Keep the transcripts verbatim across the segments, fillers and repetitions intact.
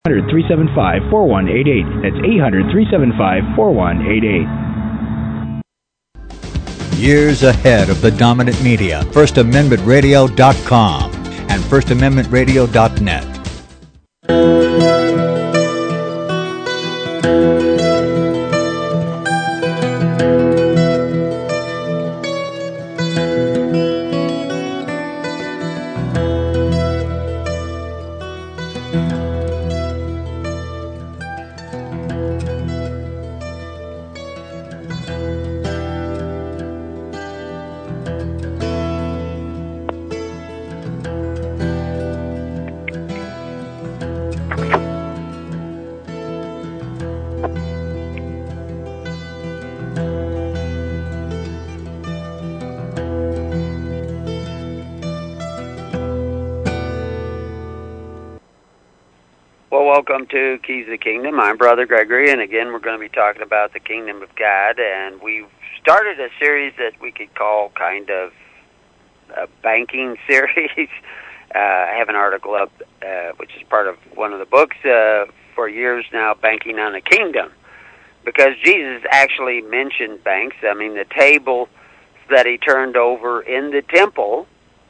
hundred, three seven five, four one eight eight. That's eight hundred, three seven five, four one eight eight. Years ahead of the dominant media, first amendment radio dot com and first amendment radio dot net. Welcome to Keys of the Kingdom. I'm Brother Gregory, and again, we're going to be talking about the Kingdom of God, and we've started a series that we could call kind of a banking series. uh, I have an article up, uh, which is part of one of the books uh, for years now, Banking on the Kingdom, because Jesus actually mentioned banks. I mean, the tables that he turned over in the temple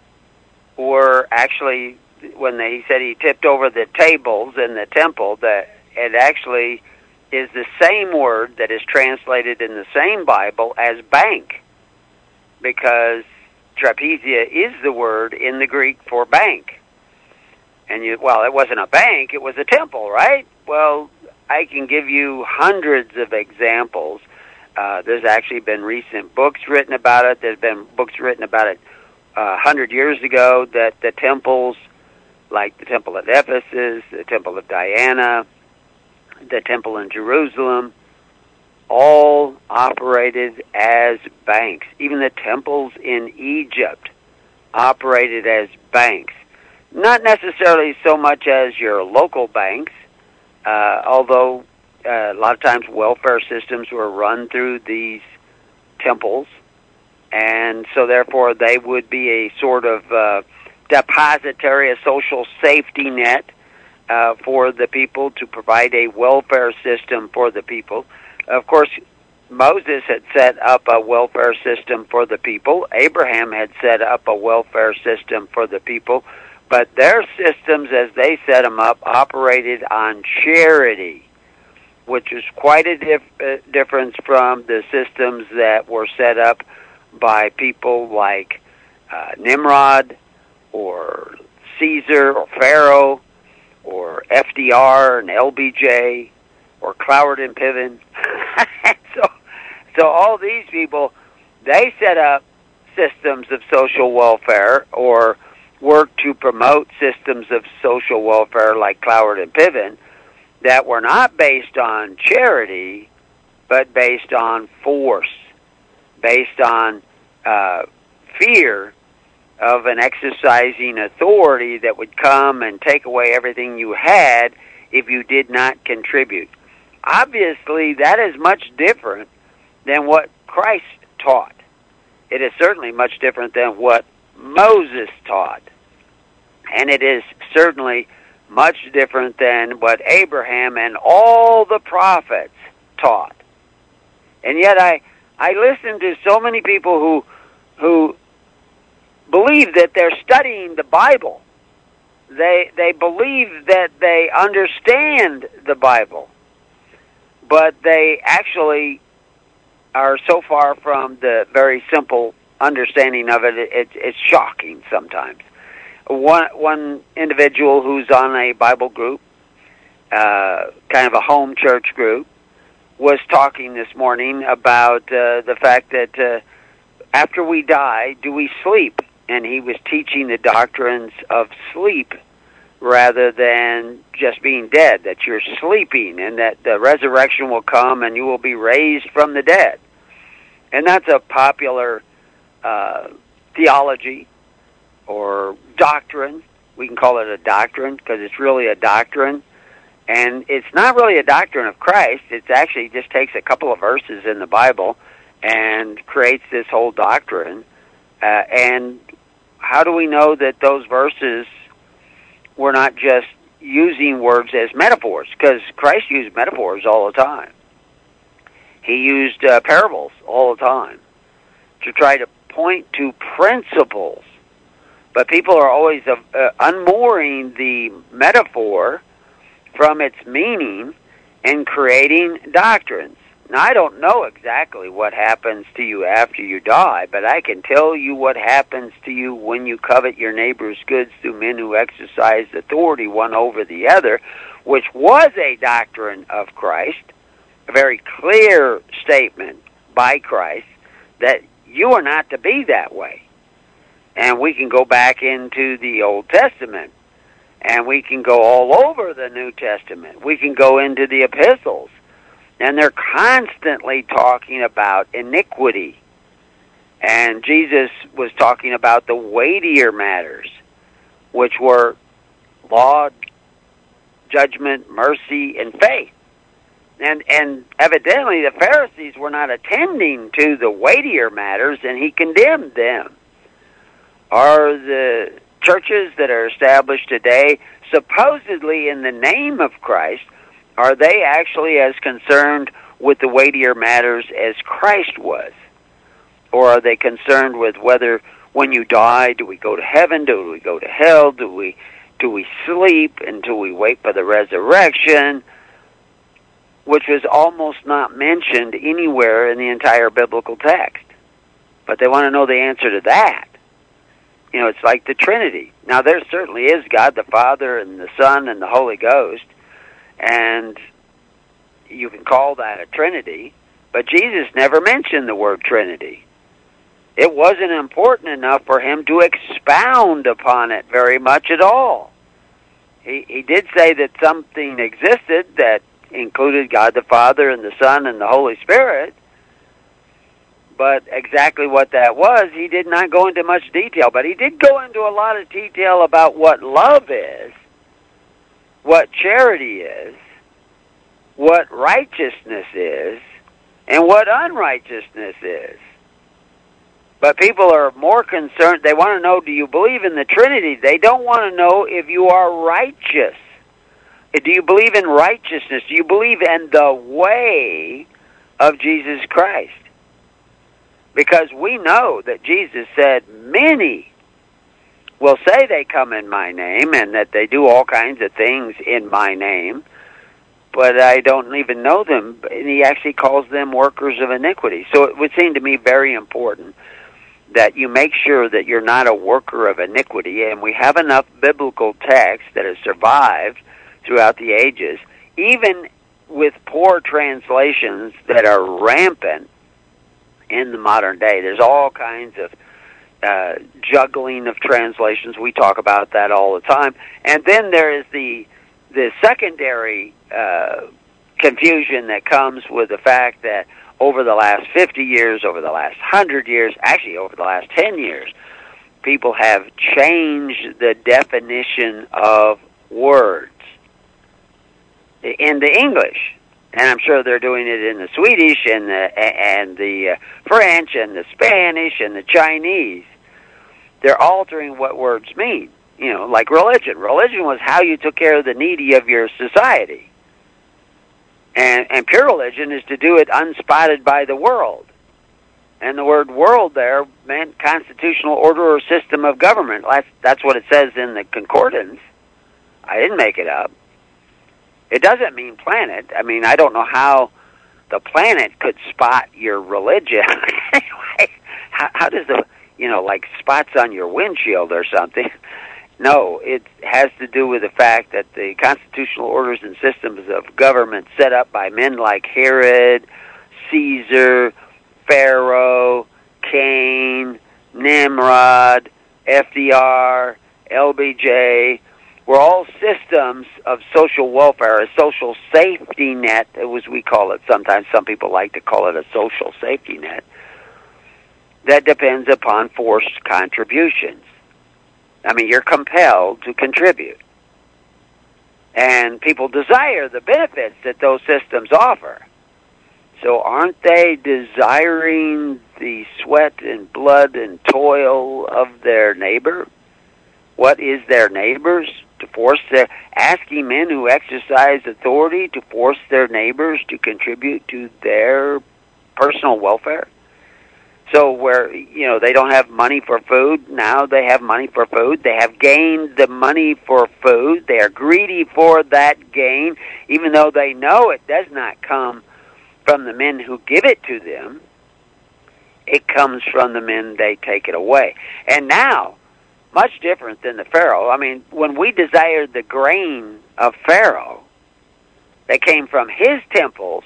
were actually, when they, he said he tipped over the tables in the temple, that it actually is the same word that is translated in the same Bible as bank, because trapezia is the word in the Greek for bank. And you, well, it wasn't a bank, it was a temple, right? Well, I can give you hundreds of examples. Uh, there's actually been recent books written about it. There's been books written about it a uh, hundred years ago, that the temples, like the Temple at Ephesus, the Temple of Diana, the Temple in Jerusalem, all operated as banks. Even the temples in Egypt operated as banks. Not necessarily so much as your local banks, uh, although uh, a lot of times welfare systems were run through these temples, and so therefore they would be a sort of uh, depository, a social safety net uh, for the people, to provide a welfare system for the people. Of course, Moses had set up a welfare system for the people. Abraham had set up a welfare system for the people. But their systems, as they set them up, operated on charity, which is quite a dif- uh, difference from the systems that were set up by people like uh, Nimrod, or Caesar, or Pharaoh, or F D R and L B J, or Cloward and Piven. so, so all these people, they set up systems of social welfare, or work to promote systems of social welfare like Cloward and Piven, that were not based on charity, but based on force, based on uh, fear of an exercising authority that would come and take away everything you had if you did not contribute. Obviously, that is much different than what Christ taught. It is certainly much different than what Moses taught. And it is certainly much different than what Abraham and all the prophets taught. And yet I I listen to so many people who who believe that they're studying the Bible. They they believe that they understand the Bible, but they actually are so far from the very simple understanding of it, it it's shocking sometimes. One one individual who's on a Bible group, uh, kind of a home church group, was talking this morning about uh, the fact that uh, after we die, do we sleep? And he was teaching the doctrines of sleep rather than just being dead, that you're sleeping and that the resurrection will come and you will be raised from the dead. And that's a popular uh, theology or doctrine. We can call it a doctrine because it's really a doctrine. And it's not really a doctrine of Christ. It actually just takes a couple of verses in the Bible and creates this whole doctrine. Uh, and how do we know that those verses were not just using words as metaphors, because Christ used metaphors all the time. He used uh, parables all the time to try to point to principles. But people are always uh, uh, unmooring the metaphor from its meaning and creating doctrines. Now, I don't know exactly what happens to you after you die, but I can tell you what happens to you when you covet your neighbor's goods through men who exercise authority one over the other, which was a doctrine of Christ, a very clear statement by Christ that you are not to be that way. And we can go back into the Old Testament, and we can go all over the New Testament. We can go into the epistles. And they're constantly talking about iniquity. And Jesus was talking about the weightier matters, which were law, judgment, mercy, and faith. And and evidently the Pharisees were not attending to the weightier matters, and he condemned them. Are the churches that are established today, supposedly in the name of Christ, are they actually as concerned with the weightier matters as Christ was? Or are they concerned with whether when you die, do we go to heaven, do we go to hell, do we do we sleep until we wait for the resurrection, which was almost not mentioned anywhere in the entire biblical text. But they want to know the answer to that. You know, it's like the Trinity. Now, there certainly is God the Father and the Son and the Holy Ghost, and you can call that a Trinity, but Jesus never mentioned the word Trinity. It wasn't important enough for him to expound upon it very much at all. He, he did say that something existed that included God the Father and the Son and the Holy Spirit, but exactly what that was, he did not go into much detail. But he did go into a lot of detail about what love is, what charity is, what righteousness is, and what unrighteousness is. But people are more concerned, they want to know, do you believe in the Trinity? They don't want to know if you are righteous. Do you believe in righteousness? Do you believe in the way of Jesus Christ? Because we know that Jesus said, many will say they come in my name and that they do all kinds of things in my name, but I don't even know them. And he actually calls them workers of iniquity. So it would seem to me very important that you make sure that you're not a worker of iniquity. And we have enough biblical text that has survived throughout the ages, even with poor translations that are rampant in the modern day. There's all kinds of uh, juggling of translations. We talk about that all the time. And then there is the the secondary uh, confusion that comes with the fact that over the last fifty years, over the last one hundred years, actually over the last ten years, people have changed the definition of words in the English. And I'm sure they're doing it in the Swedish and the, and the French and the Spanish and the Chinese. They're altering what words mean. You know, like religion. Religion was how you took care of the needy of your society. And, and pure religion is to do it unspotted by the world. And the word world there meant constitutional order or system of government. That's, that's what it says in the concordance. I didn't make it up. It doesn't mean planet. I mean, I don't know how the planet could spot your religion. Anyway, how, how does the, you know, like spots on your windshield or something? No, it has to do with the fact that the constitutional orders and systems of government set up by men like Herod, Caesar, Pharaoh, Cain, Nimrod, F D R, L B J, were all systems of social welfare, a social safety net, as we call it. Sometimes some people like to call it a social safety net, that depends upon forced contributions. I mean, you're compelled to contribute. And people desire the benefits that those systems offer. So aren't they desiring the sweat and blood and toil of their neighbor? What is their neighbor's? to force their, asking men who exercise authority to force their neighbors to contribute to their personal welfare. So where, you know, they don't have money for food, now they have money for food. They have gained the money for food. They are greedy for that gain, even though they know it does not come from the men who give it to them. It comes from the men they take it away. And now, much different than the Pharaoh. I mean, when we desired the grain of Pharaoh that came from his temples,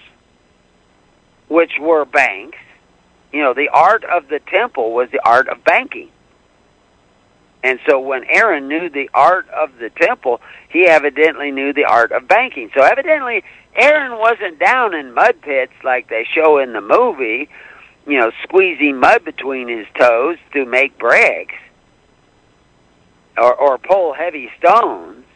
which were banks, you know, the art of the temple was the art of banking. And so when Aaron knew the art of the temple, he evidently knew the art of banking. So evidently, Aaron wasn't down in mud pits like they show in the movie, you know, squeezing mud between his toes to make bricks or, or pull heavy stones.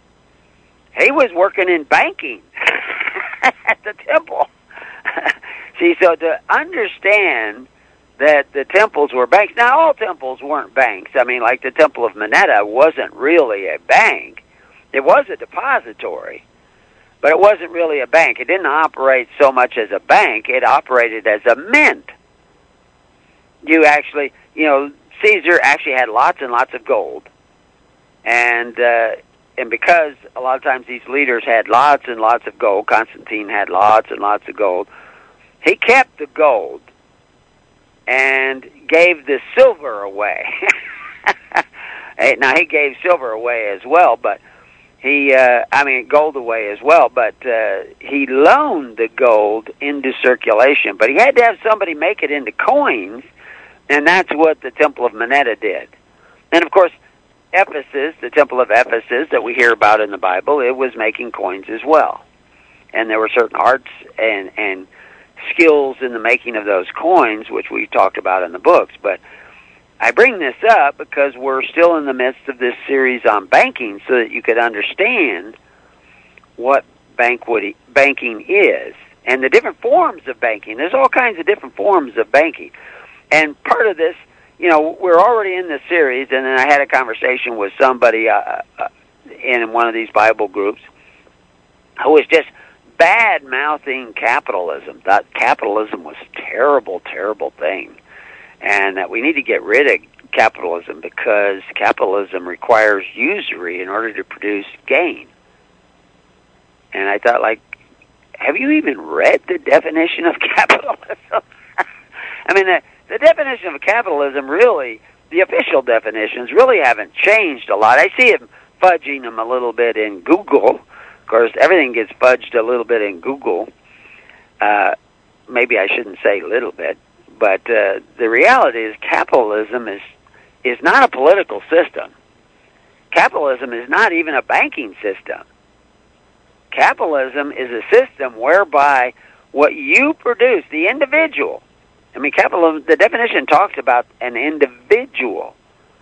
He was working in banking at the temple. See, so to understand that the temples were banks, now all temples weren't banks. I mean, like the Temple of Moneta wasn't really a bank. It was a depository, but it wasn't really a bank. It didn't operate so much as a bank. It operated as a mint. You actually, you know, Caesar actually had lots and lots of gold. And uh, and because a lot of times these leaders had lots and lots of gold, Constantine had lots and lots of gold, he kept the gold and gave the silver away. Now, he gave silver away as well, but he, uh, I mean, gold away as well, but uh, he loaned the gold into circulation. But he had to have somebody make it into coins, and that's what the Temple of Moneta did. And, of course, Ephesus, the Temple of Ephesus that we hear about in the Bible, it was making coins as well. And there were certain arts and, and skills in the making of those coins, which we talked about in the books. But I bring this up because we're still in the midst of this series on banking so that you could understand what banquet, banking is and the different forms of banking. There's all kinds of different forms of banking. And part of this, you know, we're already in this series, and then I had a conversation with somebody uh, uh, in one of these Bible groups who was just bad-mouthing capitalism. That capitalism was a terrible, terrible thing, and that we need to get rid of capitalism because capitalism requires usury in order to produce gain. And I thought, like, have you even read the definition of capitalism? I mean, the, the definition of capitalism really, the official definitions really haven't changed a lot. I see it fudging them a little bit in Google. Of course, everything gets fudged a little bit in Google. Uh, maybe I shouldn't say little bit, but uh, the reality is capitalism is is not a political system. Capitalism is not even a banking system. Capitalism is a system whereby what you produce, the individual, I mean, capitalism, the definition talks about an individual.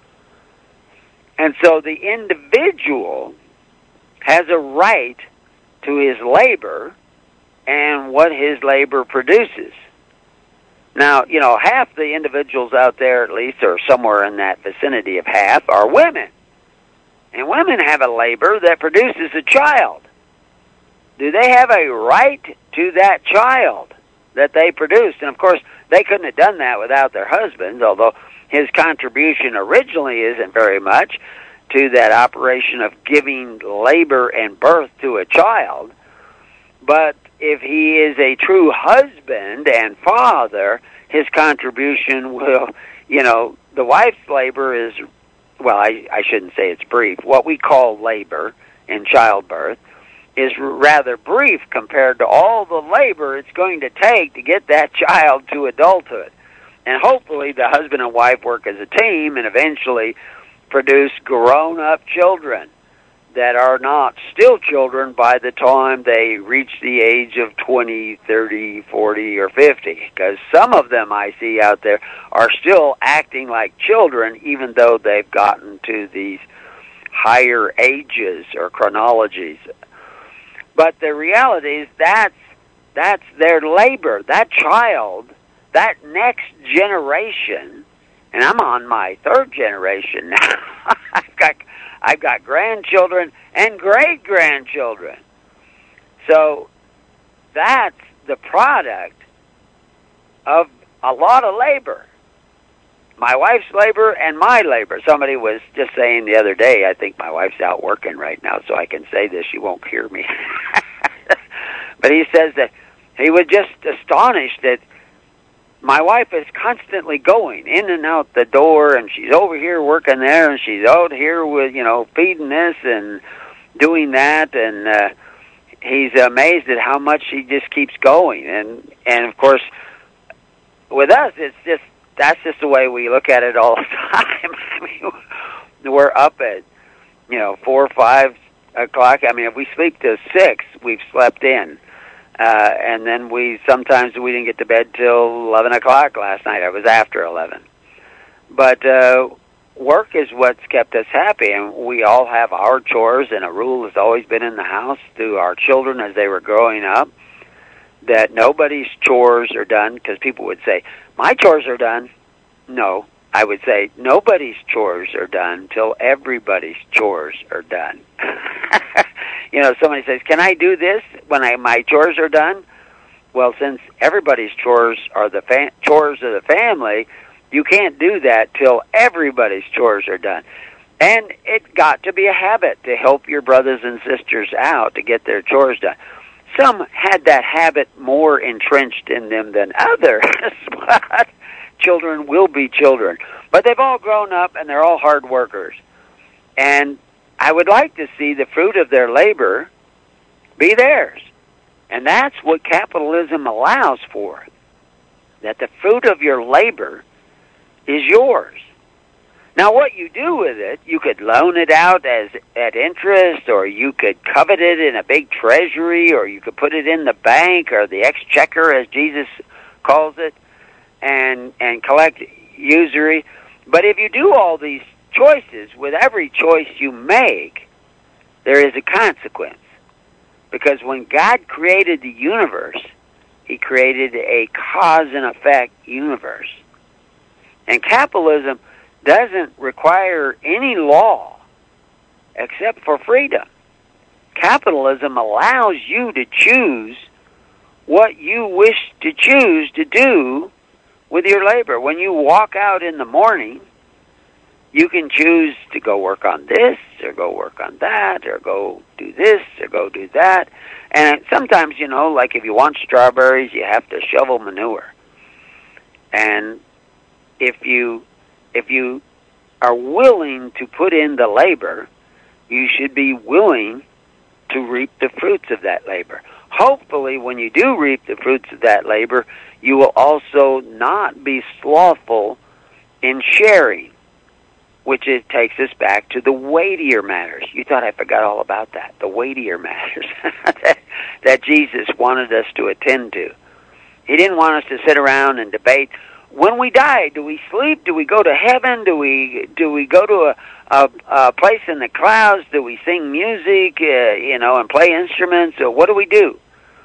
And so the individual has a right to his labor and what his labor produces. Now, you know, half the individuals out there, at least, or somewhere in that vicinity of half, are women. And women have a labor that produces a child. Do they have a right to that child that they produced? And, of course, they couldn't have done that without their husbands, although his contribution originally isn't very much to that operation of giving labor and birth to a child. But if he is a true husband and father, his contribution will, you know, the wife's labor is, well, I, I shouldn't say it's brief. What we call labor in childbirth is rather brief compared to all the labor it's going to take to get that child to adulthood. And hopefully the husband and wife work as a team and eventually produce grown-up children that are not still children by the time they reach the age of twenty, thirty, forty, or fifty. Because some of them I see out there are still acting like children even though they've gotten to these higher ages or chronologies. But the reality is that's, that's their labor. That child, that next generation, and I'm on my third generation now. I've got I've got grandchildren and great-grandchildren. So that's the product of a lot of labor. My wife's labor and my labor. Somebody was just saying the other day, I think my wife's out working right now, so I can say this, she won't hear me. But he says that he was just astonished that my wife is constantly going in and out the door, and she's over here working there, and she's out here with, you know, feeding this and doing that, and uh, he's amazed at how much she just keeps going. And, and of course, with us, it's just, that's just the way we look at it all the time. I mean, we're up at, you know, four or five o'clock. I mean, if we sleep till six, we've slept in. Uh, and then we, sometimes we didn't get to bed till eleven o'clock last night. It was after eleven. But uh, work is what's kept us happy, and we all have our chores, and a rule has always been in the house through our children as they were growing up, that nobody's chores are done, because people would say, my chores are done. No, I would say nobody's chores are done till everybody's chores are done. You know, somebody says, can I do this when I, my chores are done? Well, since everybody's chores are the fa- chores of the family, you can't do that till everybody's chores are done. And it got to be a habit to help your brothers and sisters out to get their chores done. Some had that habit more entrenched in them than others, but children will be children. But they've all grown up, and they're all hard workers. And I would like to see the fruit of their labor be theirs. And that's what capitalism allows for, that the fruit of your labor is yours. Now, what you do with it, you could loan it out as at interest, or you could covet it in a big treasury, or you could put it in the bank or the exchequer, as Jesus calls it, and and collect usury. But if you do all these choices, with every choice you make, there is a consequence. Because when God created the universe, He created a cause and effect universe. And capitalism doesn't require any law except for freedom. Capitalism allows you to choose what you wish to choose to do with your labor. When you walk out in the morning, you can choose to go work on this, or go work on that, or go do this, or go do that. And sometimes, you know, like if you want strawberries, you have to shovel manure. And if you if you are willing to put in the labor, you should be willing to reap the fruits of that labor. Hopefully, when you do reap the fruits of that labor, you will also not be slothful in sharing, which it takes us back to the weightier matters. You thought I forgot all about that, the weightier matters that, that Jesus wanted us to attend to. He didn't want us to sit around and debate, when we die, do we sleep? Do we go to heaven? Do we do we go to a, a, a place in the clouds? Do we sing music, uh, you know, and play instruments? Or what do we do?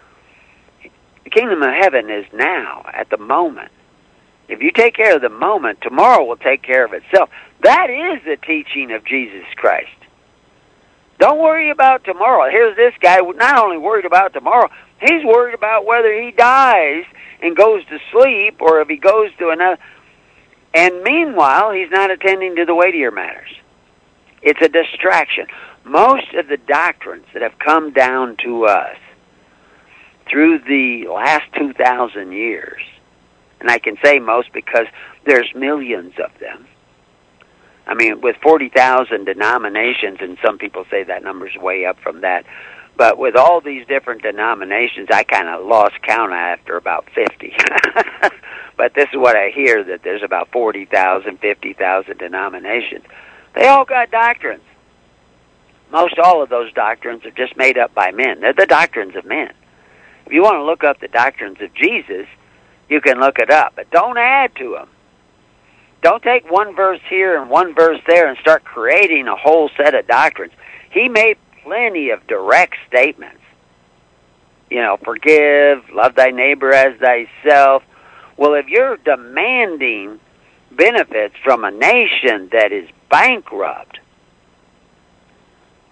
The kingdom of heaven is now, at the moment. If you take care of the moment, tomorrow will take care of itself. That is the teaching of Jesus Christ. Don't worry about tomorrow. Here's this guy not only worried about tomorrow, he's worried about whether he dies and goes to sleep, or if he goes to another. And meanwhile, he's not attending to the weightier matters. It's a distraction. Most of the doctrines that have come down to us through the last two thousand years, and I can say most because there's millions of them. I mean, with forty thousand denominations, and some people say that number's way up from that, but with all these different denominations, I kind of lost count after about fifty. But this is what I hear, that there's about forty thousand, fifty thousand denominations. They all got doctrines. Most all of those doctrines are just made up by men. They're the doctrines of men. If you want to look up the doctrines of Jesus, you can look it up, but don't add to them. Don't take one verse here and one verse there and start creating a whole set of doctrines. He made plenty of direct statements. You know, forgive, love thy neighbor as thyself. Well, if you're demanding benefits from a nation that is bankrupt,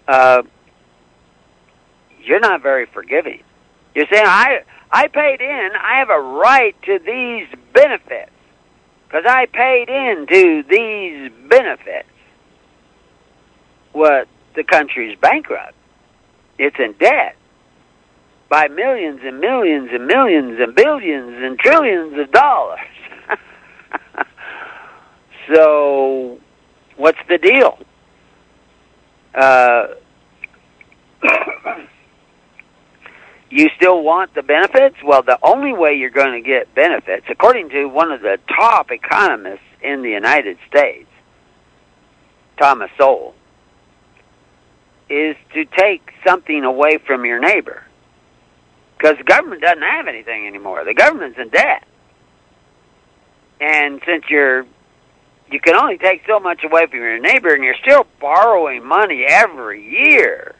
uh, you're not very forgiving. You're saying, I, I paid in, I have a right to these benefits, because I paid into these benefits. What, the country's bankrupt. It's in debt by millions and millions and millions and billions and trillions of dollars. So, what's the deal? Uh, you still want the benefits? Well, the only way you're going to get benefits, according to one of the top economists in the United States, Thomas Sowell, is to take something away from your neighbor. Because the government doesn't have anything anymore. The government's in debt. And since you're, you can only take so much away from your neighbor, and you're still borrowing money every year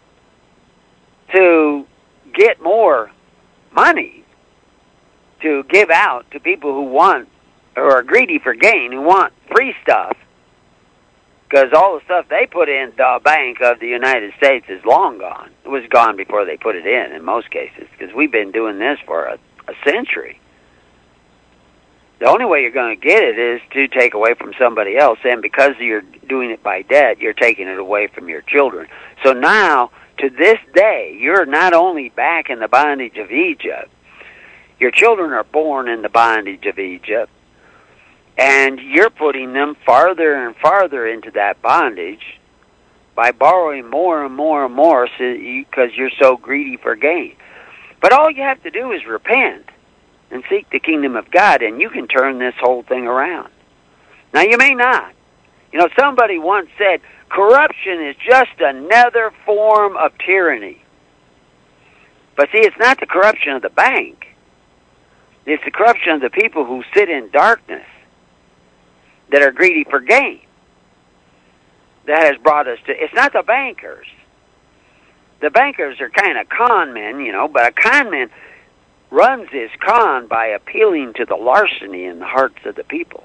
to get more money to give out to people who want, or are greedy for gain, who want free stuff, because all the stuff they put in the Bank of the United States is long gone. It was gone before they put it in, in most cases, because we've been doing this for a, a century. The only way you're going to get it is to take away from somebody else, and because you're doing it by debt, you're taking it away from your children. So now, to this day, you're not only back in the bondage of Egypt, your children are born in the bondage of Egypt, and you're putting them farther and farther into that bondage by borrowing more and more and more because you're so greedy for gain. But all you have to do is repent and seek the kingdom of God, and you can turn this whole thing around. Now, you may not. You know, somebody once said, corruption is just another form of tyranny. But see, it's not the corruption of the bank. It's the corruption of the people who sit in darkness that are greedy for gain that has brought us to... It's not the bankers. The bankers are kind of con men, you know, but a con man runs his con by appealing to the larceny in the hearts of the people.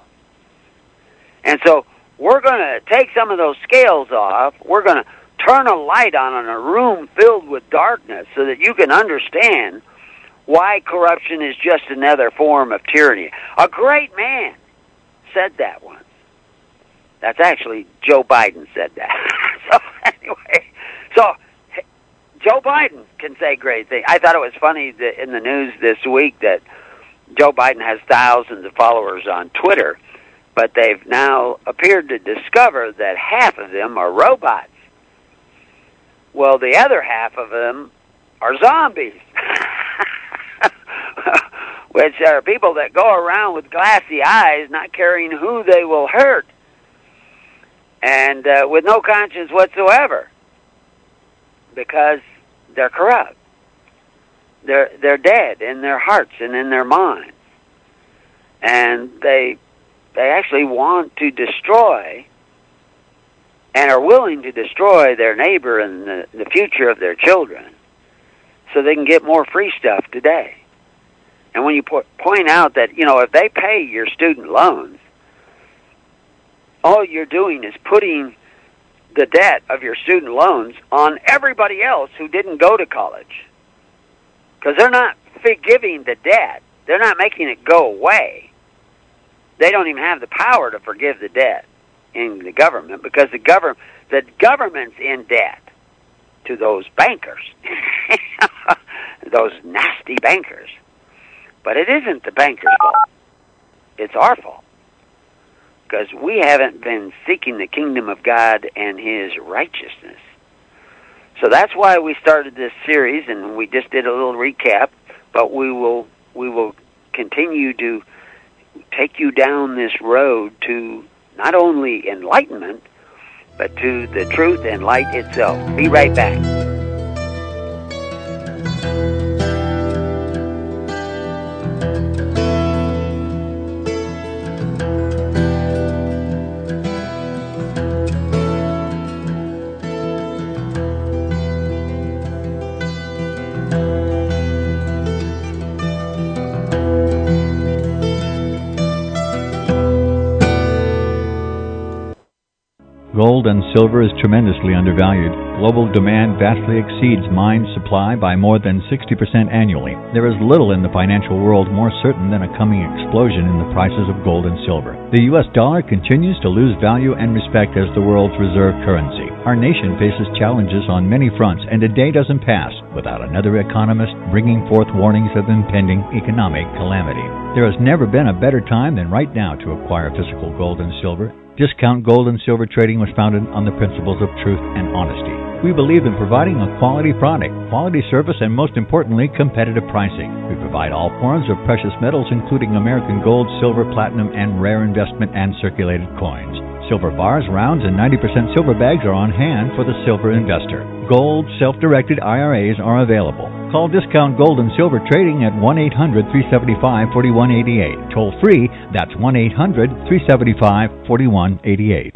And so we're going to take some of those scales off. We're going to turn a light on in a room filled with darkness so that you can understand why corruption is just another form of tyranny. A great man said that once. That's actually Joe Biden said that. So anyway, so Joe Biden can say great things. I thought it was funny that in the news this week that Joe Biden has thousands of followers on Twitter, but they've now appeared to discover that half of them are robots. Well, the other half of them are zombies, which are people that go around with glassy eyes, not caring who they will hurt, and uh, with no conscience whatsoever, because they're corrupt. They're they're dead in their hearts and in their minds, and they they actually want to destroy and are willing to destroy their neighbor and the, the future of their children so they can get more free stuff today. And when you po- point out that, you know, if they pay your student loans, all you're doing is putting the debt of your student loans on everybody else who didn't go to college. Because they're not forgiving the debt. They're not making it go away. They don't even have the power to forgive the debt in the government, because the government the government's in debt to those bankers, those nasty bankers. But it isn't the bankers' fault. It's our fault, because we haven't been seeking the kingdom of God and His righteousness. So that's why we started this series, and we just did a little recap. But we will we will continue to take you down this road to not only enlightenment, but to the truth and light itself. Be right back. gold and silver is tremendously undervalued. Global demand vastly exceeds mine supply by more than sixty percent annually. There is little in the financial world more certain than a coming explosion in the prices of gold and silver. The U S dollar continues to lose value and respect as the world's reserve currency. Our nation faces challenges on many fronts, and a day doesn't pass without another economist bringing forth warnings of impending economic calamity. There has never been a better time than right now to acquire physical gold and silver. Discount Gold and Silver Trading was founded on the principles of truth and honesty. We believe in providing a quality product, quality service, and most importantly, competitive pricing. We provide all forms of precious metals, including American gold, silver, platinum, and rare investment and circulated coins. Silver bars, rounds, and ninety percent silver bags are on hand for the silver investor. Gold self-directed I R As are available. Call Discount Gold and Silver Trading at one eight hundred, three seven five, four one eight eight. Toll free, that's one eight hundred, three seven five, four one eight eight.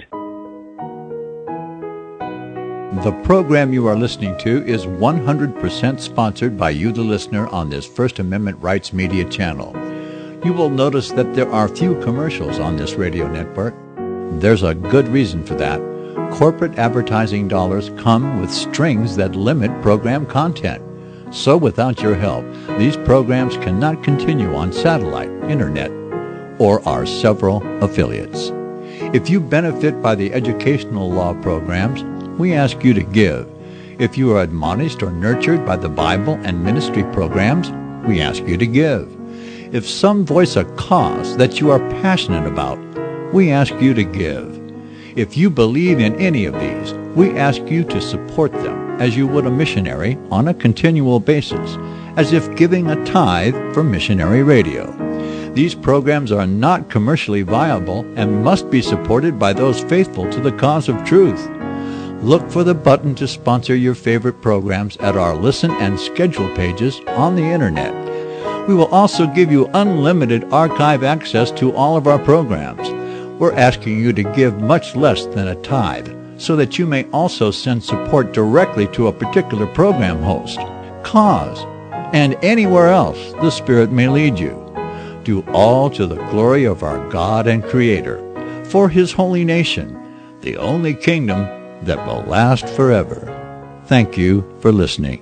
The program you are listening to is one hundred percent sponsored by you, the listener, on this First Amendment Rights Media channel. You will notice that there are few commercials on this radio network. There's a good reason for that. Corporate advertising dollars come with strings that limit program content. So without your help, these programs cannot continue on satellite, internet, or our several affiliates. If you benefit by the educational law programs, we ask you to give. If you are admonished or nurtured by the Bible and ministry programs, we ask you to give. If some voice a cause that you are passionate about, we ask you to give. If you believe in any of these, we ask you to support them as you would a missionary on a continual basis, as if giving a tithe for missionary radio. These programs are not commercially viable and must be supported by those faithful to the cause of truth. Look for the button to sponsor your favorite programs at our listen and schedule pages on the internet. We will also give you unlimited archive access to all of our programs. We're asking you to give much less than a tithe, so that you may also send support directly to a particular program host, cause, and anywhere else the Spirit may lead you. Do all to the glory of our God and Creator, for His holy nation, the only kingdom that will last forever. Thank you for listening.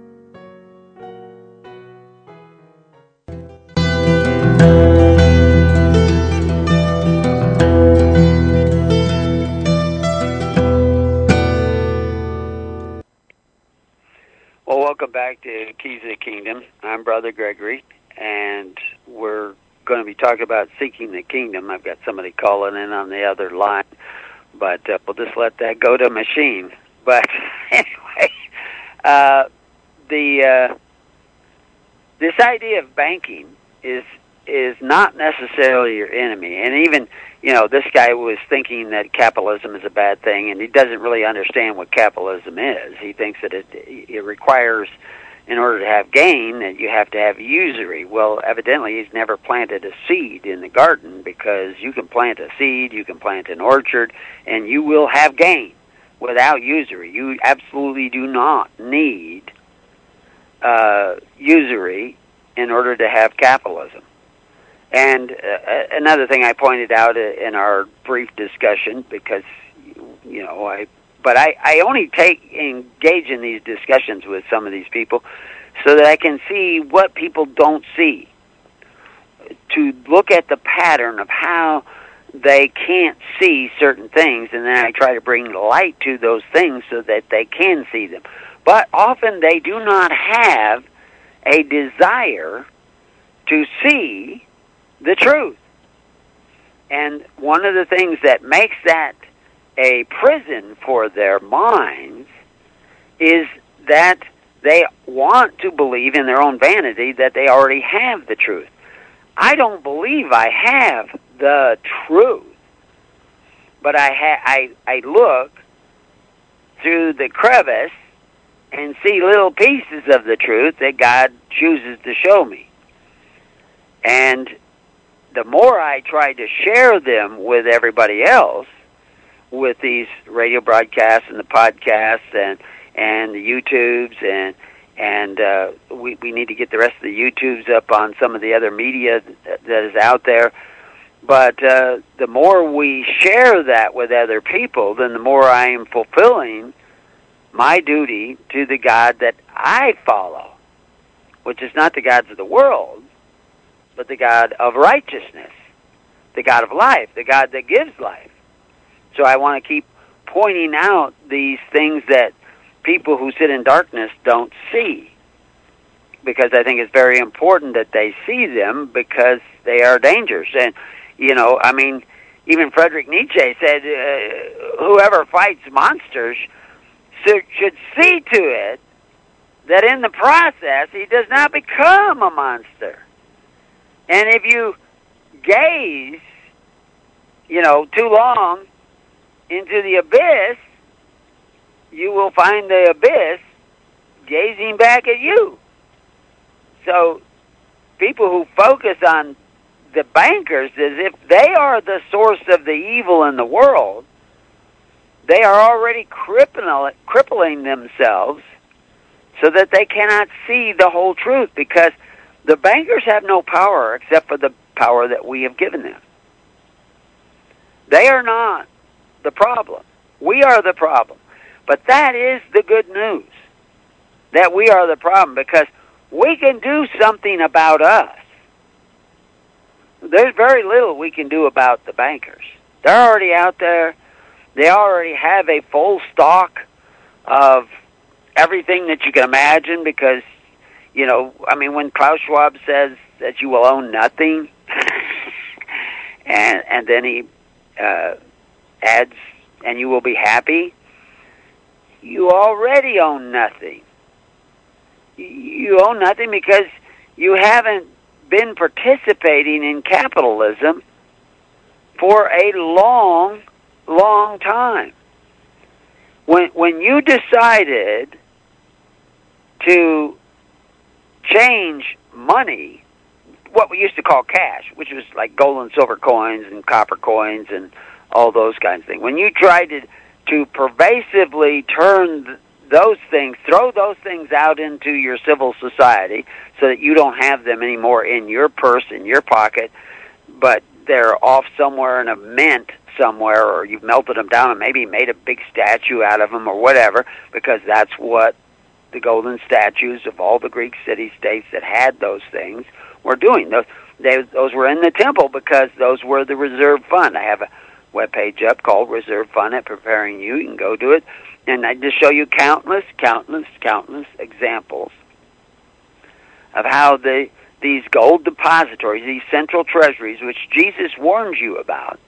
Well, welcome back to Keys of the Kingdom. I'm Brother Gregory, and we're going to be talking about seeking the kingdom. I've got somebody calling in on the other line, but uh, we'll just let that go to machine. But anyway, uh, the uh, this idea of banking is is not necessarily your enemy. And even, you know, this guy was thinking that capitalism is a bad thing, and he doesn't really understand what capitalism is. He thinks that it it requires, in order to have gain, that you have to have usury. Well, evidently he's never planted a seed in the garden, because you can plant a seed, you can plant an orchard, and you will have gain without usury. You absolutely do not need uh, usury in order to have capitalism. And uh, another thing I pointed out in our brief discussion, because, you know, I, but I, I only take engage in these discussions with some of these people so that I can see what people don't see, to look at the pattern of how they can't see certain things, and then I try to bring light to those things so that they can see them. But often they do not have a desire to see the truth. And one of the things that makes that a prison for their minds is that they want to believe in their own vanity that they already have the truth. I don't believe I have the truth, but I ha- I I look through the crevice and see little pieces of the truth that God chooses to show me. And the more I try to share them with everybody else, with these radio broadcasts and the podcasts and and the YouTubes, and and uh, we we need to get the rest of the YouTubes up on some of the other media that, that is out there. But uh, the more we share that with other people, then the more I am fulfilling my duty to the God that I follow, which is not the gods of the world, but the God of righteousness, the God of life, the God that gives life. So I want to keep pointing out these things that people who sit in darkness don't see, because I think it's very important that they see them, because they are dangers. And, you know, I mean, even Friedrich Nietzsche said, uh, whoever fights monsters should see to it that in the process he does not become a monster. And if you gaze, you know, too long into the abyss, you will find the abyss gazing back at you. So people who focus on the bankers as if they are the source of the evil in the world, they are already crippling, crippling themselves so that they cannot see the whole truth, because the bankers have no power except for the power that we have given them. They are not the problem. We are the problem. But that is the good news, that we are the problem, because we can do something about us. There's very little we can do about the bankers. They're already out there. They already have a full stock of everything that you can imagine, because, you know, I mean, when Klaus Schwab says that you will own nothing, and and then he uh, adds, and you will be happy, you already own nothing. You own nothing because you haven't been participating in capitalism for a long, long time. When when you decided to change money, what we used to call cash, which was like gold and silver coins and copper coins and all those kinds of things, when you tried to, to pervasively turn th- those things, throw those things out into your civil society so that you don't have them anymore in your purse, in your pocket, but they're off somewhere in a mint somewhere, or you've melted them down and maybe made a big statue out of them or whatever, because that's what the golden statues of all the Greek city-states that had those things were doing. Those, they, those were in the temple because those were the reserve fund. I have a webpage up called Reserve Fund at Preparing You. You can go to it. And I just show you countless, countless, countless examples of how the these gold depositories, these central treasuries, which Jesus warns you about.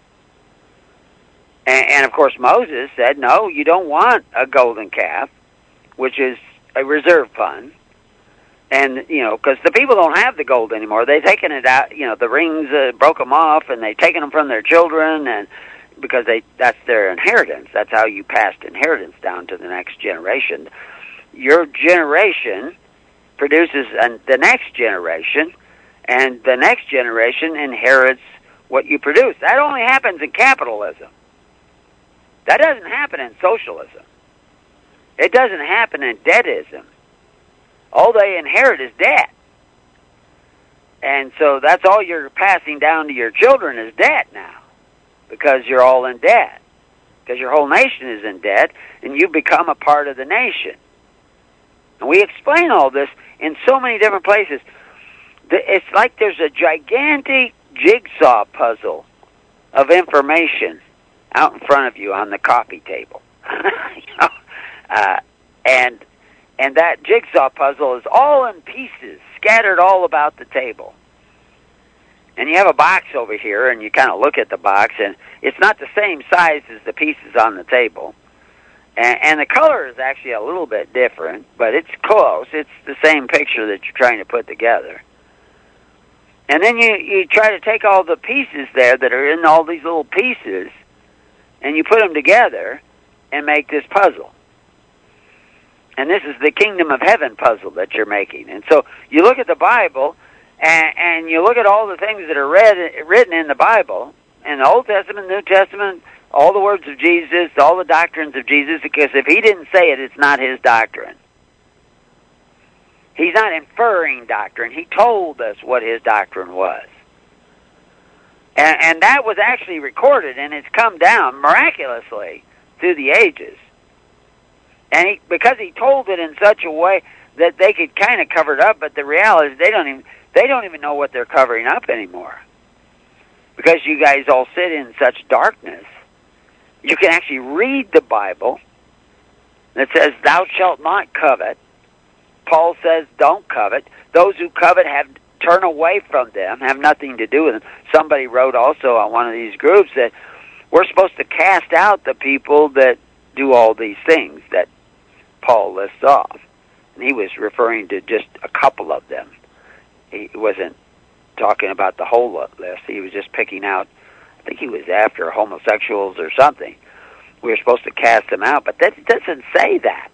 And, and, of course, Moses said, no, you don't want a golden calf, which is a reserve fund. And, you know, because the people don't have the gold anymore. They've taken it out, you know, the rings uh, broke them off, and they've taken them from their children, and because they that's their inheritance. That's how you passed inheritance down to the next generation. Your generation produces an, the next generation, and the next generation inherits what you produce. That only happens in capitalism. That doesn't happen in socialism. It doesn't happen in debtism. All they inherit is debt. And so that's all you're passing down to your children is debt now, because you're all in debt, because your whole nation is in debt, and you become a part of the nation. And we explain all this in so many different places. It's like there's a gigantic jigsaw puzzle of information out in front of you on the coffee table. you know? uh, and and that jigsaw puzzle is all in pieces, scattered all about the table. And you have a box over here, and you kind of look at the box, and it's not the same size as the pieces on the table. And, and the color is actually a little bit different, but it's close. It's the same picture that you're trying to put together. And then you, you try to take all the pieces there that are in all these little pieces, and you put them together and make this puzzle. And this is the kingdom of heaven puzzle that you're making. And so you look at the Bible, and, and you look at all the things that are read, written in the Bible, in the Old Testament, New Testament, all the words of Jesus, all the doctrines of Jesus, because if he didn't say it, it's not his doctrine. He's not inferring doctrine. He told us what his doctrine was. And, and that was actually recorded, and it's come down miraculously through the ages. And he, because he told it in such a way that they could kind of cover it up, but the reality is they don't even they don't even know what they're covering up anymore. Because you guys all sit in such darkness, you can actually read the Bible that says, "Thou shalt not covet." Paul says, "Don't covet." Those who covet have turn away from them, have nothing to do with them. Somebody wrote also on one of these groups that we're supposed to cast out the people that do all these things that Paul lists off. And he was referring to just a couple of them. He wasn't talking about the whole list. He was just picking out, I think he was after homosexuals or something. We were supposed to cast them out, but that doesn't say that.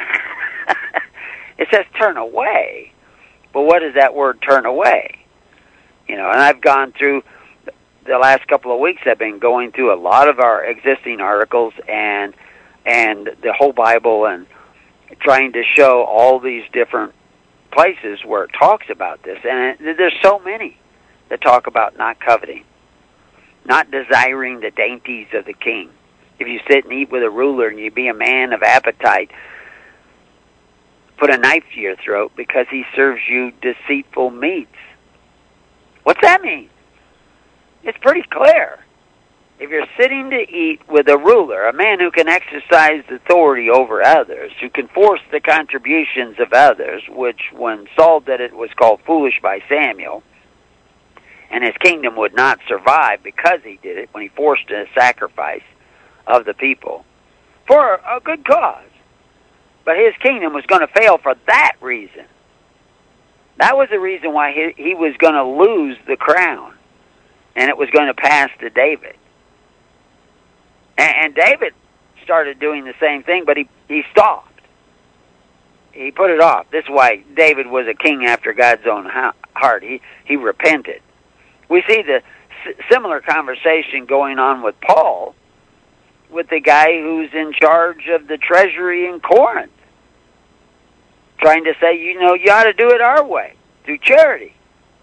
It says turn away. But what does that word turn away? You know, and I've gone through, the last couple of weeks I've been going through a lot of our existing articles and and the whole Bible and trying to show all these different places where it talks about this. And it, there's so many that talk about not coveting, not desiring the dainties of the king. If you sit and eat with a ruler and you be a man of appetite, put a knife to your throat because he serves you deceitful meats. What's that mean? It's pretty clear. If you're sitting to eat with a ruler, a man who can exercise authority over others, who can force the contributions of others, which when Saul did it was called foolish by Samuel, and his kingdom would not survive because he did it when he forced a sacrifice of the people for a good cause. But his kingdom was going to fail for that reason. That was the reason why he, he was going to lose the crown, and it was going to pass to David. And, and David started doing the same thing, but he, he stopped. He put it off. This is why David was a king after God's own heart. He, he repented. We see the s- similar conversation going on with Paul, with the guy who's in charge of the treasury in Corinth, trying to say, you know, you ought to do it our way, through charity.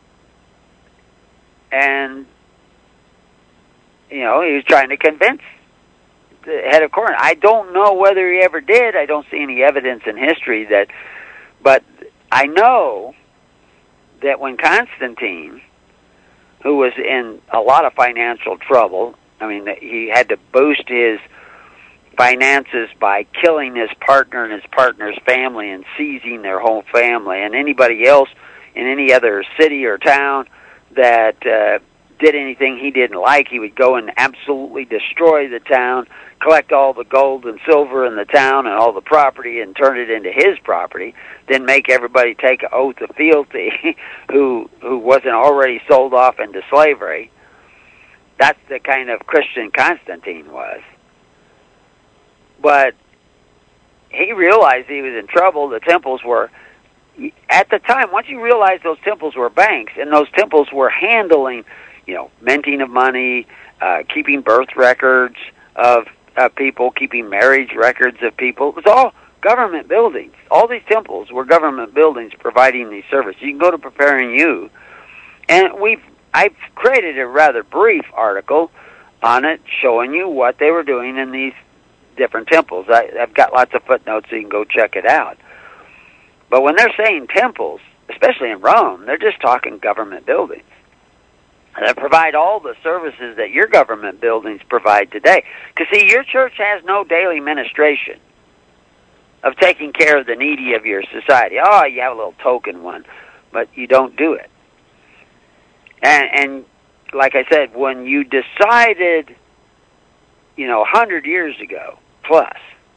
And, you know, he was trying to convince the head of Corinth. I don't know whether he ever did. I don't see any evidence in history that, but I know that when Constantine, who was in a lot of financial trouble, I mean, he had to boost his finances by killing his partner and his partner's family and seizing their whole family, and anybody else in any other city or town that uh, did anything he didn't like, he would go and absolutely destroy the town, collect all the gold and silver in the town and all the property and turn it into his property, then make everybody take an oath of fealty who who wasn't already sold off into slavery. That's the kind of Christian Constantine was. But he realized he was in trouble. The temples were, at the time, once you realize those temples were banks, and those temples were handling, you know, minting of money, uh, keeping birth records of uh, people, keeping marriage records of people. It was all government buildings. All these temples were government buildings providing these services. You can go to Preparing You, and we've I've created a rather brief article on it showing you what they were doing in these different temples. I, I've got lots of footnotes so you can go check it out. But when they're saying temples, especially in Rome, they're just talking government buildings that provide all the services that your government buildings provide today. Because, see, your church has no daily ministration of taking care of the needy of your society. Oh, you have a little token one, but you don't do it. And, and like I said, when you decided, you know, a hundred years ago plus,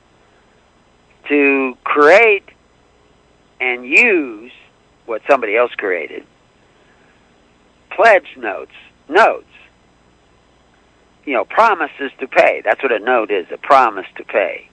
to create and use what somebody else created, pledge notes, notes, you know, promises to pay. That's what a note is, a promise to pay.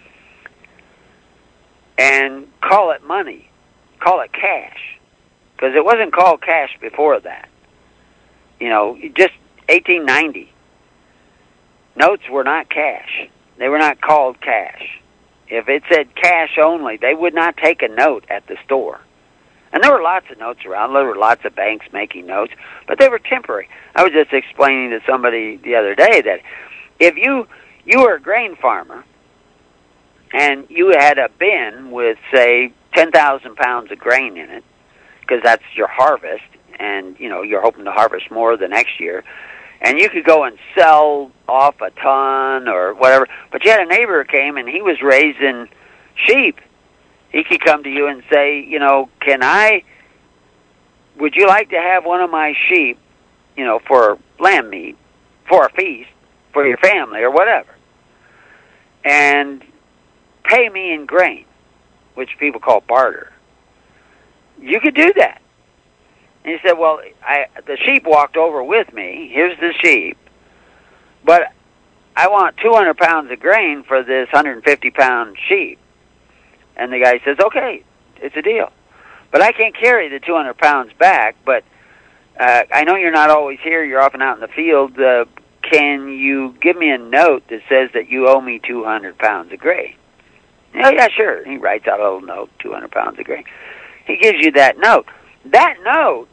And call it money, call it cash, because it wasn't called cash before that. You know, just eighteen ninety. Notes were not cash. They were not called cash. If it said cash only, they would not take a note at the store. And there were lots of notes around. There were lots of banks making notes, but they were temporary. I was just explaining to somebody the other day that if you you were a grain farmer and you had a bin with, say, ten thousand pounds of grain in it, because that's your harvest, and, you know, you're hoping to harvest more the next year, and you could go and sell off a ton or whatever, but you had a neighbor who came and he was raising sheep. He could come to you and say, you know, can I, would you like to have one of my sheep, you know, for lamb meat, for a feast, for your family or whatever, and pay me in grain, which people call barter? You could do that. And he said, well, I, the sheep walked over with me. Here's the sheep. But I want two hundred pounds of grain for this one hundred fifty pound sheep. And the guy says, okay, it's a deal. But I can't carry the two hundred pounds back, but uh, I know you're not always here. You're often out in the field. Uh, can you give me a note that says that you owe me two hundred pounds of grain? Oh, yeah, sure. He writes out a little note, two hundred pounds of grain. He gives you that note. That note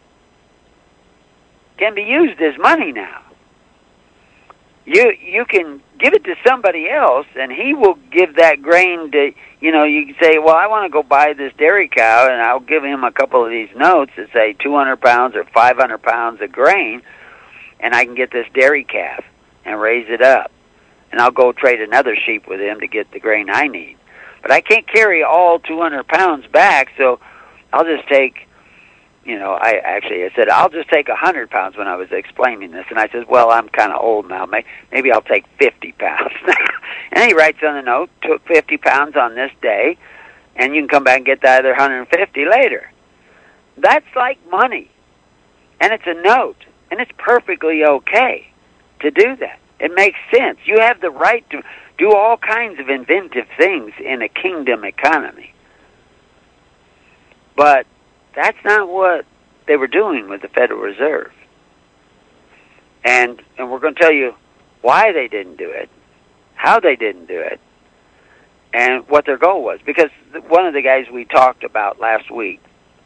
can be used as money now. You you can give it to somebody else, and he will give that grain to, you know, you can say, well, I want to go buy this dairy cow, and I'll give him a couple of these notes that say two hundred pounds or five hundred pounds of grain, and I can get this dairy calf and raise it up. And I'll go trade another sheep with him to get the grain I need. But I can't carry all two hundred pounds back, so I'll just take, you know, I actually, I said, I'll just take one hundred pounds when I was explaining this. And I said, well, I'm kind of old now. Maybe I'll take fifty pounds. And he writes on the note, took fifty pounds on this day, and you can come back and get that other one hundred fifty later. That's like money. And it's a note. And it's perfectly okay to do that. It makes sense. You have the right to do all kinds of inventive things in a kingdom economy. But that's not what they were doing with the Federal Reserve. And and we're going to tell you why they didn't do it, how they didn't do it, and what their goal was. Because one of the guys we talked about last week,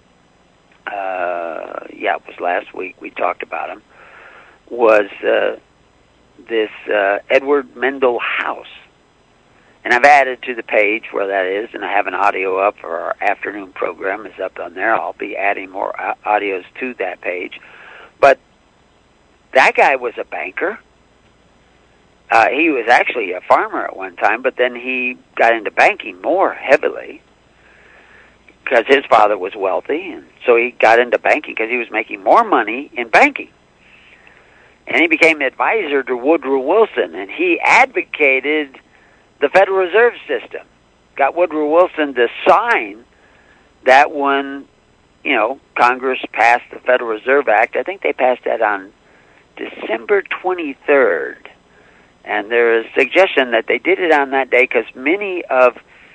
uh, yeah, it was last week we talked about him, was uh, this uh, Edward Mendel House. And I've added to the page where that is, and I have an audio up for our afternoon program is up on there. I'll be adding more audios to that page. But that guy was a banker. Uh, he was actually a farmer at one time, but then he got into banking more heavily because his father was wealthy, and so he got into banking because he was making more money in banking. And he became advisor to Woodrow Wilson, and he advocated the Federal Reserve System. Got Woodrow Wilson to sign that when, you know, Congress passed the Federal Reserve Act. I think they passed that on December twenty-third. And there is suggestion that they did it on that day because many of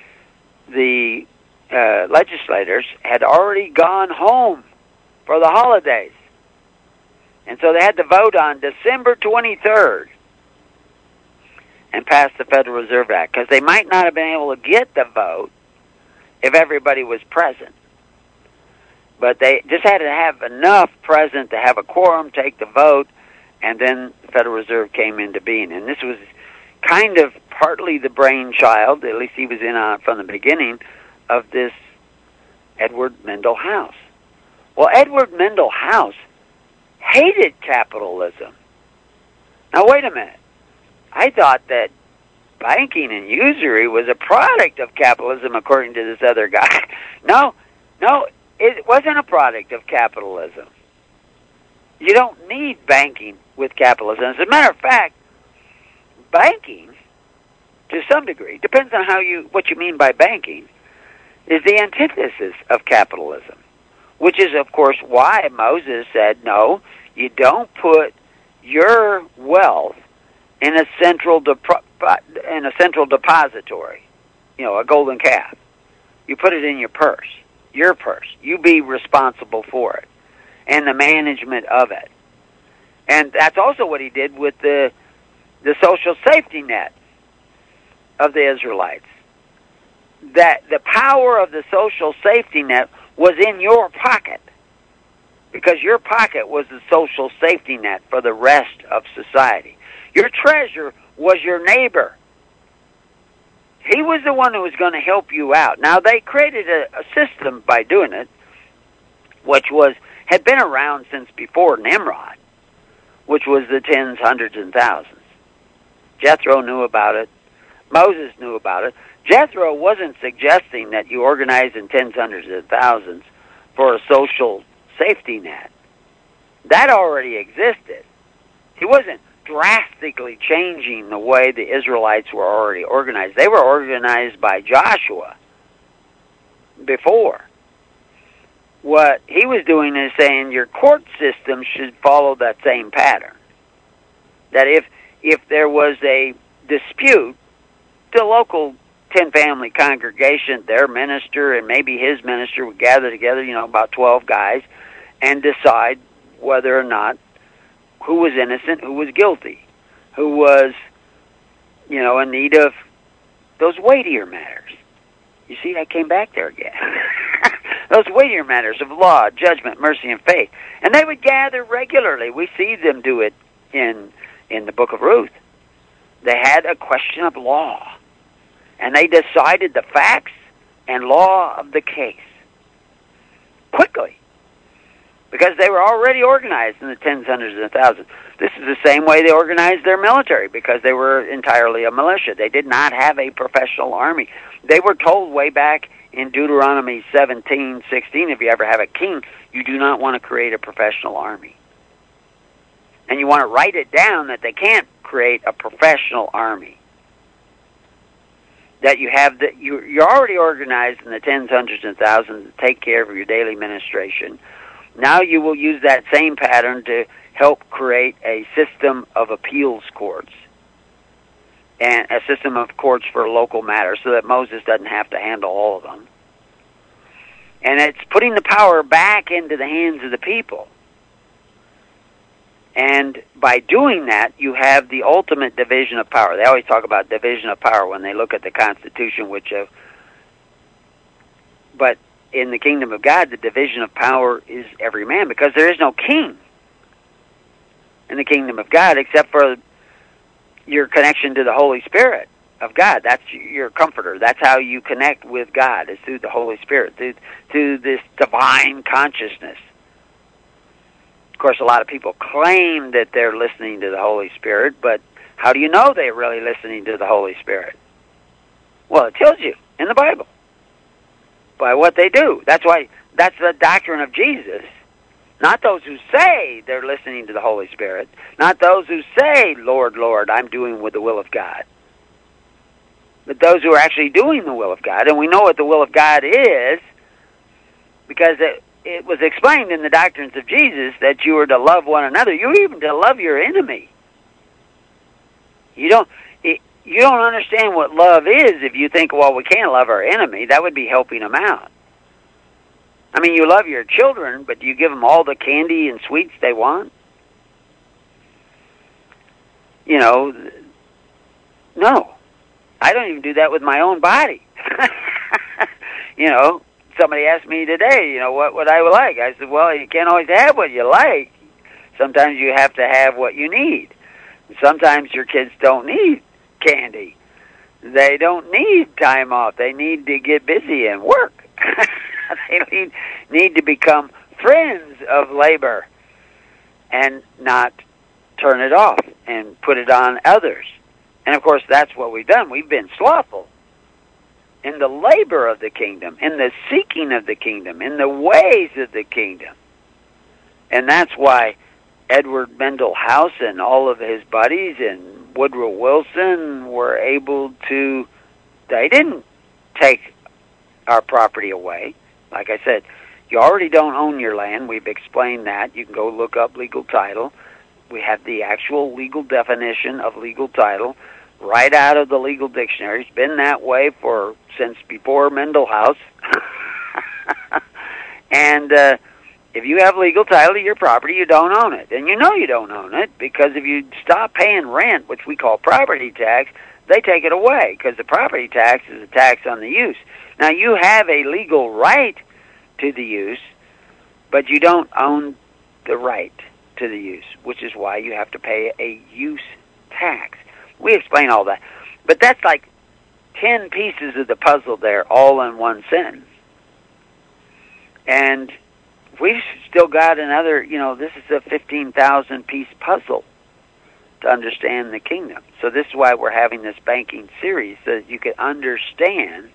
the uh, legislators had already gone home for the holidays. And so they had to vote on December twenty-third and pass the Federal Reserve Act, because they might not have been able to get the vote if everybody was present. But they just had to have enough present to have a quorum, take the vote, and then the Federal Reserve came into being. And this was kind of partly the brainchild, at least he was in on it from the beginning, of this Edward Mendel House. Well, Edward Mendel House hated capitalism. Now, wait a minute. I thought that banking and usury was a product of capitalism, according to this other guy. No, no, it wasn't a product of capitalism. You don't need banking with capitalism. As a matter of fact, banking, to some degree, depends on how you what you mean by banking, is the antithesis of capitalism, which is, of course, why Moses said, no, you don't put your wealth in a central dep- in a central depository, you know, a golden calf. You put it in your purse, your purse. You be responsible for it and the management of it. And that's also what he did with the the social safety net of the Israelites. That the power of the social safety net was in your pocket, because your pocket was the social safety net for the rest of society. Your treasure was your neighbor. He was the one who was going to help you out. Now, they created a, a system by doing it, which was had been around since before Nimrod, which was the tens, hundreds, and thousands. Jethro knew about it. Moses knew about it. Jethro wasn't suggesting that you organize in tens, hundreds, and thousands for a social safety net. That already existed. He wasn't drastically changing the way the Israelites were already organized. They were organized by Joshua before. What he was doing is saying your court system should follow that same pattern. That if if there was a dispute, the local ten-family congregation, their minister and maybe his minister would gather together, you know, about twelve guys, and decide whether or not who was innocent, who was guilty, who was, you know, in need of those weightier matters. You see, I came back there again. Those weightier matters of law, judgment, mercy, and faith. And they would gather regularly. We see them do it in in the book of Ruth. They had a question of law, and they decided the facts and law of the case quickly, because they were already organized in the tens, hundreds, and thousands. This is the same way they organized their military, because they were entirely a militia. They did not have a professional army. They were told way back in Deuteronomy seventeen sixteen, if you ever have a king, you do not want to create a professional army. And you want to write it down that they can't create a professional army. That you have the, you, you're already organized in the tens, hundreds, and thousands to take care of your daily ministration. Now you will use that same pattern to help create a system of appeals courts and a system of courts for local matters, so that Moses doesn't have to handle all of them. And it's putting the power back into the hands of the people. And by doing that, you have the ultimate division of power. They always talk about division of power when they look at the Constitution, which of, but in the kingdom of God, the division of power is every man, because there is no king in the kingdom of God except for your connection to the Holy Spirit of God. That's your comforter. That's how you connect with God, is through the Holy Spirit, through, through this divine consciousness. Of course, a lot of people claim that they're listening to the Holy Spirit, but how do you know they're really listening to the Holy Spirit? Well, it tells you in the Bible by what they do. That's why that's the doctrine of Jesus. Not those who say they're listening to the Holy Spirit. Not those who say, Lord, Lord, I'm doing with the will of God. But those who are actually doing the will of God. And we know what the will of God is, because it, it was explained in the doctrines of Jesus that you are to love one another. You're even to love your enemy. You don't it, you don't understand what love is if you think, well, we can't love our enemy. That would be helping them out. I mean, you love your children, but do you give them all the candy and sweets they want? You know, no. I don't even do that with my own body. You know, somebody asked me today, you know, what would I like? I said, well, you can't always have what you like. Sometimes you have to have what you need. Sometimes your kids don't need candy. They don't need time off. They need to get busy and work. They need, need to become friends of labor and not turn it off and put it on others. And, of course, that's what we've done. We've been slothful in the labor of the kingdom, in the seeking of the kingdom, in the ways of the kingdom. And that's why Edward Mendel House and all of his buddies and Woodrow Wilson were able to, they didn't take our property away. Like I said, you already don't own your land. We've explained that. You can go look up legal title. We have the actual legal definition of legal title right out of the legal dictionary. It's been that way for since before Mendel House. And uh, if you have legal title to your property, you don't own it. And you know you don't own it, because if you stop paying rent, which we call property tax, they take it away, because the property tax is a tax on the use. Now, you have a legal right to the use, but you don't own the right to the use, which is why you have to pay a use tax. We explain all that. But that's like ten pieces of the puzzle there, all in one sentence. And we've still got another, you know, this is a fifteen thousand piece puzzle to understand the kingdom. So this is why we're having this banking series, so that you can understand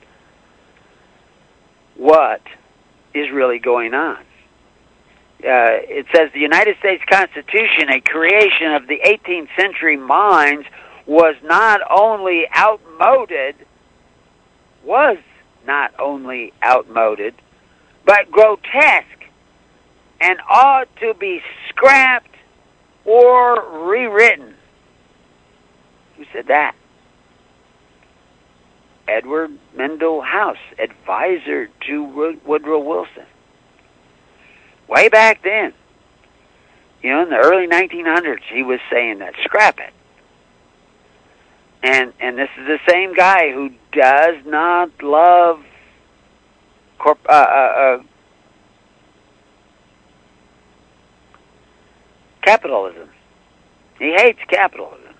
what is really going on. Uh, it says the United States Constitution, a creation of the eighteenth century minds, was not only outmoded, was not only outmoded, but grotesque, and ought to be scrapped or rewritten. Who said that? Edward Mendell House, advisor to Woodrow Wilson. Way back then, you know, in the early nineteen hundreds, he was saying that, scrap it. And and this is the same guy who does not love corp, uh, uh, uh, capitalism. He hates capitalism.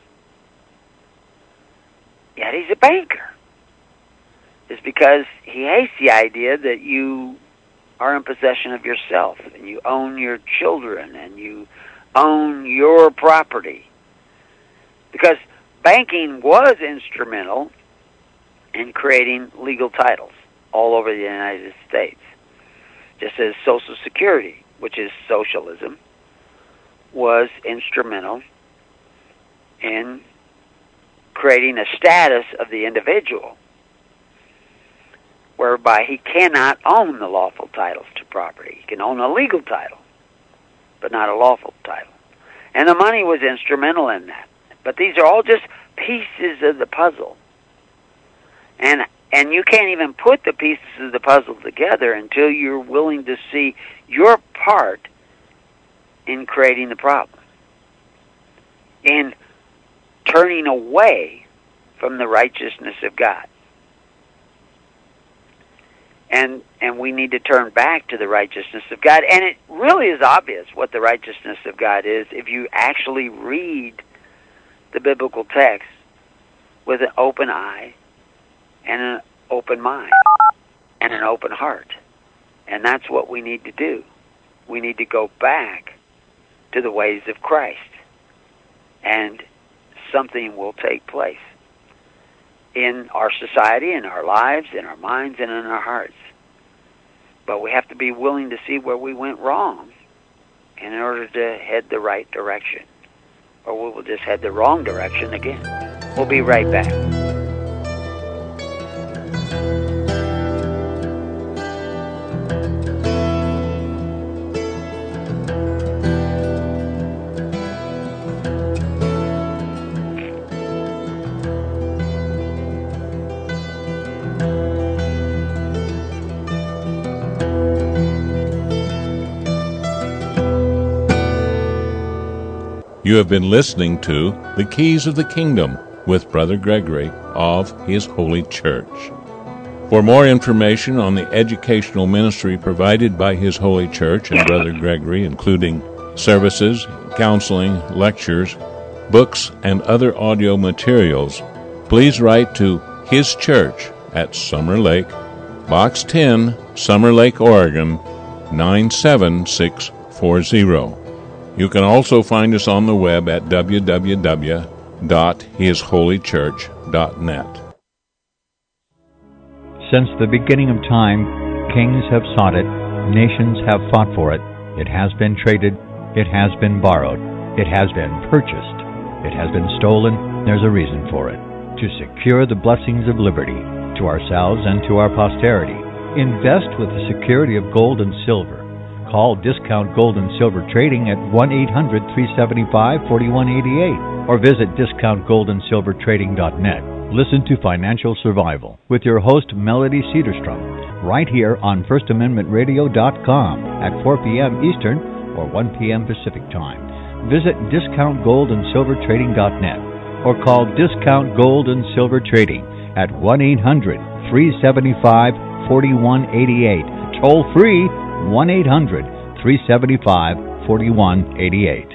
Yet he's a banker. It's because he hates the idea that you are in possession of yourself, and you own your children, and you own your property. Because banking was instrumental in creating legal titles all over the United States. Just as Social Security, which is socialism, was instrumental in creating a status of the individual whereby he cannot own the lawful titles to property. He can own a legal title, but not a lawful title. And the money was instrumental in that. But these are all just pieces of the puzzle. And and you can't even put the pieces of the puzzle together until you're willing to see your part in creating the problem, in turning away from the righteousness of God. And and we need to turn back to the righteousness of God. And it really is obvious what the righteousness of God is if you actually read the biblical text with an open eye and an open mind and an open heart. And that's what we need to do. We need to go back to the ways of Christ. And something will take place in our society, in our lives, in our minds, and in our hearts. But we have to be willing to see where we went wrong in order to head the right direction. Or we will just head the wrong direction again. We'll be right back. You have been listening to The Keys of the Kingdom with Brother Gregory of His Holy Church. For more information on the educational ministry provided by His Holy Church and Brother Gregory, including services, counseling, lectures, books, and other audio materials, please write to His Church at Summer Lake, Box ten, Summer Lake, Oregon, nine seven six four zero. You can also find us on the web at w w w dot his holy church dot net. Since the beginning of time, kings have sought it, nations have fought for it. It has been traded, it has been borrowed, it has been purchased, it has been stolen. There's a reason for it. To secure the blessings of liberty to ourselves and to our posterity, invest with the security of gold and silver. Call Discount Gold and Silver Trading at one eight hundred, three seven five, four one eight eight or visit discount gold and silver trading dot net. Listen to Financial Survival with your host Melody Cedarstrom right here on first amendment radio dot com at four p.m. Eastern or one p.m. Pacific Time. Visit discount gold and silver trading dot net or call Discount Gold and Silver Trading at one eight hundred, three seven five, four one eight eight. toll-free one eight hundred three seven five four one eight eight.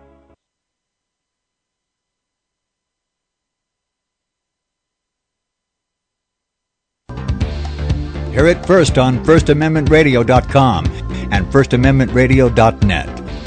Hear it first on first amendment radio dot com and first amendment radio dot net.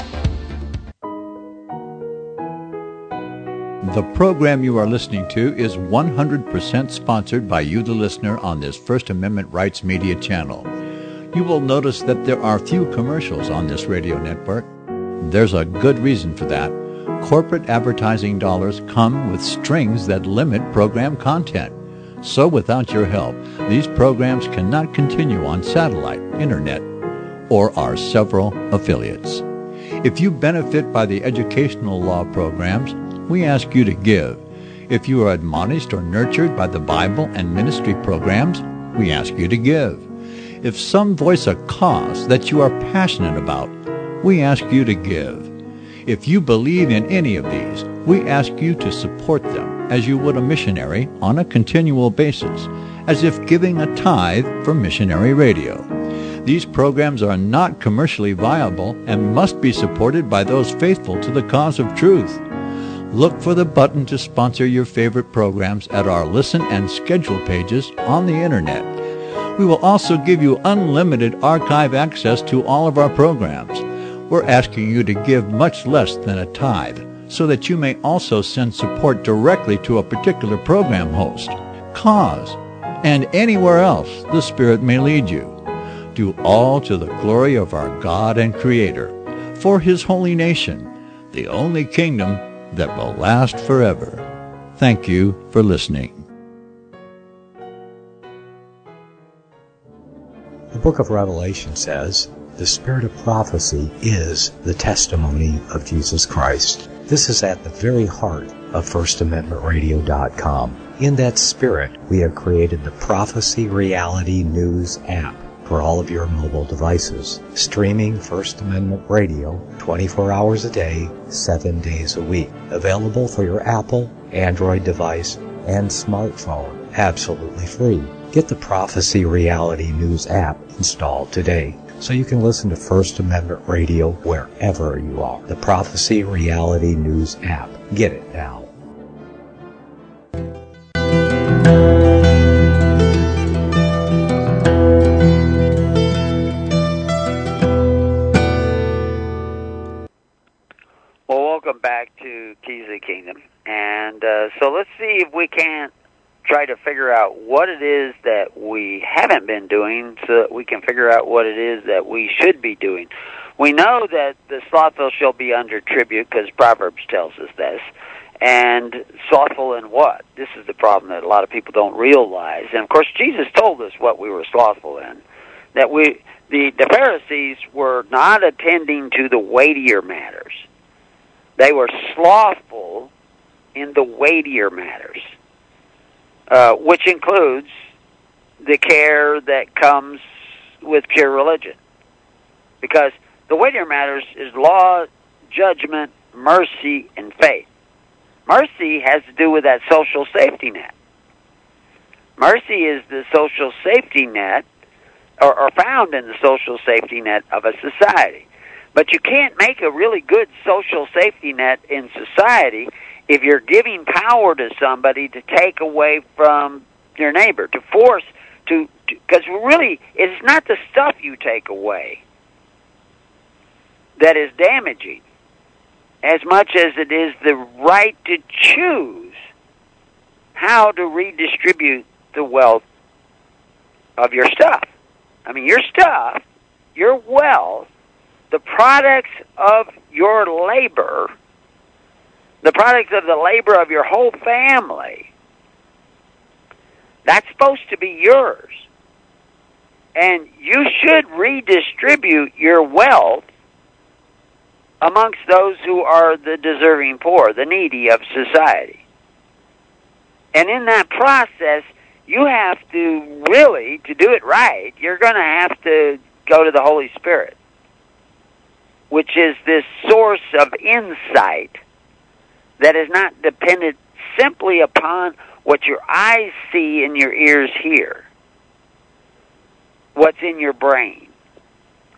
The program you are listening to is one hundred percent sponsored by you, the listener, on this First Amendment Rights Media channel. You will notice that there are few commercials on this radio network. There's a good reason for that. Corporate advertising dollars come with strings that limit program content. So without your help, these programs cannot continue on satellite, internet, or our several affiliates. If you benefit by the educational law programs, we ask you to give. If you are admonished or nurtured by the Bible and ministry programs, we ask you to give. If some voice a cause that you are passionate about, we ask you to give. If you believe in any of these, we ask you to support them as you would a missionary on a continual basis, as if giving a tithe for missionary radio. These programs are not commercially viable and must be supported by those faithful to the cause of truth. Look for the button to sponsor your favorite programs at our listen and schedule pages on the internet. We will also give you unlimited archive access to all of our programs. We're asking you to give much less than a tithe, so that you may also send support directly to a particular program host, cause, and anywhere else the Spirit may lead you. Do all to the glory of our God and Creator, for His holy nation, the only kingdom that will last forever. Thank you for listening. The book of Revelation says, "The spirit of prophecy is the testimony of Jesus Christ." This is at the very heart of first amendment radio dot com. In that spirit, we have created the Prophecy Reality News app for all of your mobile devices, streaming First Amendment Radio twenty-four hours a day, seven days a week. Available for your Apple, Android device, and smartphone, absolutely free. Get the Prophecy Reality News app installed today, so you can listen to First Amendment Radio wherever you are. The Prophecy Reality News app. Get it now. Well, welcome back to Keys of the Kingdom. And uh, so let's see if we can't try to figure out what it is that we haven't been doing so that we can figure out what it is that we should be doing. We know that the slothful shall be under tribute because Proverbs tells us this. And slothful in what? This is the problem that a lot of people don't realize. And, of course, Jesus told us what we were slothful in, that we the, the Pharisees were not attending to the weightier matters. They were slothful in the weightier matters. Uh, which includes the care that comes with pure religion. Because the weightier matters is law, judgment, mercy, and faith. Mercy has to do with that social safety net. Mercy is the social safety net, or, or found in the social safety net of a society. But you can't make a really good social safety net in society if you're giving power to somebody to take away from your neighbor, to force, to, because really, it's not the stuff you take away that is damaging, as much as it is the right to choose how to redistribute the wealth of your stuff. I mean, your stuff, your wealth, the products of your labor, the products of the labor of your whole family, that's supposed to be yours. And you should redistribute your wealth amongst those who are the deserving poor, the needy of society. And in that process, you have to really, to do it right, you're going to have to go to the Holy Spirit, which is this source of insight that is not dependent simply upon what your eyes see and your ears hear, what's in your brain.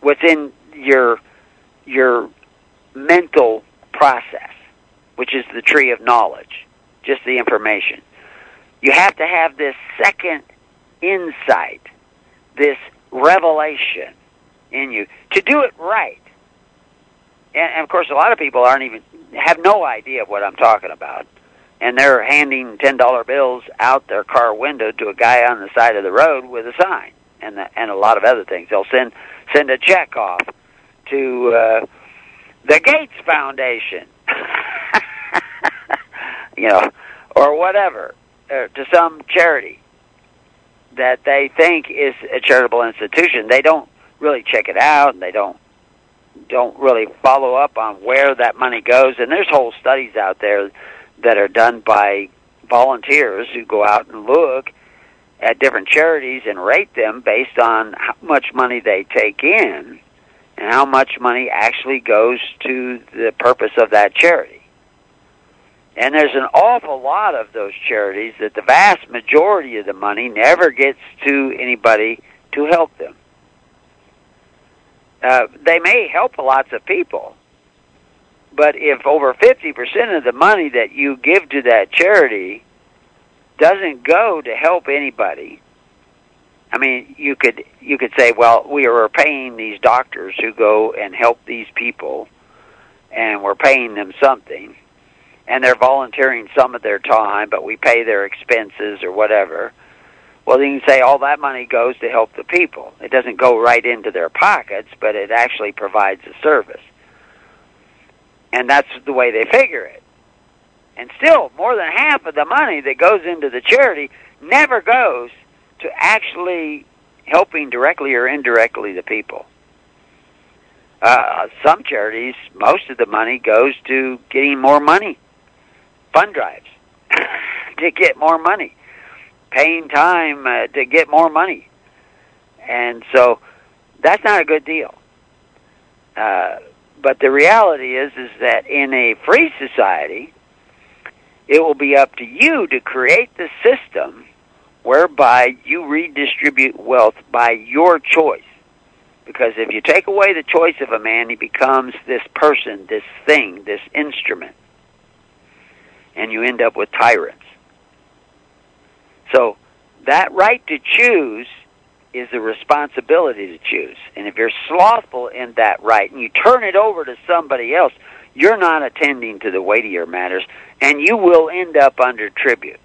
within your your mental process, which is the tree of knowledge, just the information. You have to have this second insight, this revelation in you to do it right. And, and of course, a lot of people aren't even have no idea what I'm talking about, and they're handing ten dollar bills out their car window to a guy on the side of the road with a sign, and the, and a lot of other things. They'll send send a check off to uh, the Gates Foundation, you know, or whatever, uh, to some charity that they think is a charitable institution. They don't really check it out, and they don't don't really follow up on where that money goes. And there's whole studies out there that are done by volunteers who go out and look at different charities and rate them based on how much money they take in and how much money actually goes to the purpose of that charity. And there's an awful lot of those charities that the vast majority of the money never gets to anybody to help them. Uh, they may help lots of people, but if over fifty percent of the money that you give to that charity doesn't go to help anybody, I mean, you could you could say, well, we are paying these doctors who go and help these people, and we're paying them something, and they're volunteering some of their time, but we pay their expenses or whatever. Well, you can say all that money goes to help the people. It doesn't go right into their pockets, but it actually provides a service. And that's the way they figure it. And still, more than half of the money that goes into the charity never goes to actually helping directly or indirectly the people. Uh, some charities, most of the money goes to getting more money, fund drives, to get more money, paying time uh, to get more money. And so that's not a good deal. Uh, but the reality is, is that in a free society, it will be up to you to create the system whereby you redistribute wealth by your choice. Because if you take away the choice of a man, he becomes this person, this thing, this instrument. And you end up with tyrants. So that right to choose is the responsibility to choose. And if you're slothful in that right and you turn it over to somebody else, you're not attending to the weightier matters, and you will end up under tribute.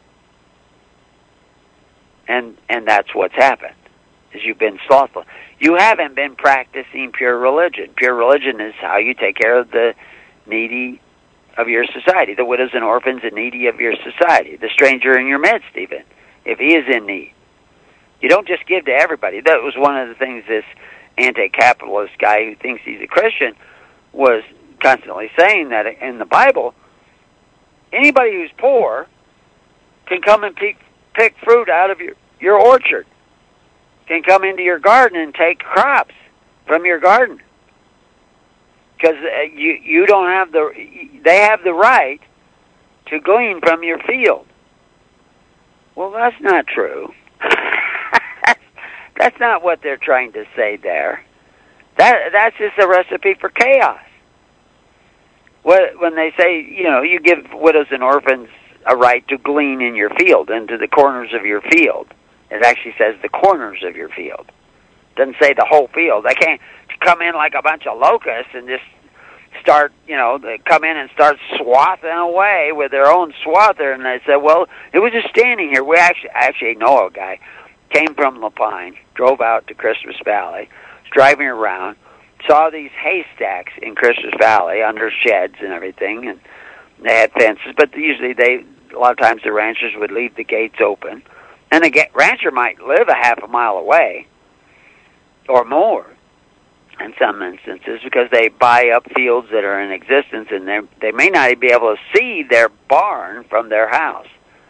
And and that's what's happened, is you've been slothful. You haven't been practicing pure religion. Pure religion is how you take care of the needy of your society, the widows and orphans and needy of your society, the stranger in your midst even, if he is in need. You don't just give to everybody. That was one of the things this anti-capitalist guy who thinks he's a Christian was constantly saying, that in the Bible, anybody who's poor can come and pick, pick fruit out of your, your orchard, can come into your garden and take crops from your garden. Because uh, you you don't have the, they have the right to glean from your field. Well, that's not true. that's, that's not what they're trying to say there. That that's just a recipe for chaos. What, when they say, you know, you give widows and orphans a right to glean in your field, into the corners of your field. It actually says the corners of your field. It doesn't say the whole field. They can't come in like a bunch of locusts and just start, you know, they come in and start swathing away with their own swather. And they said, well, it was just standing here. We actually, actually know a guy, came from La Pine, drove out to Christmas Valley, was driving around, saw these haystacks in Christmas Valley under sheds and everything, and they had fences, but usually they, a lot of times the ranchers would leave the gates open, and the ga- rancher might live a half a mile away or more in some instances, because they buy up fields that are in existence, and they they may not be able to see their barn from their house.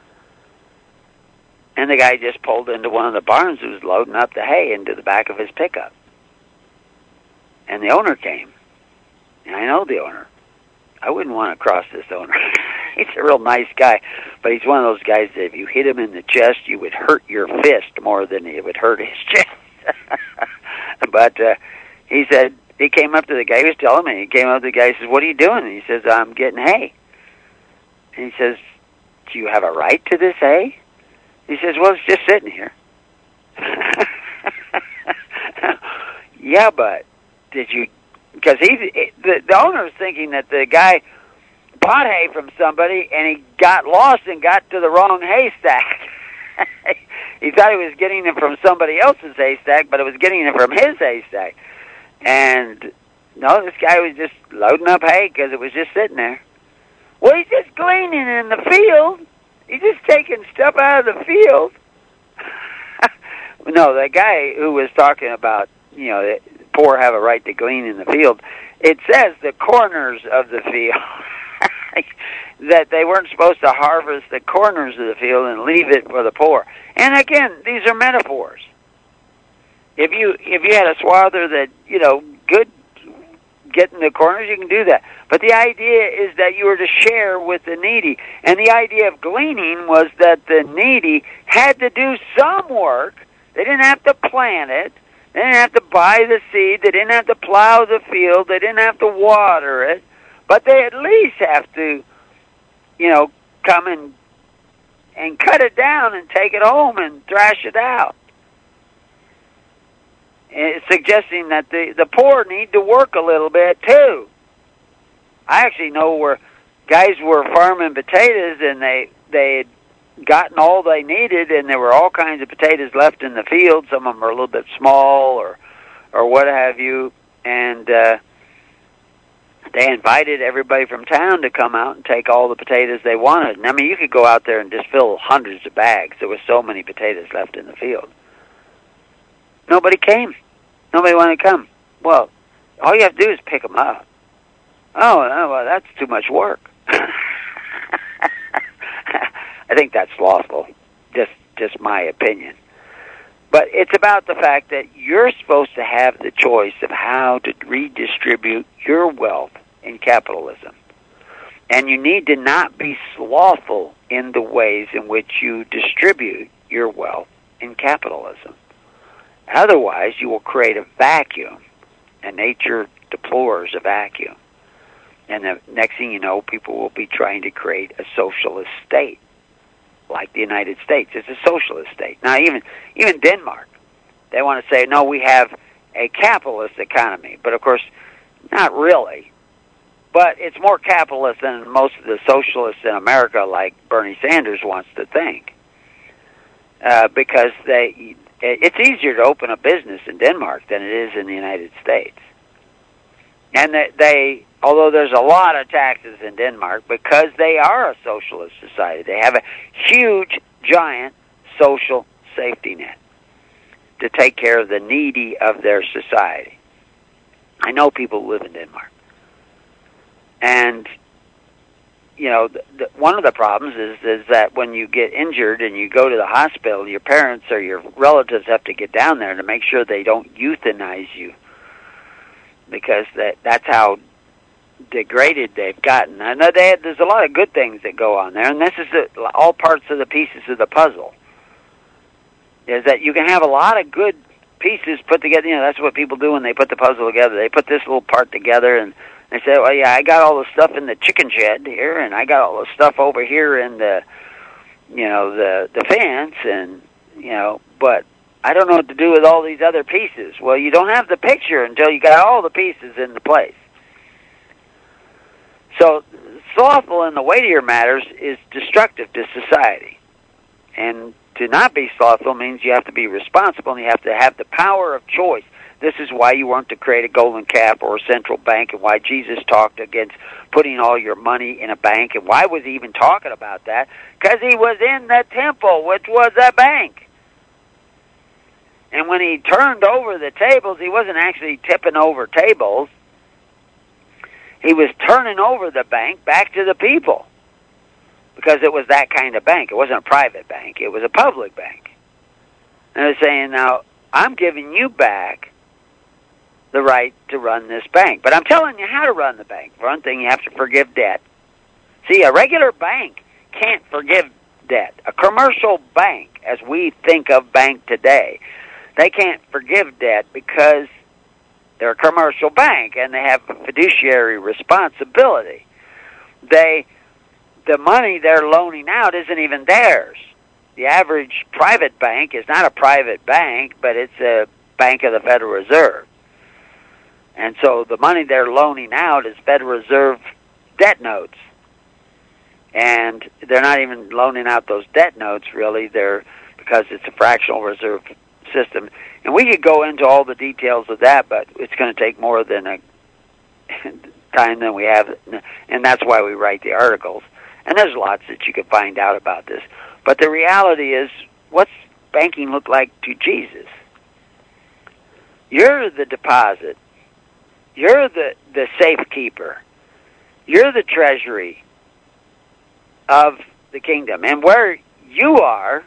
And the guy just pulled into one of the barns and was loading up the hay into the back of his pickup. And the owner came. And I know the owner. I wouldn't want to cross this owner. He's a real nice guy, but he's one of those guys that if you hit him in the chest, you would hurt your fist more than it would hurt his chest. But uh, he said, he came up to the guy, he was telling me, he came up to the guy, he says, what are you doing? And he says, I'm getting hay. And he says, do you have a right to this hay? He says, well, it's just sitting here. Yeah, but did you, because he, the, the owner was thinking that the guy bought hay from somebody and he got lost and got to the wrong haystack. He thought he was getting it from somebody else's haystack, but it was getting it from his haystack. And no, this guy was just loading up hay because it was just sitting there. Well, he's just gleaning in the field. He's just taking stuff out of the field. No, the guy who was talking about, you know, the poor have a right to glean in the field, it says the corners of the field. That they weren't supposed to harvest the corners of the field and leave it for the poor. And again, these are metaphors. If you if you had a swather that, you know, good get in the corners, you can do that. But the idea is that you were to share with the needy. And the idea of gleaning was that the needy had to do some work. They didn't have to plant it. They didn't have to buy the seed. They didn't have to plow the field. They didn't have to water it. But they at least have to, you know, come and and cut it down and take it home and thrash it out. And it's suggesting that the, the poor need to work a little bit too. I actually know where guys were farming potatoes and they they had gotten all they needed and there were all kinds of potatoes left in the field. Some of them are a little bit small or or what have you. And uh, they invited everybody from town to come out and take all the potatoes they wanted. And I mean, you could go out there and just fill hundreds of bags. There were so many potatoes left in the field. Nobody came. Nobody wanted to come. Well, all you have to do is pick them up. Oh, no, well, that's too much work. I think that's slothful. Just, just my opinion. But it's about the fact that you're supposed to have the choice of how to redistribute your wealth in capitalism. And you need to not be slothful in the ways in which you distribute your wealth in capitalism. Otherwise, you will create a vacuum, and nature deplores a vacuum. And the next thing you know, people will be trying to create a socialist state, like the United States. It's a socialist state. Now, even even Denmark, they want to say, no, we have a capitalist economy. But, of course, not really. But it's more capitalist than most of the socialists in America, like Bernie Sanders wants to think. Uh, because they... It's easier to open a business in Denmark than it is in the United States. And they, they, although there's a lot of taxes in Denmark, because they are a socialist society, they have a huge, giant social safety net to take care of the needy of their society. I know people who live in Denmark. And you know, the, the, one of the problems is is that when you get injured and you go to the hospital, your parents or your relatives have to get down there to make sure they don't euthanize you, because that that's how degraded they've gotten. I know they had, there's a lot of good things that go on there, and this is the, all parts of the pieces of the puzzle. Is that you can have a lot of good pieces put together. You know, that's what people do when they put the puzzle together. They put this little part together and they say, well, yeah, I got all the stuff in the chicken shed here, and I got all the stuff over here in the, you know, the the fence, and, you know, but I don't know what to do with all these other pieces. Well, you don't have the picture until you got all the pieces in the place. So slothful in the weightier matters is destructive to society. And to not be slothful means you have to be responsible, and you have to have the power of choice. This is why you weren't to create a golden calf or a central bank, and why Jesus talked against putting all your money in a bank. And why was he even talking about that? Because he was in the temple, which was a bank. And when he turned over the tables, he wasn't actually tipping over tables. He was turning over the bank back to the people, because it was that kind of bank. It wasn't a private bank. It was a public bank. And they're saying, now, I'm giving you back the right to run this bank. But I'm telling you how to run the bank. For one thing, you have to forgive debt. See, a regular bank can't forgive debt. A commercial bank, as we think of bank today, they can't forgive debt because They're a commercial bank, and they have a fiduciary responsibility. They, the money they're loaning out isn't even theirs. The average private bank is not a private bank, but it's a bank of the Federal Reserve. And so the money they're loaning out is Federal Reserve debt notes. And they're not even loaning out those debt notes, really. They're because it's a fractional reserve system. And we could go into all the details of that, but it's going to take more than a time than we have. And that's why we write the articles. And there's lots that you can find out about this. But the reality is, what's banking look like to Jesus? You're the deposit. You're the, the safekeeper. You're the treasury of the kingdom. And where you are,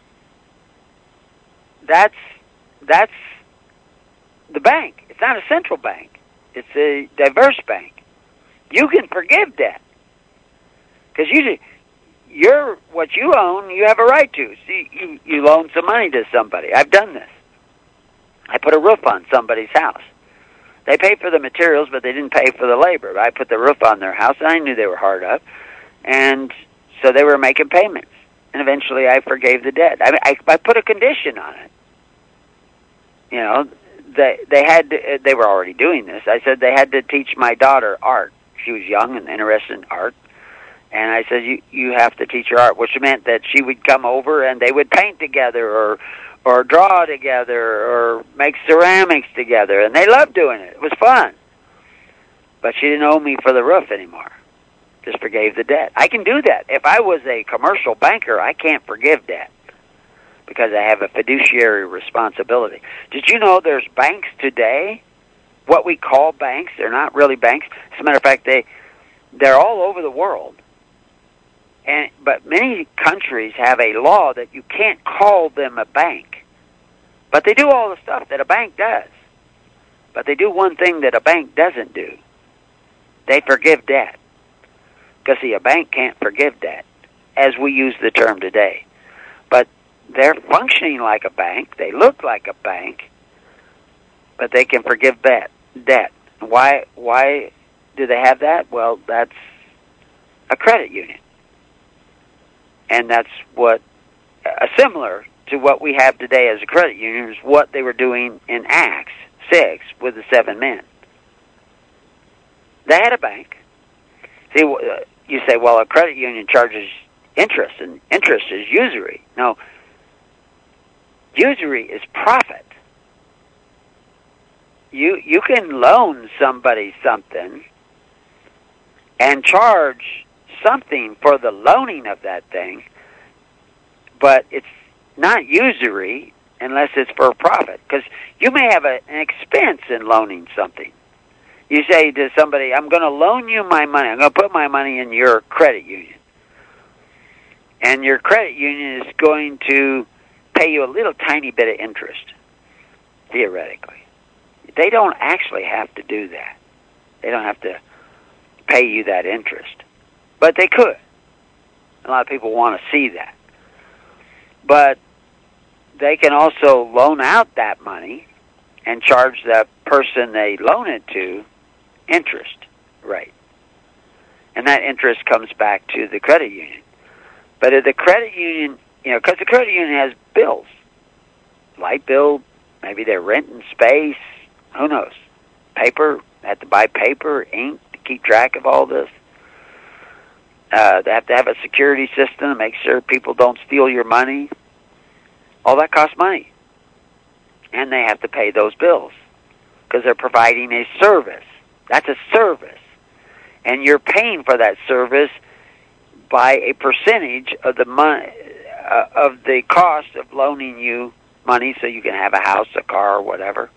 that's that's the bank. It's not a central bank. It's a diverse bank. You can forgive debt. Because you, you're, what you own, you have a right to. See, you, you loan some money to somebody. I've done this. I put a roof on somebody's house. They paid for the materials, but they didn't pay for the labor. I put the roof on their house, and I knew they were hard up. And so they were making payments. And eventually I forgave the debt. I, I, I put a condition on it. You know, they they had to, they were already doing this. I said they had to teach my daughter art. She was young and interested in art. And I said, you you have to teach her art, which meant that she would come over and they would paint together or or draw together or make ceramics together. And they loved doing it. It was fun. But she didn't owe me for the roof anymore. Just forgave the debt. I can do that. If I was a commercial banker, I can't forgive debt because I have a fiduciary responsibility. Did you know there's banks today, what we call banks? They're not really banks. As a matter of fact, they, they're all over the world. And but many countries have a law that you can't call them a bank. But they do all the stuff that a bank does. But they do one thing that a bank doesn't do. They forgive debt. Because, see, a bank can't forgive debt, as we use the term today. But they're functioning like a bank. They look like a bank, but they can forgive debt. Debt. Why, why do they have that? Well, that's a credit union. And that's what, uh, similar to what we have today as a credit union, is what they were doing in Acts six with the seven men. They had a bank. See, uh, you say, well, a credit union charges interest, and interest is usury. No, usury is profit. You you can loan somebody something and charge something for the loaning of that thing, but it's not usury unless it's for profit, because you may have a, an expense in loaning something. You say to somebody, I'm going to loan you my money. I'm going to put my money in your credit union. And your credit union is going to pay you a little tiny bit of interest, theoretically. They don't actually have to do that. They don't have to pay you that interest. But they could. A lot of people want to see that. But they can also loan out that money and charge the person they loan it to interest rate. And that interest comes back to the credit union. But if the credit union, you know, because the credit union has bills, light bill, maybe they're renting space, who knows, paper, they have to buy paper, ink to keep track of all this. Uh, they have to have a security system to make sure people don't steal your money. All that costs money. And they have to pay those bills because they're providing a service. That's a service. And you're paying for that service by a percentage of the money, uh, of the cost of loaning you money so you can have a house, a car, or whatever.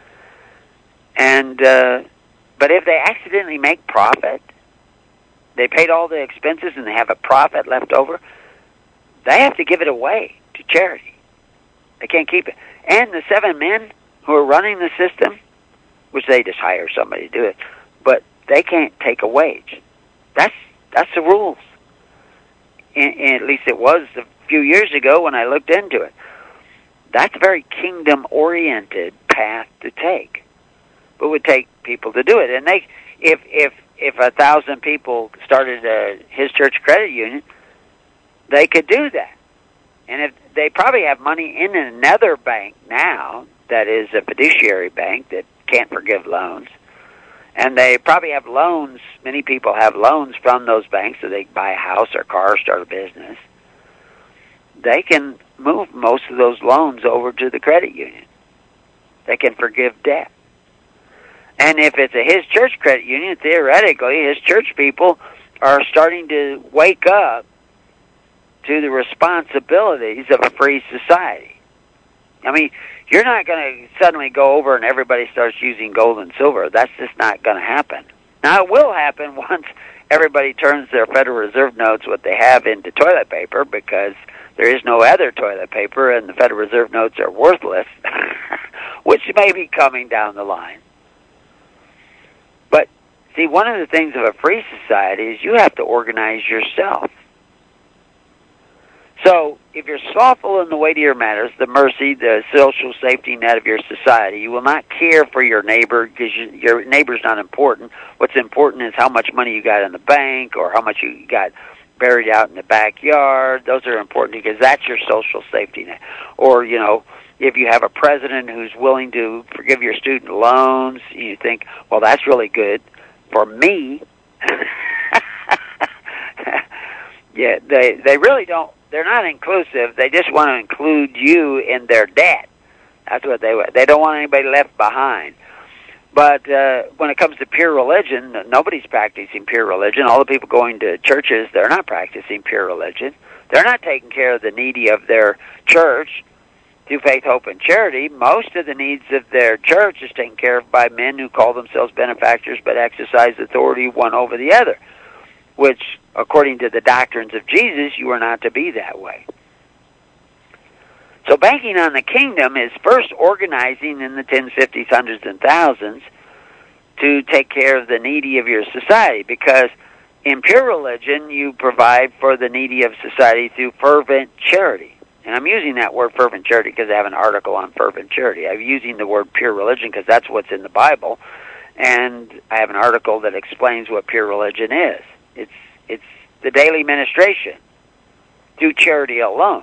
And uh, but if they accidentally make profit, they paid all the expenses and they have a profit left over, they have to give it away to charity. They can't keep it. And the seven men who are running the system, which they just hire somebody to do it, but they can't take a wage. That's that's the rules. And, and at least it was a few years ago when I looked into it. That's a very kingdom-oriented path to take. but it would take people to do it. And they, if if if a thousand people started a His Church credit union, they could do that. And if they probably have money in another bank now that is a fiduciary bank that can't forgive loans, and they probably have loans. Many people have loans from those banks so they can buy a house or car, or start a business. They can move most of those loans over to the credit union. They can forgive debt. And if it's a His Church credit union, theoretically, His church people are starting to wake up to the responsibilities of a free society. I mean, you're not going to suddenly go over and everybody starts using gold and silver. That's just not going to happen. Now, it will happen once everybody turns their Federal Reserve notes, what they have, into toilet paper, because there is no other toilet paper and the Federal Reserve notes are worthless, which may be coming down the line. But, see, one of the things of a free society is you have to organize yourself. So, if you're slothful in the weightier matters, the mercy, the social safety net of your society, you will not care for your neighbor because you, your neighbor's not important. What's important is how much money you got in the bank or how much you got buried out in the backyard. Those are important because that's your social safety net. Or, you know, if you have a president who's willing to forgive your student loans, you think, well, that's really good for me. Yeah, they they really don't. They're not inclusive. They just want to include you in their debt. That's what they want. They don't want anybody left behind. But uh, when it comes to pure religion, nobody's practicing pure religion. All the people going to churches, they're not practicing pure religion. They're not taking care of the needy of their church through faith, hope, and charity. Most of the needs of their church is taken care of by men who call themselves benefactors but exercise authority one over the other, which, according to the doctrines of Jesus, you are not to be that way. So banking on the kingdom is first organizing in the tens, fifties, hundreds, and thousands to take care of the needy of your society, because in pure religion, you provide for the needy of society through fervent charity. And I'm using that word fervent charity because I have an article on fervent charity. I'm using the word pure religion because that's what's in the Bible, and I have an article that explains what pure religion is. It's it's the daily ministration through charity alone.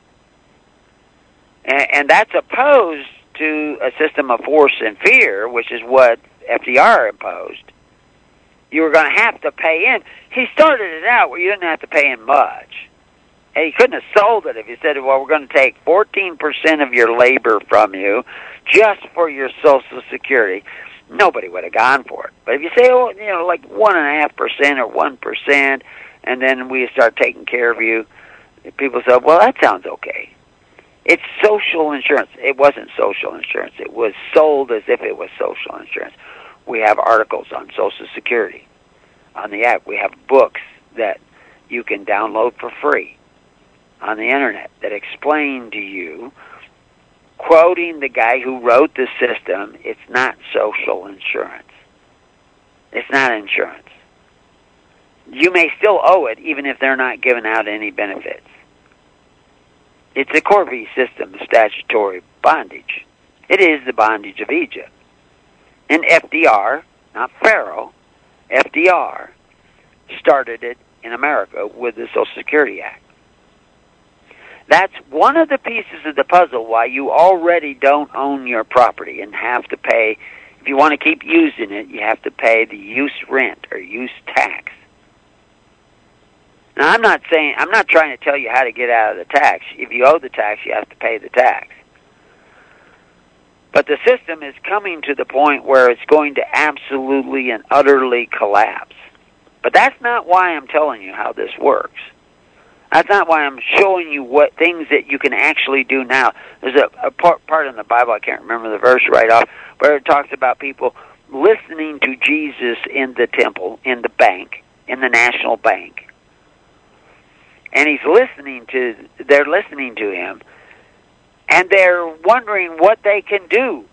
And, and that's opposed to a system of force and fear, which is what F D R imposed. You were going to have to pay in. He started it out where you didn't have to pay in much. And he couldn't have sold it if he said, well, we're going to take fourteen percent of your labor from you just for your Social Security. Nobody would have gone for it. But if you say, oh, you know, like one and a half percent or one percent, and then we start taking care of you, people say, well, that sounds okay. It's social insurance. It wasn't social insurance. It was sold as if it was social insurance. We have articles on Social Security on the app. We have books that you can download for free on the internet that explain to you, quoting the guy who wrote the system, it's not social insurance. It's not insurance. You may still owe it even if they're not giving out any benefits. It's a Corby system of statutory bondage. It is the bondage of Egypt. And F D R, not Pharaoh, F D R started it in America with the Social Security Act. That's one of the pieces of the puzzle why you already don't own your property and have to pay. If you want to keep using it, you have to pay the use rent or use tax. Now, I'm not saying, I'm not trying to tell you how to get out of the tax. If you owe the tax, you have to pay the tax. But the system is coming to the point where it's going to absolutely and utterly collapse. But that's not why I'm telling you how this works. That's not why I'm showing you what things that you can actually do now. There's a, a part, part in the Bible, I can't remember the verse right off, where it talks about people listening to Jesus in the temple, in the bank, in the national bank. And he's listening to, they're listening to him, and they're wondering what they can do.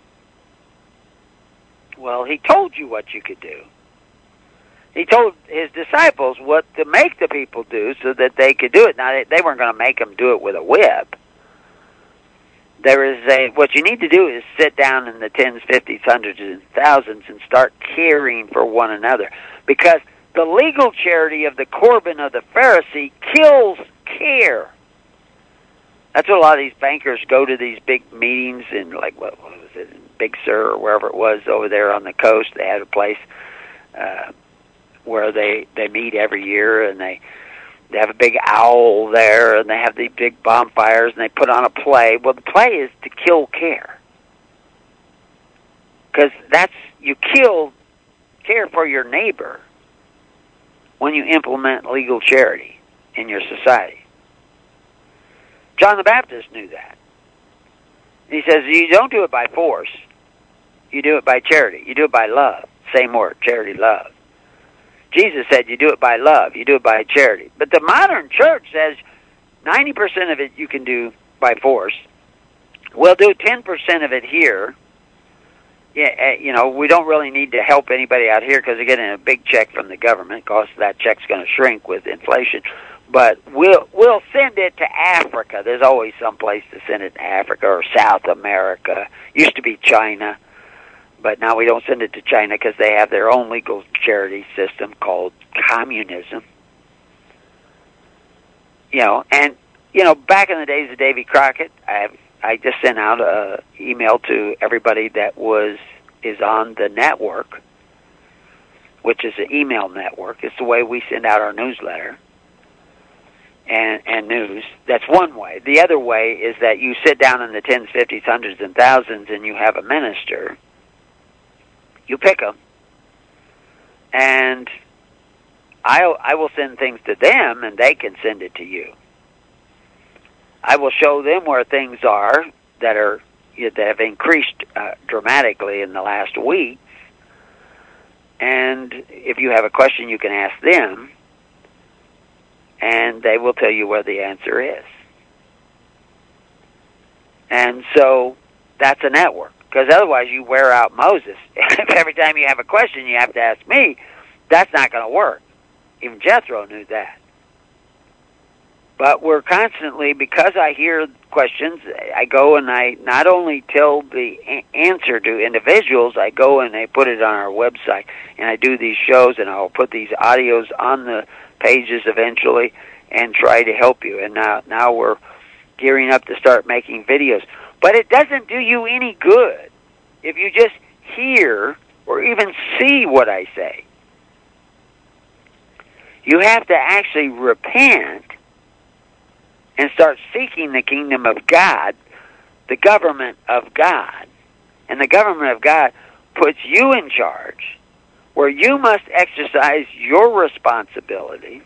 Well, he told you what you could do. He told his disciples what to make the people do so that they could do it. Now, they, they weren't going to make them do it with a whip. there is a, what you need to do is sit down in the tens, fifties, hundreds, and thousands and start caring for one another. Because the legal charity of the Corban of the Pharisee kills care. That's what a lot of these bankers go to these big meetings in, like, what, what was it, in Big Sur or wherever it was over there on the coast. They had a place uh, where they, they meet every year, and they, they have a big owl there, and they have these big bonfires, and they put on a play. Well, the play is to kill care. Because that's, you kill care for your neighbor when you implement legal charity in your society. John the Baptist knew that. He says, you don't do it by force. You do it by charity. You do it by love. Same word, charity, love. Jesus said you do it by love. You do it by charity. But the modern church says ninety percent of it you can do by force. We'll do ten percent of it here. Yeah, you know, we don't really need to help anybody out here because they're getting a big check from the government. Because that check's going to shrink with inflation. But we'll we'll send it to Africa. There's always some place to send it to Africa or South America. Used to be China, but now we don't send it to China because they have their own legal charity system called communism. You know, and you know, back in the days of Davy Crockett, I I just sent out a email to everybody that was is on the network, which is an email network. It's the way we send out our newsletter. And, and news. That's one way. The other way is that you sit down in the tens, fifties, hundreds, and thousands, and you have a minister. You pick them, and I I will send things to them, and they can send it to you. I will show them where things are that are that have increased uh, dramatically in the last week, and if you have a question, you can ask them. And they will tell you where the answer is. And so that's a network. Because otherwise you wear out Moses. If every time you have a question you have to ask me, that's not going to work. Even Jethro knew that. But we're constantly, because I hear questions, I go and I not only tell the a- answer to individuals, I go and I put it on our website. And I do these shows and I'll put these audios on the pages eventually and try to help you. And now now we're gearing up to start making videos. But it doesn't do you any good if you just hear or even see what I say. You have to actually repent and start seeking the kingdom of God, the government of God. And the government of God puts you in charge, where you must exercise your responsibility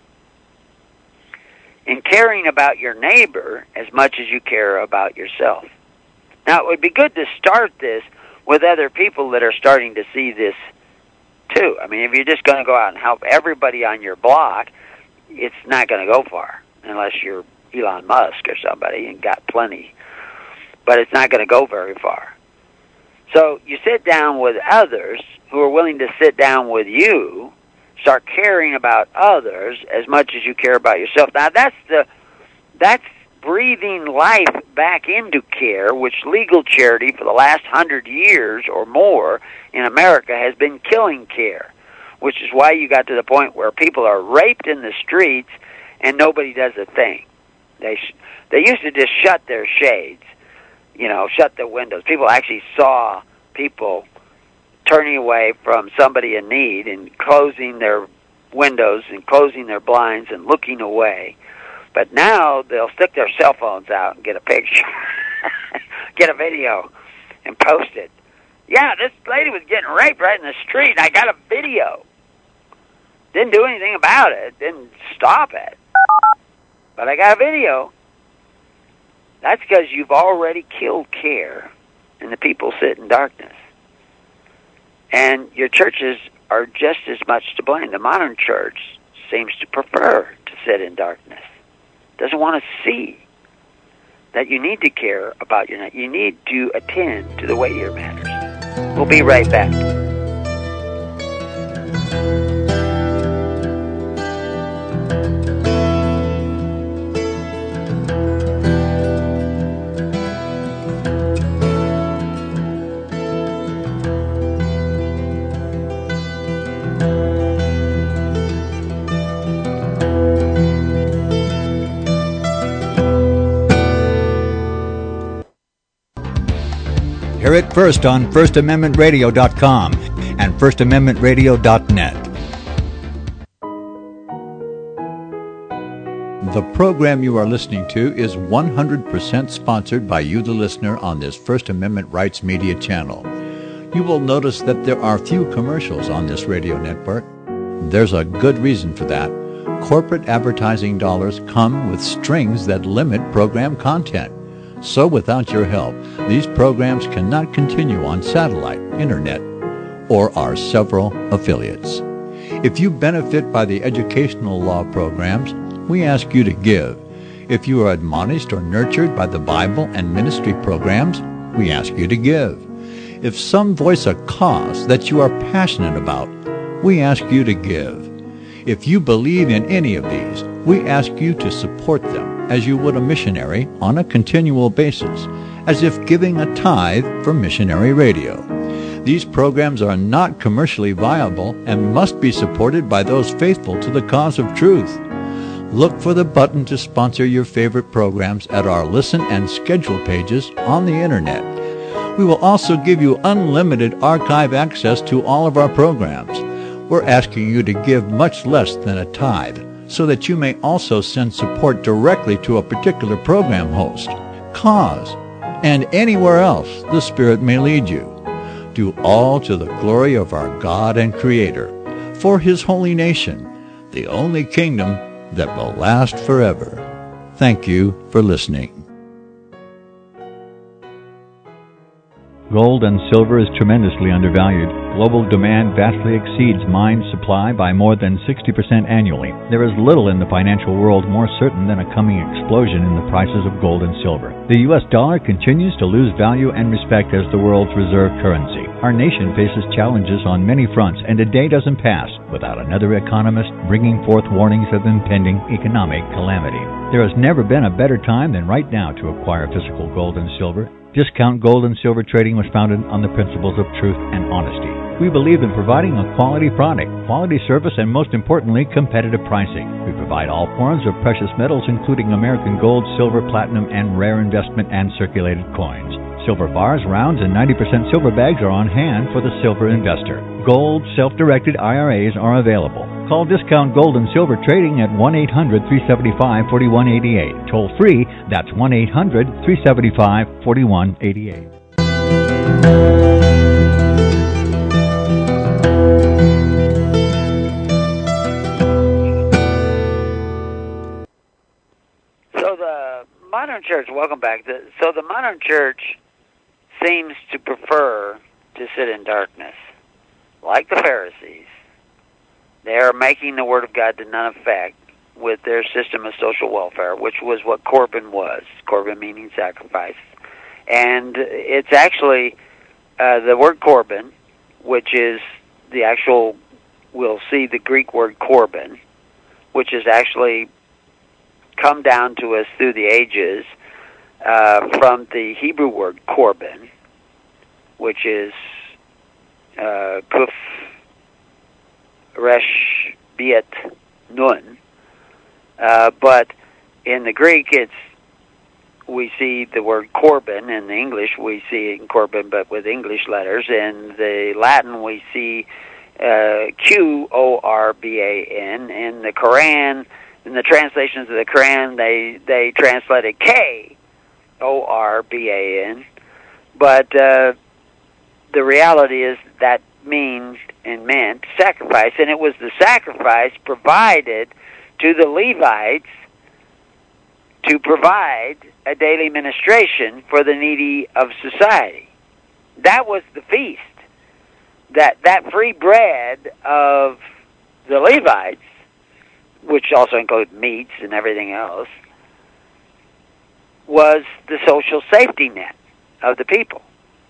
in caring about your neighbor as much as you care about yourself. Now, it would be good to start this with other people that are starting to see this too. I mean, if you're just going to go out and help everybody on your block, it's not going to go far unless you're Elon Musk or somebody and got plenty. But it's not going to go very far. So you sit down with others who are willing to sit down with you, start caring about others as much as you care about yourself. Now that's the that's breathing life back into care, which legal charity for the last hundred years or more in America has been killing care, which is why you got to the point where people are raped in the streets and nobody does a thing. They sh- they used to just shut their shades, you know, shut their windows. People actually saw people turning away from somebody in need and closing their windows and closing their blinds and looking away. But now they'll stick their cell phones out and get a picture, get a video, and post it. Yeah, this lady was getting raped right in the street. I got a video. Didn't do anything about it. Didn't stop it. But I got a video. That's because you've already killed care, and the people sit in darkness. And your churches are just as much to blame. The modern church seems to prefer to sit in darkness. Doesn't want to see that you need to care about your, you need to attend to the weightier matters. We'll be right back. Hear it first on first amendment radio dot com and first amendment radio dot net. The program you are listening to is one hundred percent sponsored by you, the listener, on this First Amendment Rights Media channel. You will notice that there are few commercials on this radio network. There's a good reason for that. Corporate advertising dollars come with strings that limit program content. So without your help, these programs cannot continue on satellite, internet, or our several affiliates. If you benefit by the educational law programs, we ask you to give. If you are admonished or nurtured by the Bible and ministry programs, we ask you to give. If some voice a cause that you are passionate about, we ask you to give. If you believe in any of these, we ask you to support them as you would a missionary on a continual basis, as if giving a tithe for missionary radio. These programs are not commercially viable and must be supported by those faithful to the cause of truth. Look for the button to sponsor your favorite programs at our listen and schedule pages on the internet. We will also give you unlimited archive access to all of our programs. We're asking you to give much less than a tithe so that you may also send support directly to a particular program host, cause, and anywhere else the Spirit may lead you. Do all to the glory of our God and Creator, for His holy nation, the only kingdom that will last forever. Thank you for listening. Gold and silver is tremendously undervalued. Global demand vastly exceeds mine supply by more than sixty percent annually. There is little in the financial world more certain than a coming explosion in the prices of gold and silver. The U S dollar continues to lose value and respect as the world's reserve currency. Our nation faces challenges on many fronts, and a day doesn't pass without another economist bringing forth warnings of impending economic calamity. There has never been a better time than right now to acquire physical gold and silver. Discount Gold and Silver Trading was founded on the principles of truth and honesty. We believe in providing a quality product, quality service, and most importantly, competitive pricing. We provide all forms of precious metals, including American gold, silver, platinum, and rare investment and circulated coins. Silver bars, rounds, and ninety percent silver bags are on hand for the silver investor. Gold, self-directed I R As are available. Call Discount Gold and Silver Trading at one eight hundred, three seven five, four one eight eight. Toll free, that's one eight hundred, three seven five, four one eight eight. So the modern church, welcome back. The, so the modern church seems to prefer to sit in darkness, like the Pharisees. They are making the Word of God to none effect with their system of social welfare, which was what Corban was. Corban meaning sacrifice. And it's actually uh, the word Corban, which is the actual, we'll see the Greek word Corban, which has actually come down to us through the ages uh, from the Hebrew word Corban, which is uh, kuf resh biet nun, uh, but in the Greek it's we see the word Corban. In the English we see it in Corban, but with English letters. In the Latin we see uh, Q O R B A N. In the Quran, in the translations of the Quran, they they translated K O R B A N, but uh, the reality is that means and meant sacrifice, and it was the sacrifice provided to the Levites to provide a daily ministration for the needy of society. That was the feast. That that free bread of the Levites, which also included meats and everything else, was the social safety net of the people.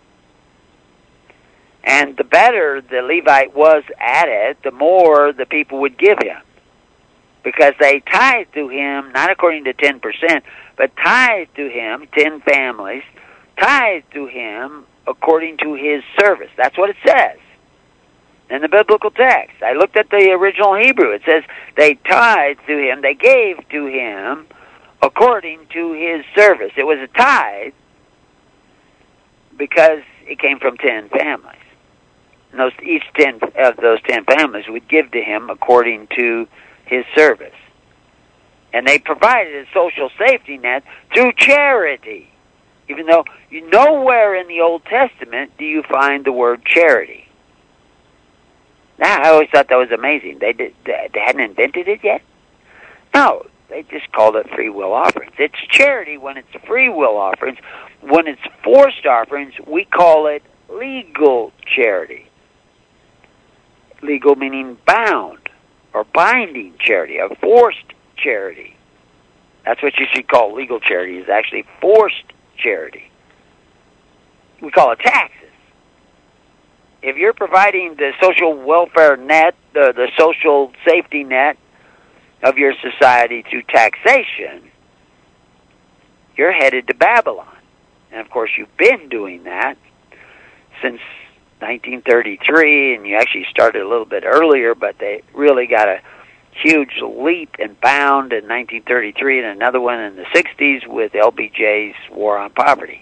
And the better the Levite was at it, the more the people would give him. Because they tithed to him, not according to ten percent, but tithed to him, ten families, tithed to him according to his service. That's what it says in the biblical text. I looked at the original Hebrew. It says they tithed to him, they gave to him according to his service. It was a tithe because it came from ten families. And those, each ten of those ten families would give to him according to his service. And they provided a social safety net through charity. Even though you nowhere in the Old Testament do you find the word charity. Now, I always thought that was amazing. They did, they hadn't invented it yet? No, they just called it free will offerings. It's charity when it's free will offerings. When it's forced offerings, we call it legal charity. Legal meaning bound or binding charity, a forced charity. That's what you should call legal charity, is actually forced charity. We call it taxes. If you're providing the social welfare net, the, the social safety net of your society through taxation, you're headed to Babylon. And of course, you've been doing that since nineteen thirty-three, and you actually started a little bit earlier, but they really got a huge leap and bound in nineteen thirty-three and another one in the sixties with L B J's War on Poverty,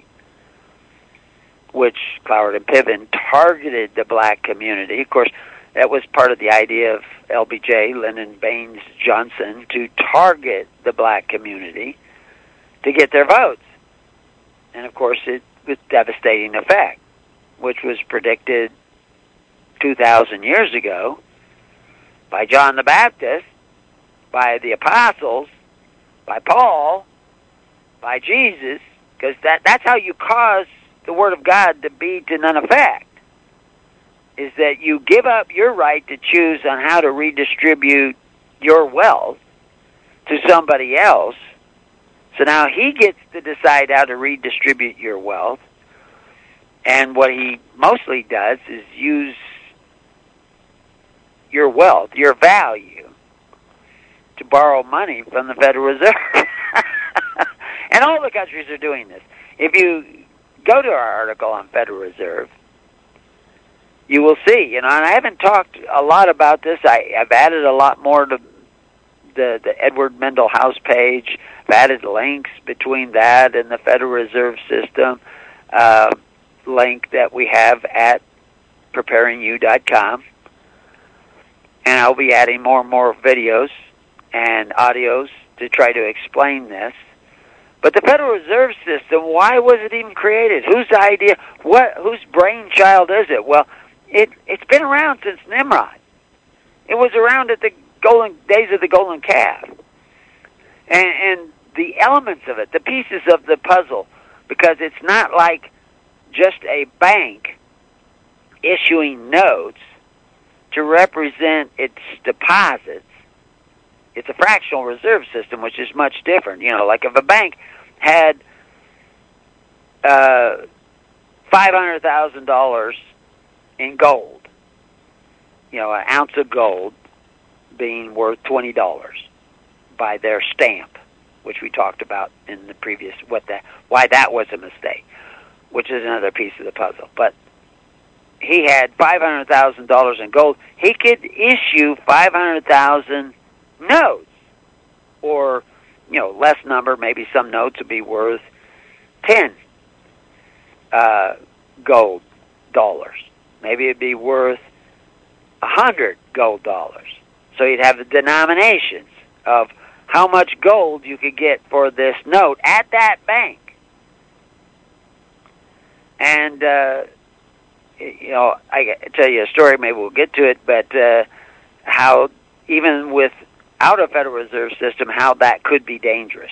which Cloward and Piven targeted the black community. Of course, that was part of the idea of L B J, Lyndon Baines Johnson, to target the black community to get their votes. And of course, it with devastating effect, which was predicted two thousand years ago by John the Baptist, by the apostles, by Paul, by Jesus, because that, that's how you cause the Word of God to be to none effect, is that you give up your right to choose on how to redistribute your wealth to somebody else. So now he gets to decide how to redistribute your wealth. And what he mostly does is use your wealth, your value, to borrow money from the Federal Reserve. And all the countries are doing this. If you go to our article on Federal Reserve, you will see, you know, and I haven't talked a lot about this. I, I've added a lot more to the, the Edward Mendel House page. I've added links between that and the Federal Reserve System uh, link that we have at preparing you dot com. And I'll be adding more and more videos and audios to try to explain this. But the Federal Reserve System, why was it even created? Whose idea? What? Whose brainchild is it? Well, it, it's been around since Nimrod. It was around at the golden days of the golden calf. And, and the elements of it, the pieces of the puzzle, because it's not like just a bank issuing notes to represent its deposits. It's a fractional reserve system, which is much different. You know, like if a bank had uh, five hundred thousand dollars in gold, you know, an ounce of gold being worth twenty dollars by their stamp, which we talked about in the previous, what that, why that was a mistake, which is another piece of the puzzle. But he had five hundred thousand dollars in gold. He could issue five hundred thousand notes, or, you know, less number, maybe some notes would be worth ten uh, gold dollars. Maybe it'd be worth a hundred gold dollars. So you'd have the denominations of how much gold you could get for this note at that bank. And, uh, you know, I tell you a story, maybe we'll get to it, but uh, how even without a Federal Reserve System, how that could be dangerous.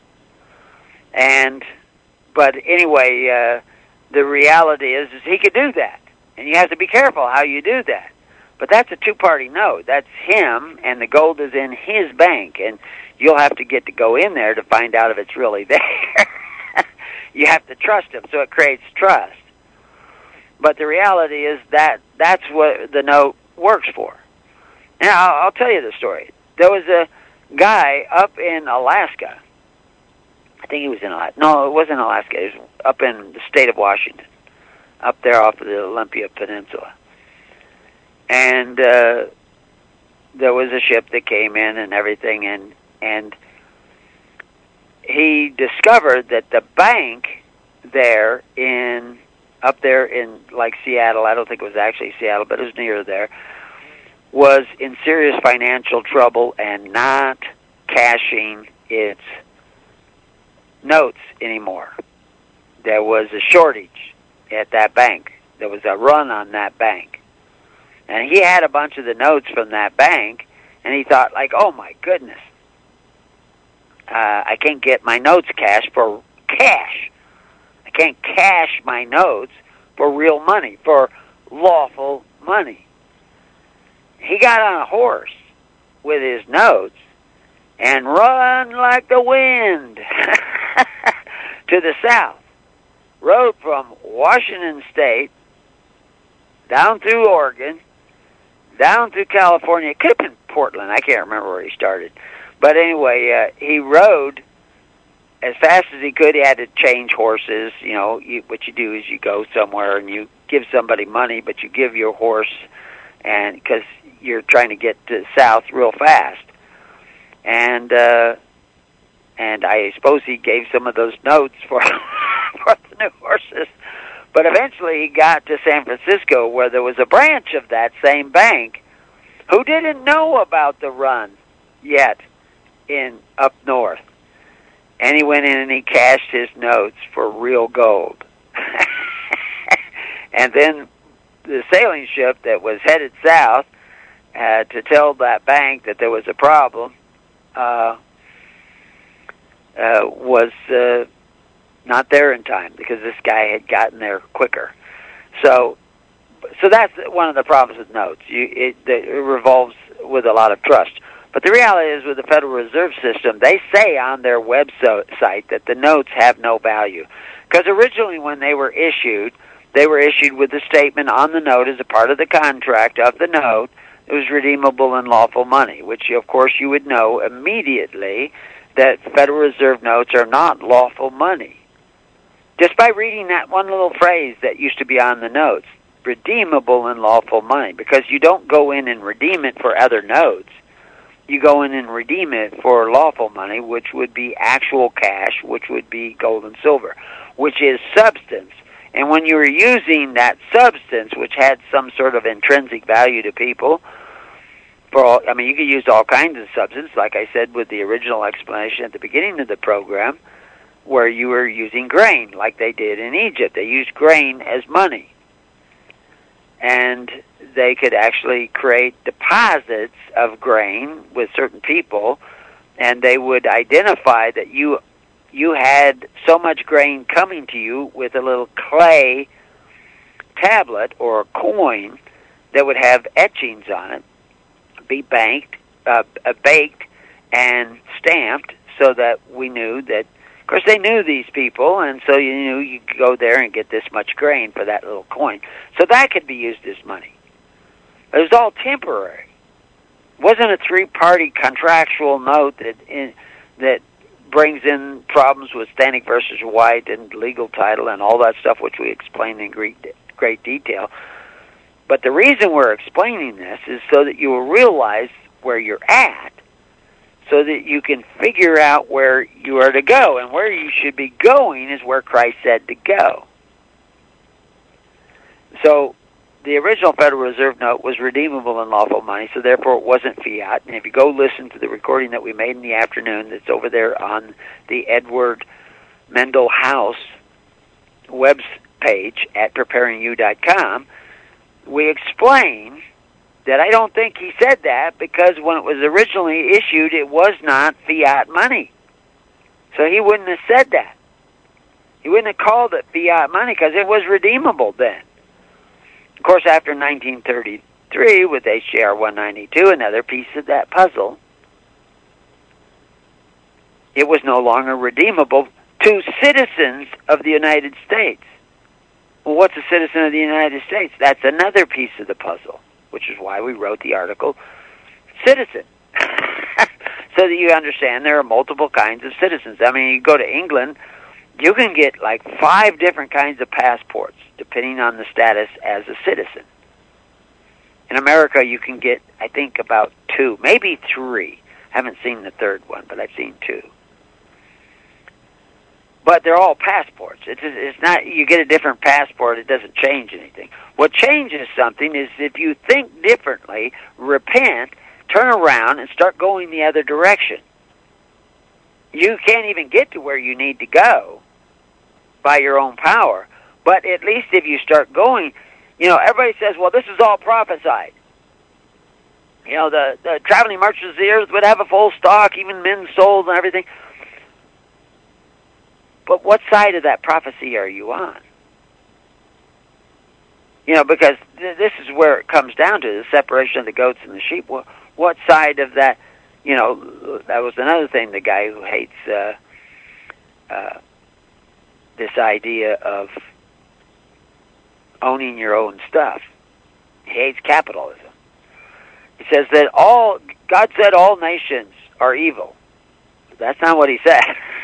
And, but anyway, uh, the reality is, is he could do that. And you have to be careful how you do that. But that's a two-party note. That's him, and the gold is in his bank, and you'll have to get to go in there to find out if it's really there. You have to trust him, so it creates trust. But the reality is that that's what the note works for. Now, I'll, I'll tell you the story. There was a guy up in Alaska. I think he was in Alaska. No, it wasn't Alaska. It was up in the state of Washington, up there off of the Olympia Peninsula. And uh, there was a ship that came in and everything, and and he discovered that the bank there in up there in, like, Seattle, I don't think it was actually Seattle, but it was near there, was in serious financial trouble and not cashing its notes anymore. There was a shortage at that bank. There was a run on that bank. And he had a bunch of the notes from that bank, and he thought, like, oh, my goodness, uh, I can't get my notes cashed for cash. I can't cash my notes for real money, for lawful money. He got on a horse with his notes and run like the wind to the south. Rode from Washington State down through Oregon, down through California. It could have been Portland. I can't remember where he started. But anyway, uh, he rode as fast as he could. He had to change horses. You know, you, what you do is you go somewhere and you give somebody money, but you give your horse, and because you're trying to get to the south real fast. And uh, and I suppose he gave some of those notes for for the new horses. But eventually he got to San Francisco, where there was a branch of that same bank who didn't know about the run yet in up north. And he went in and he cashed his notes for real gold. And then the sailing ship that was headed south uh, to tell that bank that there was a problem uh, uh, was uh, not there in time, because this guy had gotten there quicker. So so that's one of the problems with notes. You, it, it revolves with a lot of trust. But the reality is, with the Federal Reserve System, they say on their website that the notes have no value. Because originally when they were issued, they were issued with a statement on the note as a part of the contract of the note. It was redeemable in lawful money, which, of course, you would know immediately that Federal Reserve notes are not lawful money. Just by reading that one little phrase that used to be on the notes, redeemable in lawful money, because you don't go in and redeem it for other notes. You go in and redeem it for lawful money, which would be actual cash, which would be gold and silver, which is substance. And when you were using that substance, which had some sort of intrinsic value to people, for all, I mean, you could use all kinds of substance, like I said with the original explanation at the beginning of the program, where you were using grain, like they did in Egypt. They used grain as money. And they could actually create deposits of grain with certain people, and they would identify that you you had so much grain coming to you with a little clay tablet or a coin that would have etchings on it, be banked, uh, baked, and stamped, so that we knew that. Of course, they knew these people, and so you knew you could go there and get this much grain for that little coin. So that could be used as money. It was all temporary. It wasn't a three-party contractual note that in, that brings in problems with Stanek versus White and legal title and all that stuff, which we explained in great, great detail. But the reason we're explaining this is so that you will realize where you're at, so that you can figure out where you are to go. And where you should be going is where Christ said to go. So the original Federal Reserve note was redeemable in lawful money, so therefore it wasn't fiat. And if you go listen to the recording that we made in the afternoon that's over there on the Edward Mendel House web page at preparing you dot com, we explain that I don't think he said that, because when it was originally issued, it was not fiat money. So he wouldn't have said that. He wouldn't have called it fiat money, because it was redeemable then. Of course, after nineteen thirty-three, with H J R one ninety-two, another piece of that puzzle, it was no longer redeemable to citizens of the United States. Well, what's a citizen of the United States? That's another piece of the puzzle, which is why we wrote the article, Citizen, so that you understand there are multiple kinds of citizens. I mean, you go to England, you can get like five different kinds of passports, depending on the status as a citizen. In America, you can get, I think, about two, maybe three. I haven't seen the third one, but I've seen two. but they're all passports. It's it's not you get a different passport. It doesn't change anything. What changes something is if you think differently, repent, turn around, and start going the other direction. You can't even get to where you need to go by your own power. But at least if you start going, you know, everybody says, well, this is all prophesied. You know, the, the traveling merchants of the earth would have a full stock, even men's souls and everything. But what side of that prophecy are you on? You know, because th- this is where it comes down to, the separation of the goats and the sheep. What, what side of that, you know, that was another thing, the guy who hates uh, uh, this idea of owning your own stuff. He hates capitalism. He says that all, God said all nations are evil. That's not what he said.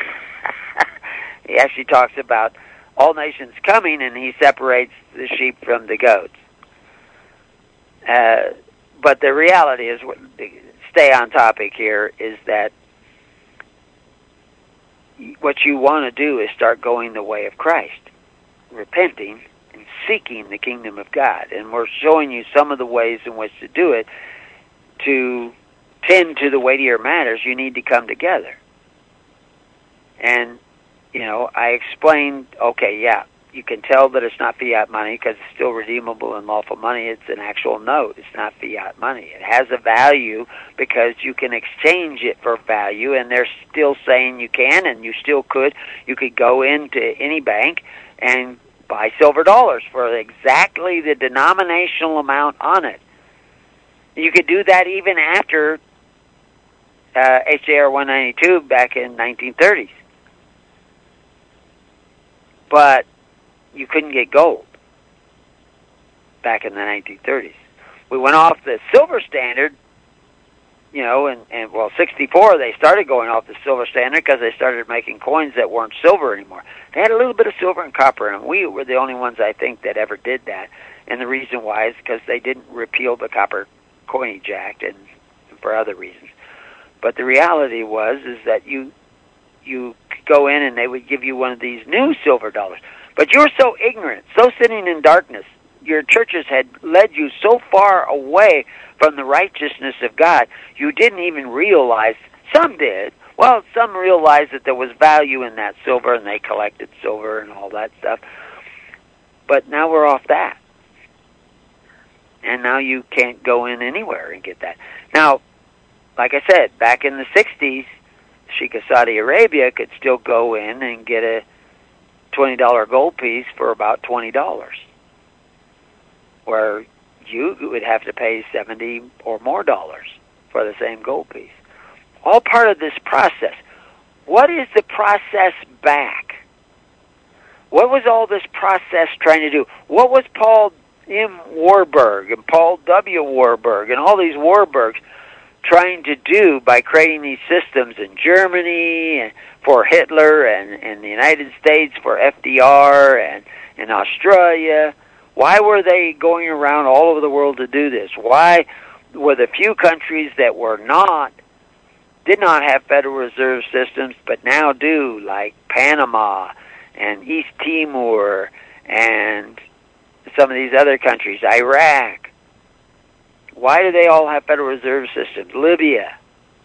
He actually talks about all nations coming, and he separates the sheep from the goats. Uh, but the reality is, stay on topic here, is that what you want to do is start going the way of Christ, repenting and seeking the kingdom of God. And we're showing you some of the ways in which to do it. To tend to the weightier matters, you need to come together. And, you know, I explained, okay, yeah, you can tell that it's not fiat money because it's still redeemable and lawful money. It's an actual note. It's not fiat money. It has a value because you can exchange it for value, and they're still saying you can, and you still could. You could go into any bank and buy silver dollars for exactly the denominational amount on it. You could do that even after uh, H J R one ninety-two back in nineteen thirties. But you couldn't get gold back in the nineteen thirties. We went off the silver standard, you know, and, and well, sixty-four they started going off the silver standard because they started making coins that weren't silver anymore. They had a little bit of silver and copper in them. We were the only ones, I think, that ever did that. And the reason why is because they didn't repeal the Copper Coinage Act and for other reasons. But the reality was is that you you could go in and they would give you one of these new silver dollars. But you were so ignorant, so sitting in darkness. Your churches had led you so far away from the righteousness of God, you didn't even realize. Some did. Well, some realized that there was value in that silver, and they collected silver and all that stuff. But now we're off that. And now you can't go in anywhere and get that. Now, like I said, back in the sixties, Sheikh of Saudi Arabia could still go in and get a twenty dollar gold piece for about twenty dollars, where you would have to pay seventy or more dollars for the same gold piece. All part of this process. What is the process back? What was all this process trying to do? What was Paul M. Warburg and Paul W. Warburg and all these Warburgs trying to do by creating these systems in Germany and for Hitler and, and the United States for F D R and in Australia? Why were they going around all over the world to do this? Why were the few countries that were not, did not have Federal Reserve systems, but now do, like Panama and East Timor and some of these other countries, Iraq? Why do they all have Federal Reserve systems? Libya.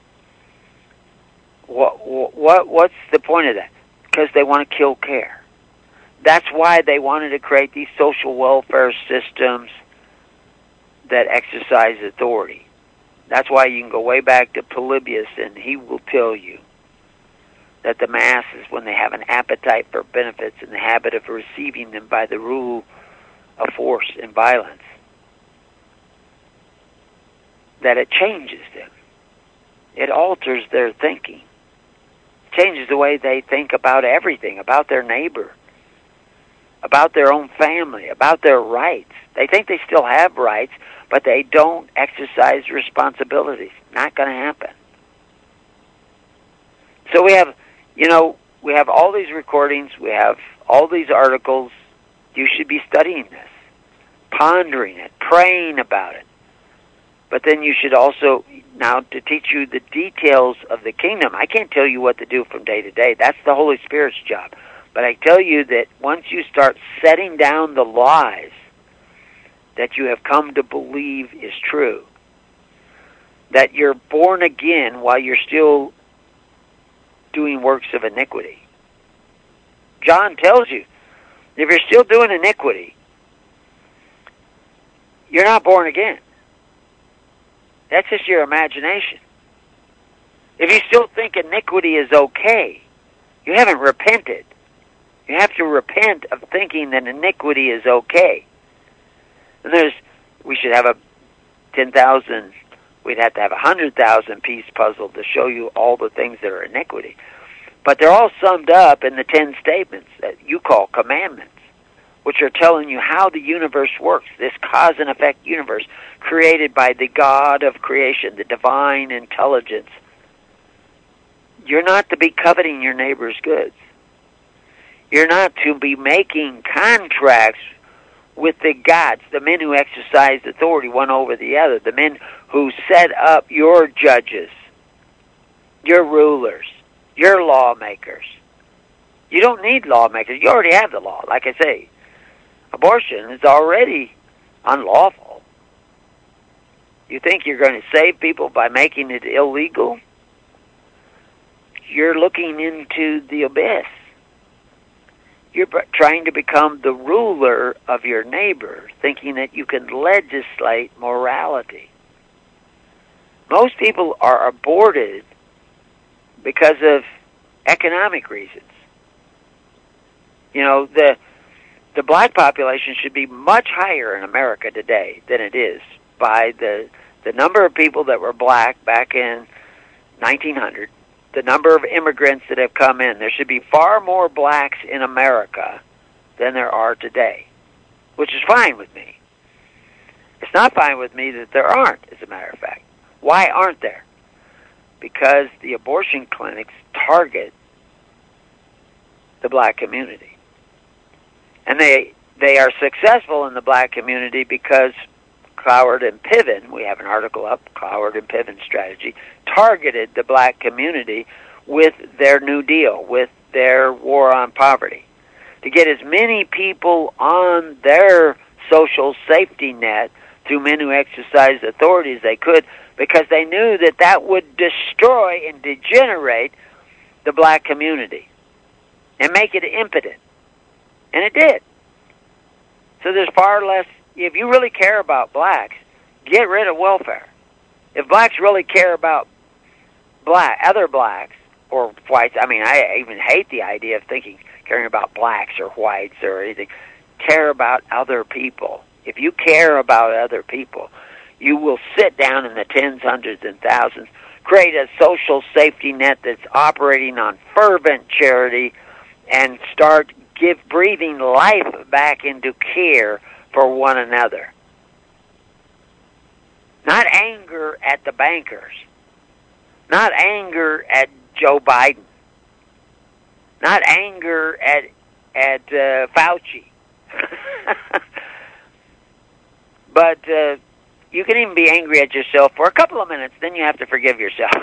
What, what, what's the point of that? Because they want to kill care. That's why they wanted to create these social welfare systems that exercise authority. That's why you can go way back to Polybius, and he will tell you that the masses, when they have an appetite for benefits and the habit of receiving them by the rule of force and violence, that it changes them. It alters their thinking. It changes the way they think about everything, about their neighbor, about their own family, about their rights. They think they still have rights, but they don't exercise responsibilities. Not going to happen. So we have, you know, we have all these recordings, we have all these articles. You should be studying this, pondering it, praying about it. But then you should also, now to teach you the details of the kingdom, I can't tell you what to do from day to day. That's the Holy Spirit's job. But I tell you that once you start setting down the lies that you have come to believe is true, that you're born again while you're still doing works of iniquity. John tells you, if you're still doing iniquity, you're not born again. That's just your imagination. If you still think iniquity is okay, you haven't repented. You have to repent of thinking that iniquity is okay. And there's, we should have a ten thousand, we'd have to have a one hundred thousand piece puzzle to show you all the things that are iniquity. But they're all summed up in the ten statements that you call commandments, which are telling you how the universe works, this cause and effect universe created by the God of creation, the divine intelligence. You're not to be coveting your neighbor's goods. You're not to be making contracts with the gods, the men who exercise authority one over the other, the men who set up your judges, your rulers, your lawmakers. You don't need lawmakers. You already have the law. Like I say, abortion is already unlawful. You think you're going to save people by making it illegal? You're looking into the abyss. You're trying to become the ruler of your neighbor, thinking that you can legislate morality. Most people are aborted because of economic reasons. You know, the the black population should be much higher in America today than it is by the the number of people that were black back in nineteen hundred. The number of immigrants that have come in. There should be far more blacks in America than there are today, which is fine with me. It's not fine with me that there aren't, as a matter of fact. Why aren't there? Because the abortion clinics target the black community. And they they are successful in the black community because Cloward and Piven, we have an article up, Cloward and Piven strategy, targeted the black community with their New Deal, with their war on poverty, to get as many people on their social safety net through men who exercised authority as they could, because they knew that that would destroy and degenerate the black community and make it impotent. And it did. So there's far less. If you really care about blacks, get rid of welfare. If blacks really care about black, other blacks or whites, I mean, I even hate the idea of thinking, caring about blacks or whites or anything. Care about other people. If you care about other people, you will sit down in the tens, hundreds, and thousands, create a social safety net that's operating on fervent charity, and start give breathing life back into care for one another. Not anger at the bankers. Not anger at Joe Biden. Not anger at at uh, Fauci. But uh, you can even be angry at yourself for a couple of minutes, then you have to forgive yourself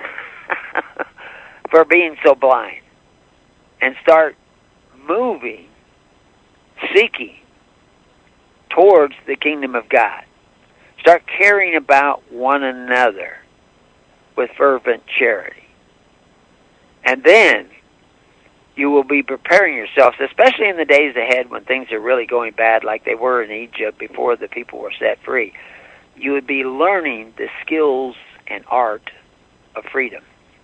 for being so blind. And start moving, seeking towards the kingdom of God. Start caring about one another with fervent charity. And then you will be preparing yourselves, especially in the days ahead when things are really going bad like they were in Egypt before the people were set free. You would be learning the skills and art of freedom.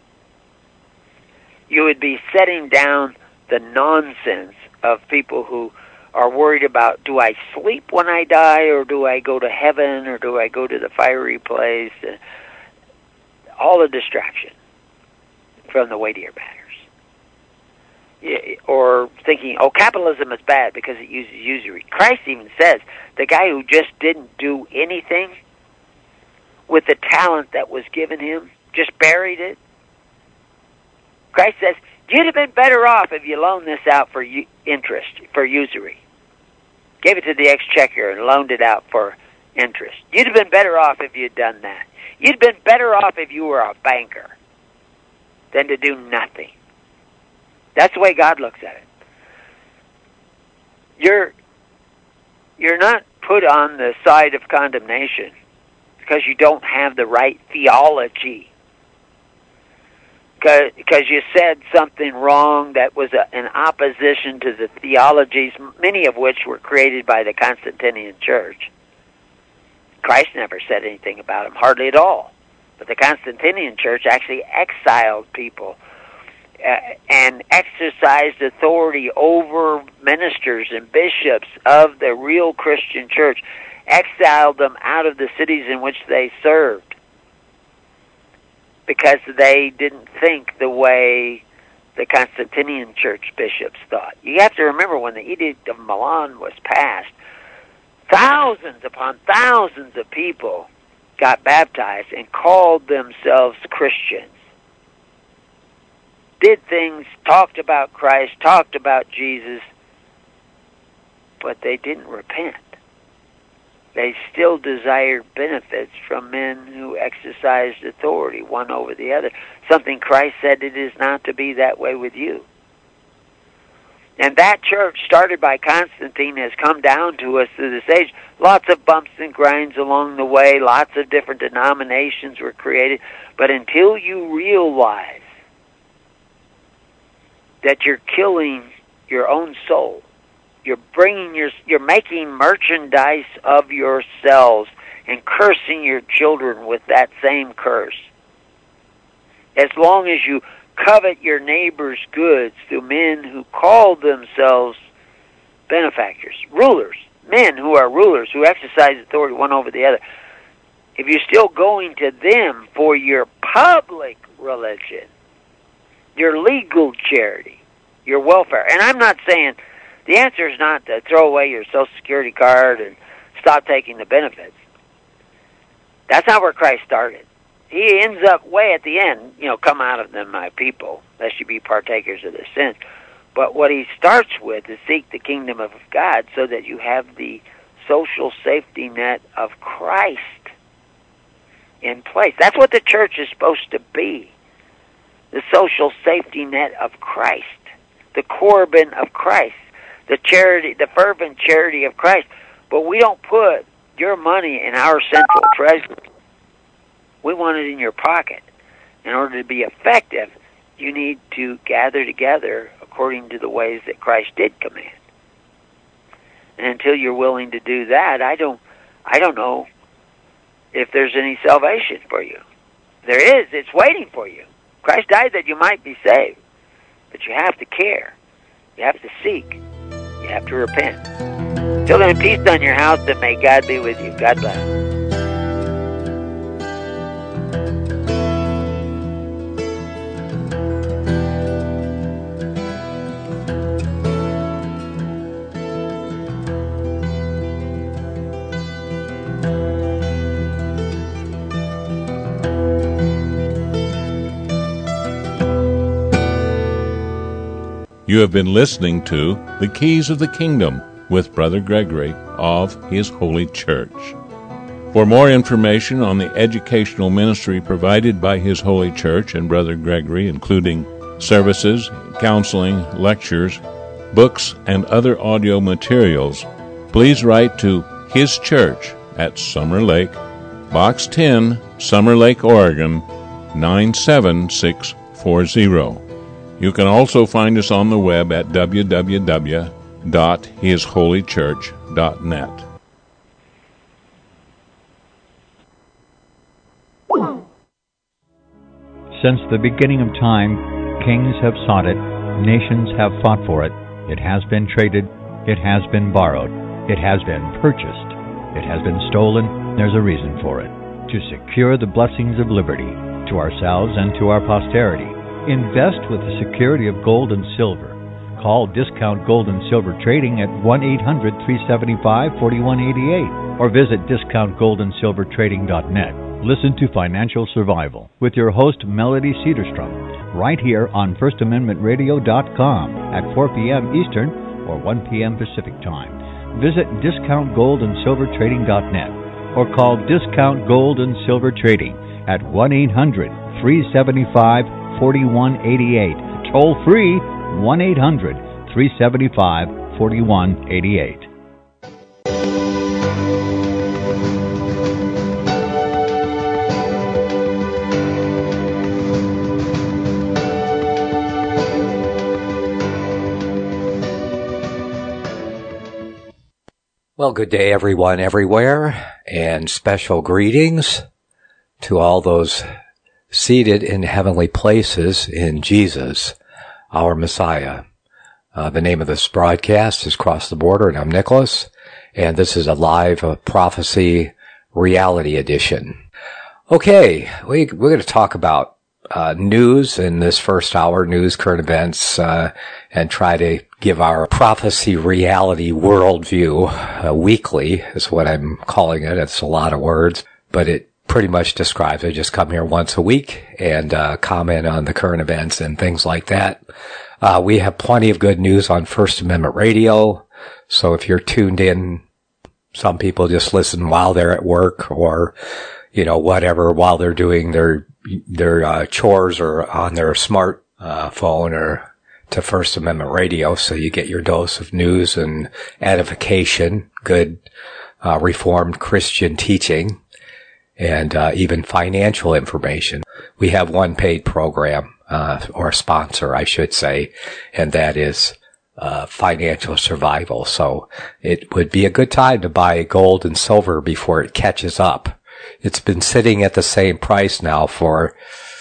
You would be setting down the nonsense of people who are worried about, do I sleep when I die, or do I go to heaven, or do I go to the fiery place? Uh, all the distraction from the weightier matters. Yeah, or thinking, oh, capitalism is bad because it uses usury. Christ even says the guy who just didn't do anything with the talent that was given him, just buried it. Christ says, you'd have been better off if you loaned this out for u- interest, for usury. Gave it to the exchequer and loaned it out for interest. You'd have been better off if you'd done that. You'd have been better off if you were a banker than to do nothing. That's the way God looks at it. you're you're not put on the side of condemnation because you don't have the right theology. Because you said something wrong that was a, in opposition to the theologies, many of which were created by the Constantinian Church. Christ never said anything about them, hardly at all. But the Constantinian Church actually exiled people uh, and exercised authority over ministers and bishops of the real Christian church, exiled them out of the cities in which they served, because they didn't think the way the Constantinian Church bishops thought. You have to remember, when the Edict of Milan was passed, thousands upon thousands of people got baptized and called themselves Christians. Did things, talked about Christ, talked about Jesus, but they didn't repent. They still desired benefits from men who exercised authority, one over the other. Something Christ said, it is not to be that way with you. And that church, started by Constantine, has come down to us through this age. Lots of bumps and grinds along the way. Lots of different denominations were created. But until you realize that you're killing your own soul, You're bringing your, you're making merchandise of yourselves and cursing your children with that same curse. As long as you covet your neighbor's goods through men who call themselves benefactors, rulers, men who are rulers, who exercise authority one over the other, if you're still going to them for your public religion, your legal charity, your welfare, and I'm not saying the answer is not to throw away your Social Security card and stop taking the benefits. That's not where Christ started. He ends up way at the end, you know, come out of them, my people, lest you be partakers of their sins. But what he starts with is seek the kingdom of God so that you have the social safety net of Christ in place. That's what the church is supposed to be, the social safety net of Christ, the Corban of Christ, the charity, the fervent charity of Christ. But we don't put your money in our central treasury. We want it in your pocket. In order to be effective, you need to gather together according to the ways that Christ did command. And until you're willing to do that, I don't, I don't know if there's any salvation for you. There is. It's waiting for you. Christ died that you might be saved. But you have to care. You have to seek. You have to repent. Till then, peace on your house, and may God be with you. God bless. You have been listening to The Keys of the Kingdom with Brother Gregory of His Holy Church. For more information on the educational ministry provided by His Holy Church and Brother Gregory, including services, counseling, lectures, books, and other audio materials, please write to His Church at Summer Lake, Box ten, Summer Lake, Oregon, nine seven six four zero. You can also find us on the web at w w w dot his holy church dot net. Since the beginning of time, kings have sought it, nations have fought for it. It has been traded, it has been borrowed, it has been purchased, it has been stolen. There's a reason for it. To secure the blessings of liberty to ourselves and to our posterity. Invest with the security of gold and silver. Call Discount Gold and Silver Trading at one eight hundred, three seven five, four one eight eight or visit discount gold and silver trading dot net. Listen to Financial Survival with your host Melody Cedarstrom right here on first amendment radio dot com at four p.m. Eastern or one p.m. Pacific Time. Visit discount gold and silver trading dot net or call Discount Gold and Silver Trading at one eight hundred, three seven five, four one eight eight. Toll free one eight hundred, three seven five, four one eight eight. Well, good day, everyone, everywhere, and special greetings to all those seated in heavenly places in Jesus, our Messiah. Uh, the name of this broadcast is Cross the Border, and I'm Nicholas, and this is a live uh, prophecy reality edition. Okay, we, we're going to talk about uh, news in this first hour, news, current events, uh, and try to give our prophecy reality worldview uh, weekly is what I'm calling it. It's a lot of words, but it pretty much describes. I just come here once a week and uh, comment on the current events and things like that. Uh, we have plenty of good news on First Amendment Radio. So if you're tuned in, some people just listen while they're at work or, you know, whatever, while they're doing their, their, uh, chores or on their smart, uh, phone or to First Amendment Radio. So you get your dose of news and edification, good, uh, Reformed Christian teaching, and, uh, even financial information. We have one paid program, uh, or sponsor, I should say, and that is, uh, Financial Survival. So it would be a good time to buy gold and silver before it catches up. It's been sitting at the same price now for,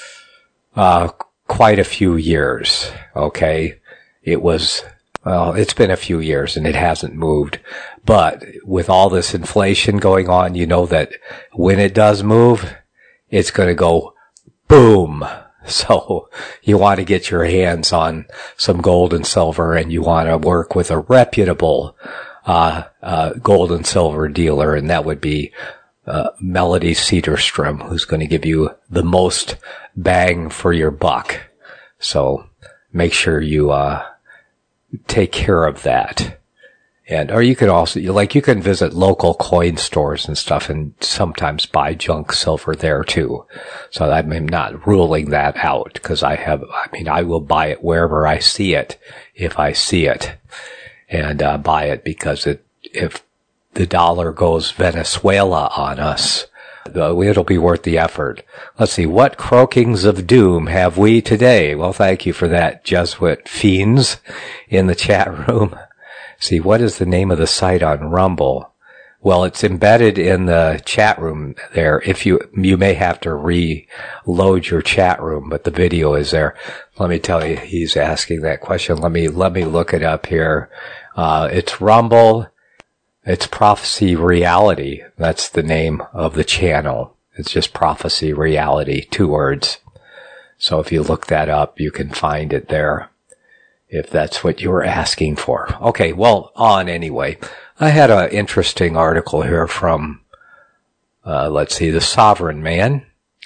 uh, quite a few years. Okay. It was, well, it's been a few years and it hasn't moved. But with all this inflation going on, you know that when it does move, it's going to go boom. So you want to get your hands on some gold and silver, and you want to work with a reputable, uh, uh, gold and silver dealer. And that would be, uh, Melody Cedarstrom, who's going to give you the most bang for your buck. So make sure you, uh, take care of that. And, or you can also, like, you can visit local coin stores and stuff and sometimes buy junk silver there too. So I'm not ruling that out because I have, I mean, I will buy it wherever I see it, if I see it, and, uh, buy it because it, if the dollar goes Venezuela on us, it'll be worth the effort. Let's see, what croakings of doom have we today? Well, thank you for that, Jesuit fiends in the chat room. See, what is the name of the site on Rumble? Well, it's embedded in the chat room there. If you, you may have to reload your chat room, but the video is there. Let me tell you, he's asking that question. Let me, let me look it up here. Uh, it's Rumble. It's Prophecy Reality. That's the name of the channel. It's just Prophecy Reality, two words. So if you look that up, you can find it there, if that's what you were asking for. Okay, well, on anyway. I had an interesting article here from, uh, let's see, The Sovereign Man,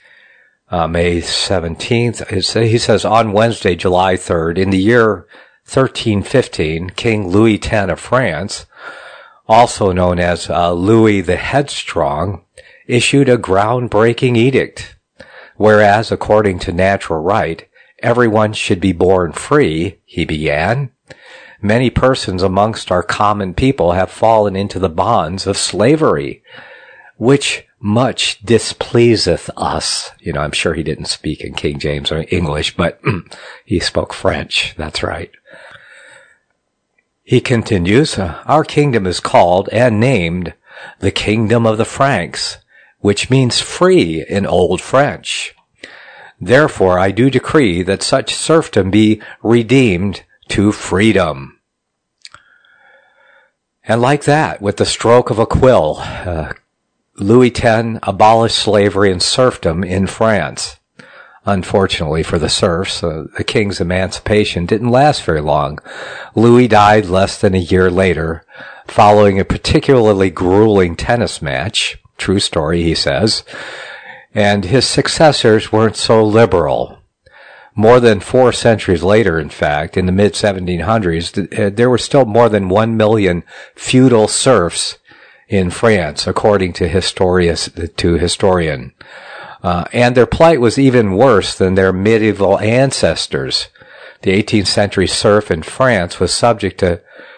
uh, May seventeenth. It's, he says, on Wednesday, July third, in the year thirteen fifteen, King Louis the tenth of France, also known as uh, Louis the Headstrong, issued a groundbreaking edict, whereas, according to natural right, everyone should be born free, he began. Many persons amongst our common people have fallen into the bonds of slavery, which much displeaseth us. You know, I'm sure he didn't speak in King James or English, but he spoke French. That's right. He continues, our kingdom is called and named the Kingdom of the Franks, which means free in Old French. Therefore, I do decree that such serfdom be redeemed to freedom. And like that, with the stroke of a quill, uh, Louis the tenth abolished slavery and serfdom in France. Unfortunately for the serfs, uh, the king's emancipation didn't last very long. Louis died less than a year later, following a particularly grueling tennis match. True story, he says. And his successors weren't so liberal. More than four centuries later, in fact, in the mid seventeen hundreds, there were still more than one million feudal serfs in France, according to historius, to historian. Uh, and their plight was even worse than their medieval ancestors. The eighteenth century serf in France was subject to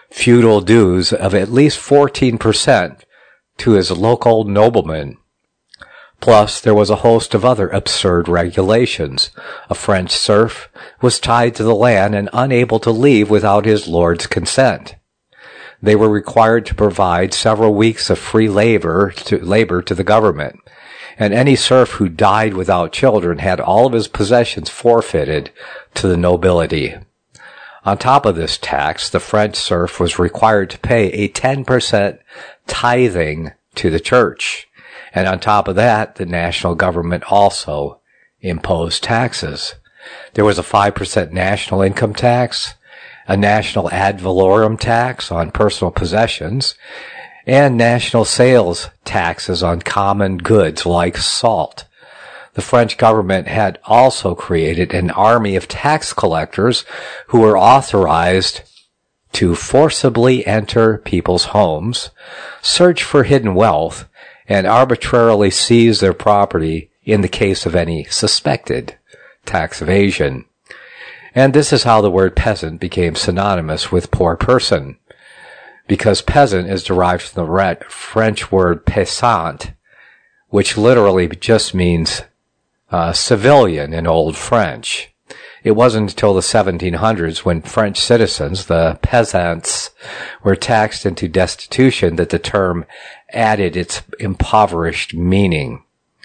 feudal dues of at least fourteen percent to his local noblemen. Plus, there was a host of other absurd regulations. A French serf was tied to the land and unable to leave without his lord's consent. They were required to provide several weeks of free labor to, labor to the government, and any serf who died without children had all of his possessions forfeited to the nobility. On top of this tax, the French serf was required to pay a ten percent tithing to the church. And on top of that, the national government also imposed taxes. There was a five percent national income tax, a national ad valorem tax on personal possessions, and national sales taxes on common goods like salt. The French government had also created an army of tax collectors who were authorized to forcibly enter people's homes, search for hidden wealth, and arbitrarily seize their property in the case of any suspected tax evasion. And this is how the word peasant became synonymous with poor person, because peasant is derived from the French word paysan, which literally just means uh, civilian in Old French. It wasn't until the seventeen hundreds when French citizens, the peasants, were taxed into destitution that the term added its impoverished meaning.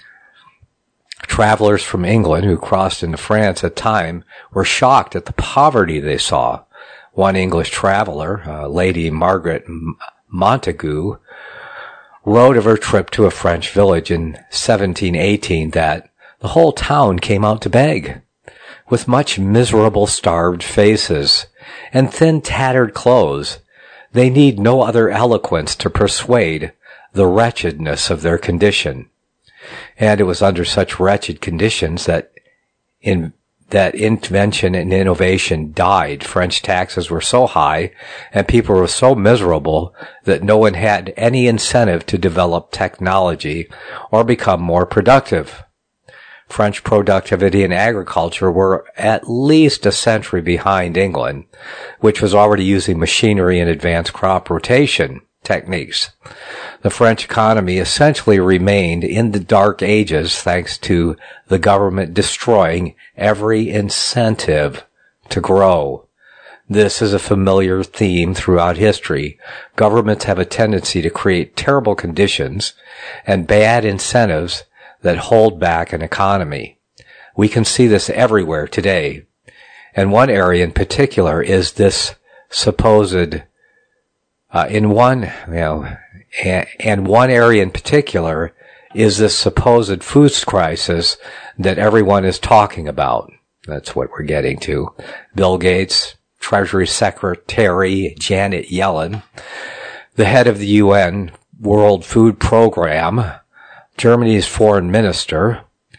Travelers from England who crossed into France at time were shocked at the poverty they saw. One English traveler, uh, Lady Margaret Montagu, wrote of her trip to a French village in seventeen eighteen that the whole town came out to beg, with much miserable starved faces and thin tattered clothes. They need no other eloquence to persuade the wretchedness of their condition. And it was under such wretched conditions that in that invention and innovation died. French taxes were so high and people were so miserable that no one had any incentive to develop technology or become more productive. French productivity and agriculture were at least a century behind England, which was already using machinery and advanced crop rotation techniques. The French economy essentially remained in the dark ages thanks to the government destroying every incentive to grow. This is a familiar theme throughout history. Governments have a tendency to create terrible conditions and bad incentives that hold back an economy. We can see this everywhere today. And one area in particular is this supposed, uh, in one, you know, and, and one area in particular is this supposed food crisis that everyone is talking about. That's what we're getting to. Bill Gates, Treasury Secretary Janet Yellen, the head of the U N World Food Program, Germany's foreign minister,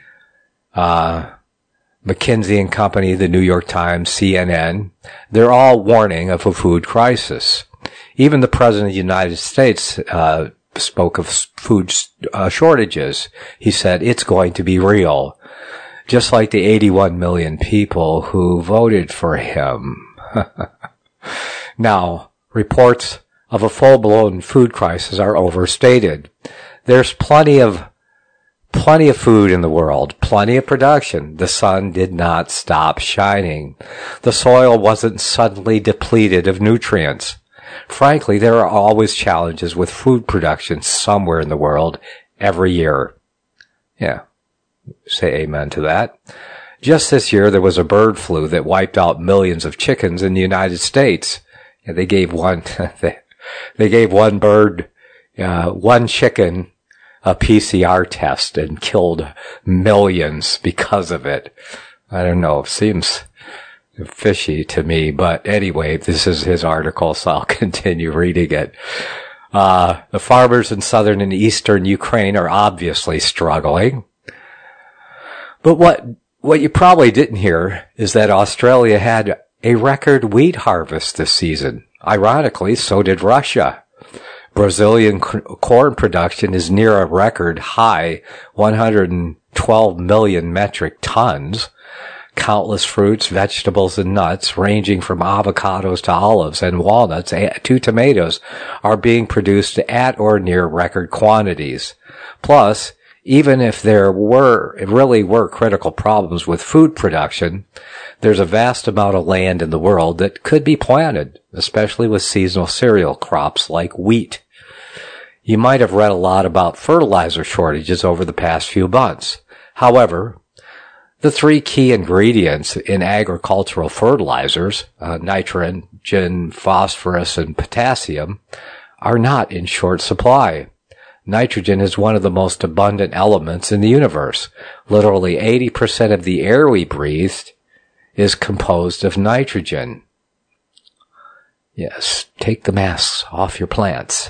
uh, McKinsey and Company, the New York Times, C N N, they're all warning of a food crisis. Even the President of the United States uh, spoke of food uh, shortages. He said, it's going to be real. Just like the eighty-one million people who voted for him. Now, reports of a full-blown food crisis are overstated. There's plenty of Plenty of food in the world, plenty of production. The sun did not stop shining. The soil wasn't suddenly depleted of nutrients. Frankly, there are always challenges with food production somewhere in the world every year. Yeah, say amen to that. Just this year, there was a bird flu that wiped out millions of chickens in the United States. Yeah, they gave one, they, they gave one bird, uh, one chicken a P C R test and killed millions because of it. I don't know. It seems fishy to me, but anyway, this is his article, so I'll continue reading it. Uh, the farmers in southern and eastern Ukraine are obviously struggling. But what, what you probably didn't hear is that Australia had a record wheat harvest this season. Ironically, so did Russia. Brazilian corn production is near a record high one hundred twelve million metric tons. Countless fruits, vegetables, and nuts, ranging from avocados to olives and walnuts to tomatoes, are being produced at or near record quantities. Plus, even if there were, really were critical problems with food production, there's a vast amount of land in the world that could be planted, especially with seasonal cereal crops like wheat. You might have read a lot about fertilizer shortages over the past few months. However, the three key ingredients in agricultural fertilizers, uh, nitrogen, phosphorus, and potassium, are not in short supply. Nitrogen is one of the most abundant elements in the universe. Literally eighty percent of the air we breathe is composed of nitrogen. Yes, take the masks off your plants.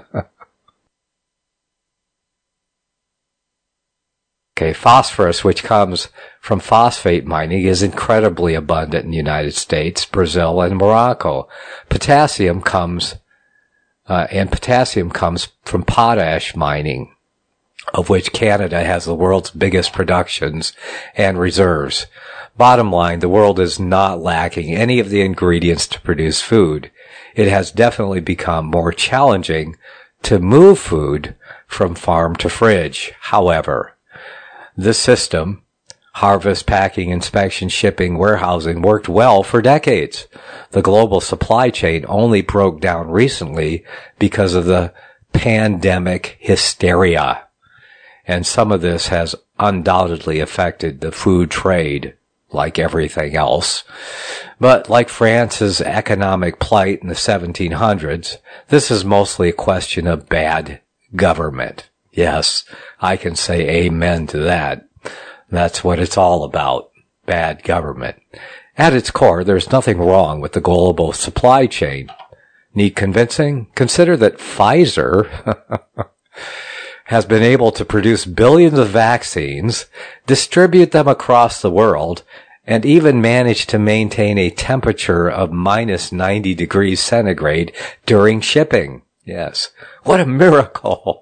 Okay, phosphorus, which comes from phosphate mining, is incredibly abundant in the United States, Brazil, and Morocco. Potassium comes, uh, and potassium comes from potash mining, of which Canada has the world's biggest productions and reserves. Bottom line, the world is not lacking any of the ingredients to produce food. It has definitely become more challenging to move food from farm to fridge. However, this system, harvest, packing, inspection, shipping, warehousing, worked well for decades. The global supply chain only broke down recently because of the pandemic hysteria. And some of this has undoubtedly affected the food trade, like everything else. But like France's economic plight in the seventeen hundreds, this is mostly a question of bad government. Yes, I can say amen to that. That's what it's all about. Bad government. At its core, there's nothing wrong with the global supply chain. Need convincing? Consider that Pfizer has been able to produce billions of vaccines, distribute them across the world, and even manage to maintain a temperature of minus ninety degrees centigrade during shipping. Yes. What a miracle.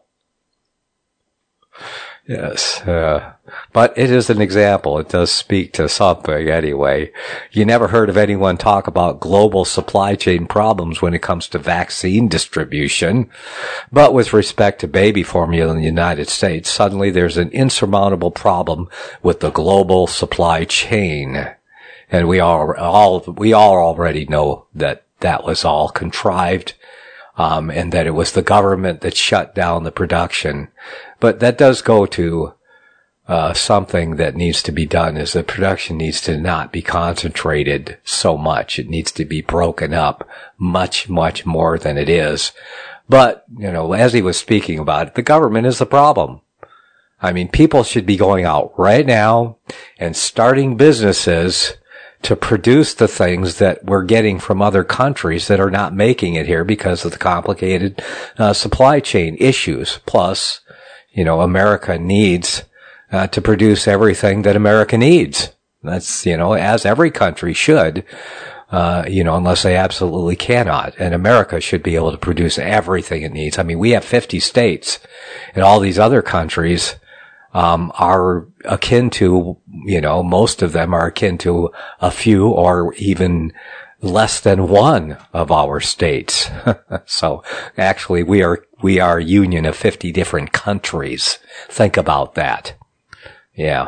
Yes, uh, but it is an example. It does speak to something anyway. You never heard of anyone talk about global supply chain problems when it comes to vaccine distribution. But with respect to baby formula in the United States, suddenly there's an insurmountable problem with the global supply chain. And we are all, we all already know that that was all contrived. Um, and that it was the government that shut down the production. But that does go to uh, something that needs to be done, is the production needs to not be concentrated so much. It needs to be broken up much, much more than it is. But, you know, as he was speaking about it, the government is the problem. I mean, people should be going out right now and starting businesses to produce the things that we're getting from other countries that are not making it here because of the complicated uh, supply chain issues. Plus, you know, America needs uh, to produce everything that America needs. That's, you know, as every country should, uh, you know, unless they absolutely cannot. And America should be able to produce everything it needs. I mean, we have fifty states, and all these other countries Um, are akin to, you know, most of them are akin to a few or even less than one of our states. So actually we are, we are a union of fifty different countries. Think about that. Yeah.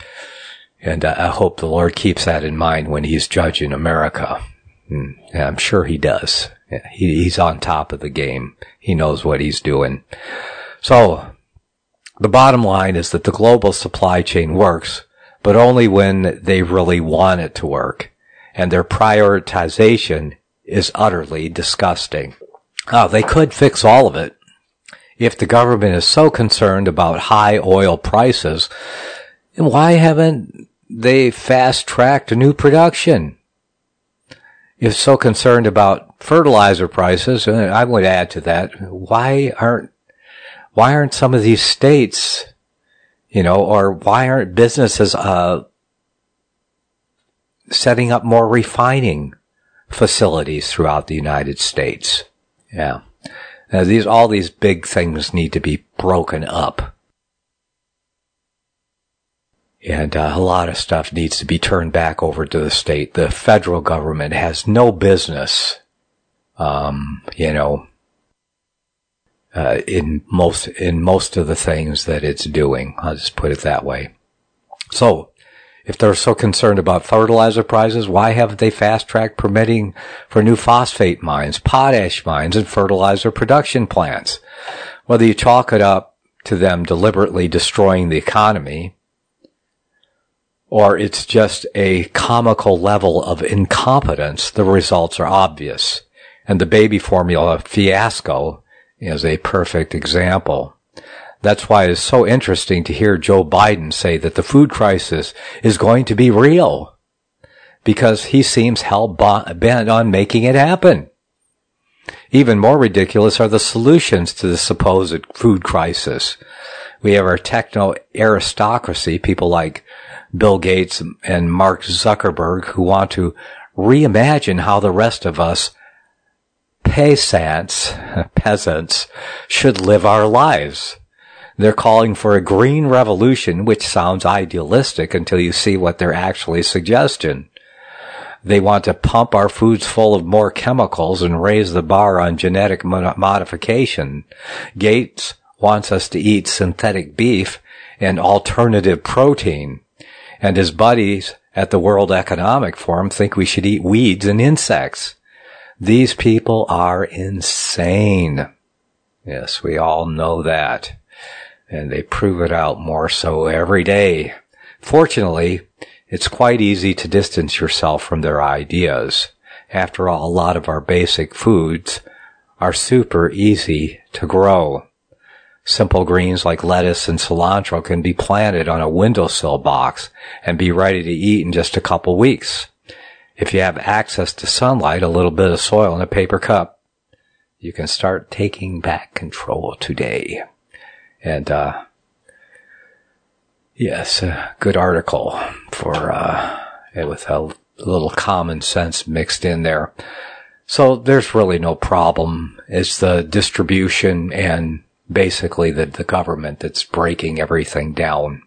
And uh, I hope the Lord keeps that in mind when he's judging America. And I'm sure he does. He, he's on top of the game. He knows what he's doing. So, the bottom line is that the global supply chain works, but only when they really want it to work. And their prioritization is utterly disgusting. Oh, they could fix all of it. If the government is so concerned about high oil prices, then why haven't they fast-tracked a new production? If so concerned about fertilizer prices, I would add to that, why aren't Why aren't some of these states, you know, or why aren't businesses uh setting up more refining facilities throughout the United States? Yeah. Now, these, all these big things need to be broken up. And uh, a lot of stuff needs to be turned back over to the state. The federal government has no business, um, you know, uh, in most in most of the things that it's doing. I'll just put it that way. So, if they're so concerned about fertilizer prices, why haven't they fast-tracked permitting for new phosphate mines, potash mines, and fertilizer production plants? Whether you chalk it up to them deliberately destroying the economy, or it's just a comical level of incompetence, the results are obvious. And the baby formula fiasco is a perfect example. That's why it's so interesting to hear Joe Biden say that the food crisis is going to be real, because he seems hell-bent on making it happen. Even more ridiculous are the solutions to the supposed food crisis. We have our techno-aristocracy, people like Bill Gates and Mark Zuckerberg, who want to reimagine how the rest of us peasants, peasants should live our lives. They're calling for a green revolution, which sounds idealistic until you see what they're actually suggesting. They want to pump our foods full of more chemicals and raise the bar on genetic modification. Gates wants us to eat synthetic beef and alternative protein. And his buddies at the World Economic Forum think we should eat weeds and insects. These people are insane. Yes, we all know that. And they prove it out more so every day. Fortunately, it's quite easy to distance yourself from their ideas. After all, a lot of our basic foods are super easy to grow. Simple greens like lettuce and cilantro can be planted on a windowsill box and be ready to eat in just a couple weeks. If you have access to sunlight, a little bit of soil, and a paper cup, you can start taking back control today. And, uh, yes, a good article for, uh, with a little common sense mixed in there. So there's really no problem. It's the distribution and basically the, the government that's breaking everything down.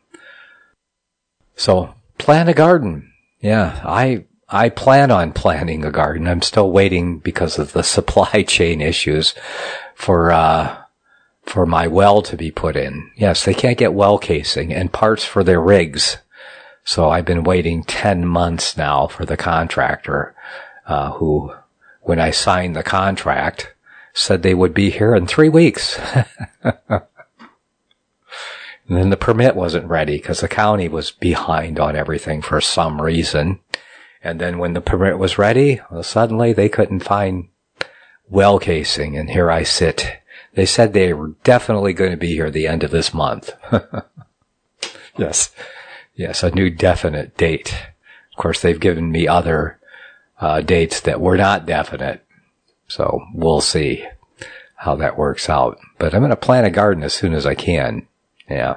So plant a garden. Yeah, I, I plan on planting a garden. I'm still waiting because of the supply chain issues for, uh, for my well to be put in. Yes, they can't get well casing and parts for their rigs. So I've been waiting ten months now for the contractor, uh, who, when I signed the contract, said they would be here in three weeks. And then the permit wasn't ready because the county was behind on everything for some reason. And then when the permit was ready, well, suddenly they couldn't find well casing, and here I sit. They said they were definitely going to be here the end of this month. Yes. Yes, a new definite date. Of course, they've given me other uh, dates that were not definite. So we'll see how that works out. But I'm going to plant a garden as soon as I can. Yeah.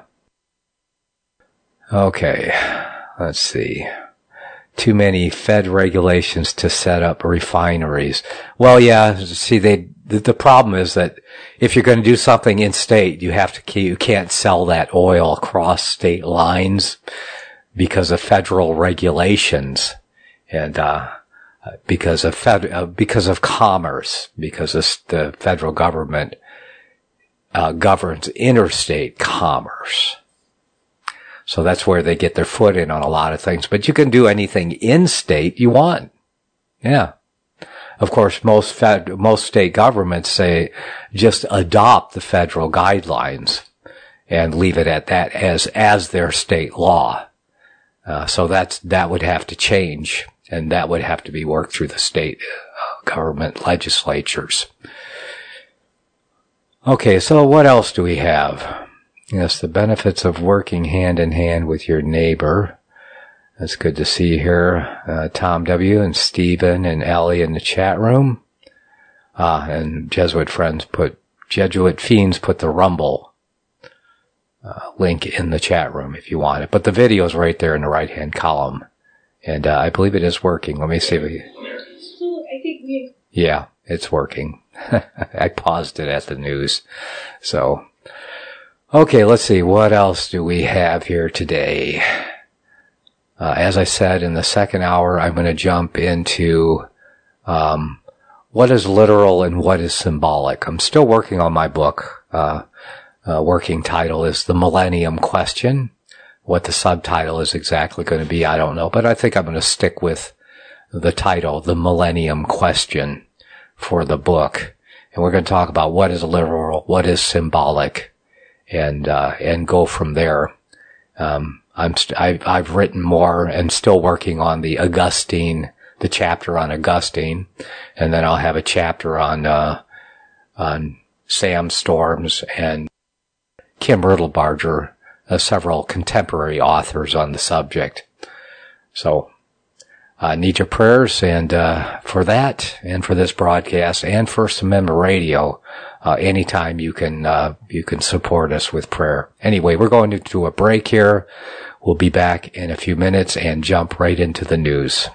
Okay. Let's see. Too many Fed regulations to set up refineries. Well, yeah, see, they, the problem is that if you're going to do something in state, you have to, you can't sell that oil across state lines because of federal regulations and, uh, because of fed, uh, because of commerce, because of the federal government, uh, governs interstate commerce. So that's where they get their foot in on a lot of things. But you can do anything in state you want. Yeah. Of course, most fed, most state governments say just adopt the federal guidelines and leave it at that as, as their state law. Uh, so that's, that would have to change, and that would have to be worked through the state uh, government legislatures. Okay, so what else do we have? Yes, the benefits of working hand in hand with your neighbor. That's good to see here. Uh, Tom W. and Stephen and Ellie in the chat room. Ah, and Jesuit friends put, Jesuit fiends put the Rumble uh, link in the chat room if you want it. But the video is right there in the right-hand column. And uh, I believe it is working. Let me see if we... Yeah, it's working. I paused it at the news. So... Okay, let's see. What else do we have here today? Uh, as I said, in the second hour, I'm going to jump into um, what is literal and what is symbolic. I'm still working on my book. Uh, uh, working title is The Millennium Question. What the subtitle is exactly going to be, I don't know, but I think I'm going to stick with the title, The Millennium Question, for the book. And we're going to talk about what is literal, what is symbolic, and uh, and go from there. Um, I'm st- I've, I've written more and still working on the Augustine, the chapter on Augustine, and then I'll have a chapter on uh, on Sam Storms and Kim Riddlebarger, uh, several contemporary authors on the subject. So I uh, need your prayers, and uh, for that, and for this broadcast, and First Amendment Radio, uh, anytime you can uh, you can support us with prayer. Anyway, we're going to do a break here. We'll be back in a few minutes and jump right into the news.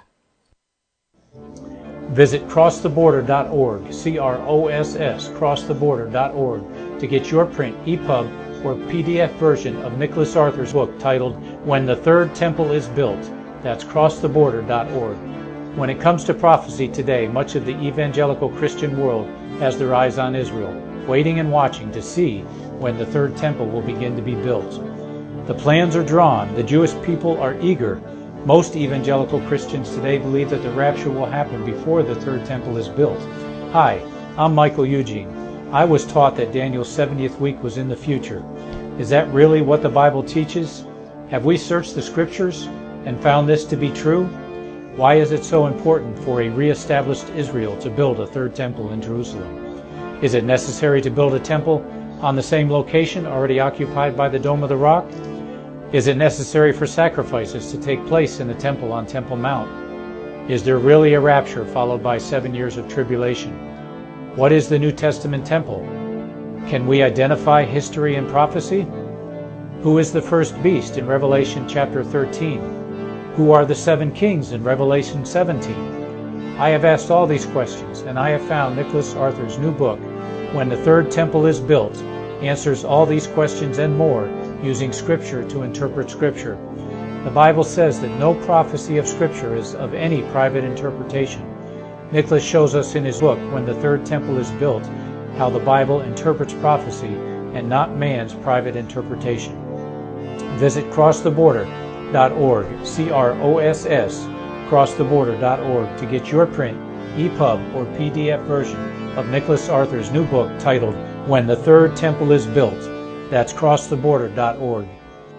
Visit cross the border dot org, C R O S S, cross the border dot org, to get your print, E P U B, or P D F version of Nicholas Arthur's book titled When the Third Temple is Built. That's cross the border dot org. When it comes to prophecy today, much of the evangelical Christian world has their eyes on Israel, waiting and watching to see when the third temple will begin to be built. The plans are drawn. The Jewish people are eager. Most evangelical Christians today believe that the rapture will happen before the third temple is built. Hi, I'm Michael Eugene. I was taught that Daniel's seventieth week was in the future. Is that really what the Bible teaches? Have we searched the scriptures and found this to be true? Why is it so important for a re-established Israel to build a third temple in Jerusalem? Is it necessary to build a temple on the same location already occupied by the Dome of the Rock? Is it necessary for sacrifices to take place in the temple on Temple Mount? Is there really a rapture followed by seven years of tribulation? What is the New Testament temple? Can we identify history and prophecy? Who is the first beast in Revelation chapter thirteen? Who are the seven kings in Revelation seventeen? I have asked all these questions, and I have found Nicholas Arthur's new book, When the Third Temple is Built, answers all these questions and more using Scripture to interpret Scripture. The Bible says that no prophecy of Scripture is of any private interpretation. Nicholas shows us in his book, When the Third Temple is Built, how the Bible interprets prophecy and not man's private interpretation. Visit cross the border dot org, C R O S S, cross the border dot org, to get your print, E P U B, or P D F version of Nicholas Arthur's new book titled When the Third Temple is Built. That's cross the border dot org.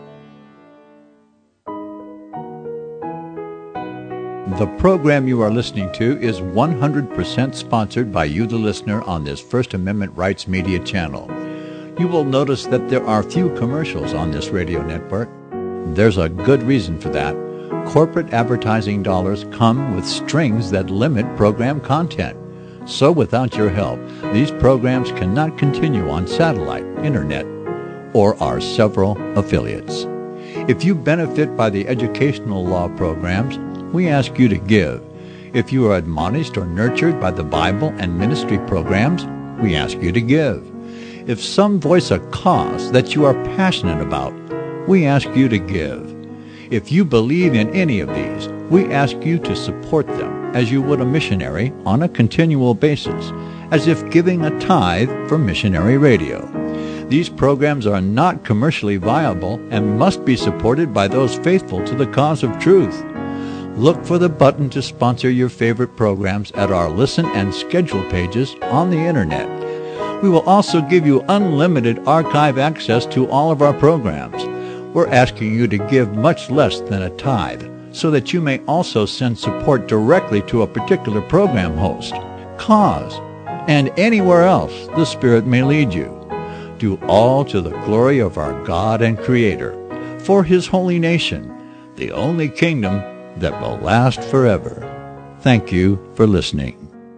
The program you are listening to is one hundred percent sponsored by you, the listener, on this First Amendment Rights Media channel. You will notice that there are few commercials on this radio network. There's a good reason for that. Corporate advertising dollars come with strings that limit program content. So without your help, these programs cannot continue on satellite, internet, or our several affiliates. If you benefit by the educational law programs, we ask you to give. If you are admonished or nurtured by the Bible and ministry programs, we ask you to give. If some voice a cause that you are passionate about, we ask you to give. If you believe in any of these, we ask you to support them as you would a missionary on a continual basis, as if giving a tithe for missionary radio. These programs are not commercially viable and must be supported by those faithful to the cause of truth. Look for the button to sponsor your favorite programs at our listen and schedule pages on the internet. We will also give you unlimited archive access to all of our programs. We're asking you to give much less than a tithe, so that you may also send support directly to a particular program host, cause, and anywhere else the Spirit may lead you. Do all to the glory of our God and Creator, for His holy nation, the only kingdom that will last forever. Thank you for listening.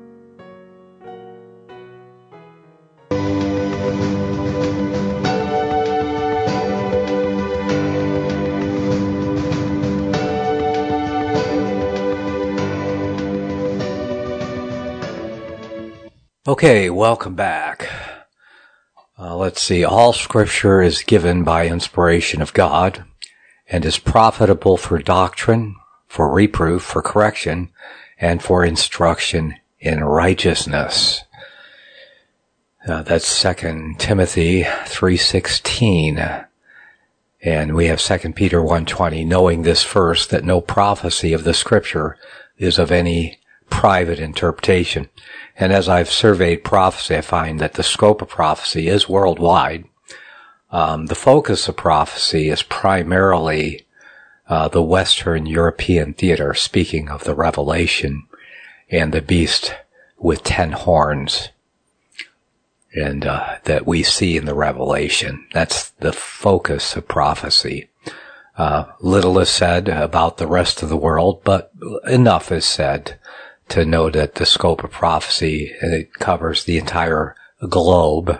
Okay, welcome back. Uh, let's see. All Scripture is given by inspiration of God and is profitable for doctrine, for reproof, for correction, and for instruction in righteousness. Uh, that's Second Timothy three sixteen. And we have Second Peter one twenty, knowing this first, that no prophecy of the Scripture is of any private interpretation. And as I've surveyed prophecy, I find that the scope of prophecy is worldwide. Um, the focus of prophecy is primarily uh, the Western European theater, speaking of the Revelation and the beast with ten horns, and uh, that we see in the Revelation. That's the focus of prophecy. Uh, little is said about the rest of the world, but enough is said to know that the scope of prophecy, it covers the entire globe.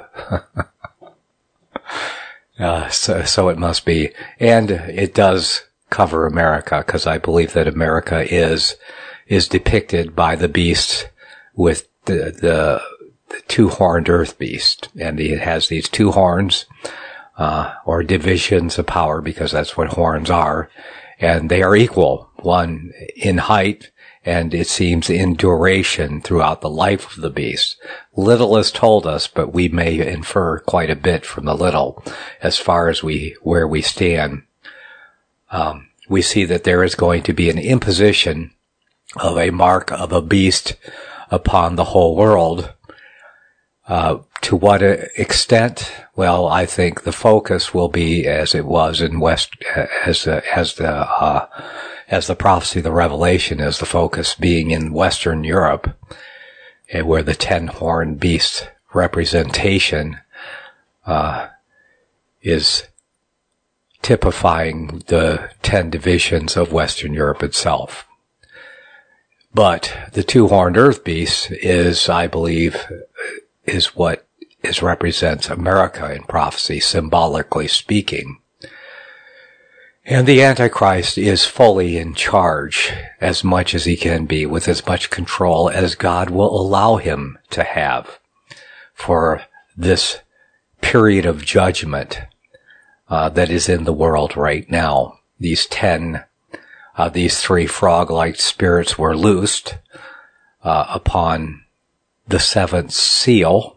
uh, so, so it must be. And it does cover America, because I believe that America is is depicted by the beast with the, the, the two-horned earth beast. And it has these two horns, uh, or divisions of power, because that's what horns are. And they are equal, one in height, and it seems in duration throughout the life of the beast. Little is told us, but we may infer quite a bit from the little as far as we, where we stand. Um, we see that there is going to be an imposition of a mark of a beast upon the whole world. Uh, to what extent? Well, I think the focus will be as it was in West, as the, as the, uh, as the prophecy of the Revelation is the focus being in Western Europe, and where the ten-horned beast representation, uh, is typifying the ten divisions of Western Europe itself. But the two-horned earth beast is, I believe, is what is represents America in prophecy, symbolically speaking. And the Antichrist is fully in charge as much as he can be, with as much control as God will allow him to have for this period of judgment uh, that is in the world right now. These ten, uh, these three frog-like spirits were loosed uh, upon the seventh seal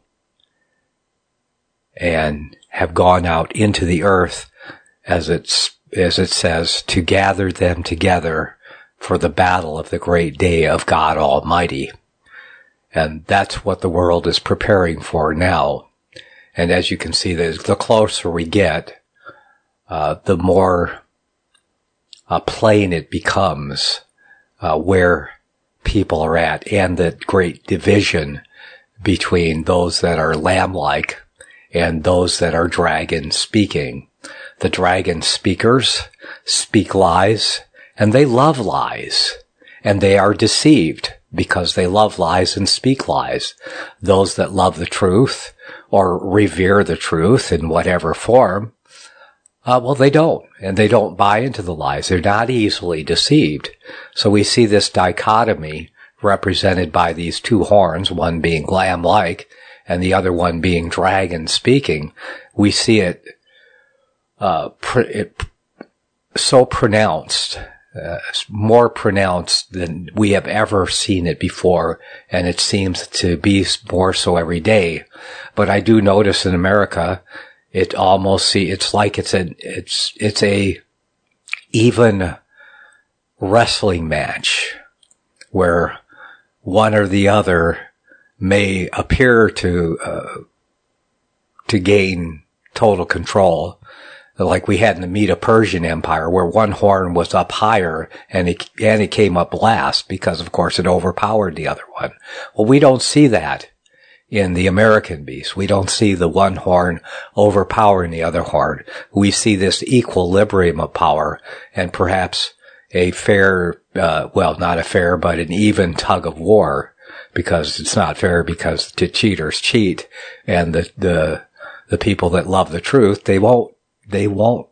and have gone out into the earth, as it's as it says, to gather them together for the battle of the great day of God Almighty. And that's what the world is preparing for now. And as you can see, the closer we get, uh, the more uh, plain it becomes uh, where people are at, and the great division between those that are lamb-like and those that are dragon-speaking. The dragon speakers speak lies, and they love lies, and they are deceived because they love lies and speak lies. Those that love the truth or revere the truth in whatever form, uh, well, they don't, and they don't buy into the lies. They're not easily deceived. So we see this dichotomy represented by these two horns, one being lamb-like and the other one being dragon-speaking. We see it Uh, pr- it, so pronounced, uh, more pronounced than we have ever seen it before, and it seems to be more so every day. But I do notice in America, it almost see it's like it's a it's it's a even wrestling match where one or the other may appear to uh, to gain total control. Like we had in the Medo-Persian Empire, where one horn was up higher and it, and it came up last because, of course, it overpowered the other one. Well, we don't see that in the American beast. We don't see the one horn overpowering the other horn. We see this equilibrium of power and perhaps a fair, uh, well, not a fair, but an even tug of war, because it's not fair because the cheaters cheat, and the, the, the people that love the truth, they won't They won't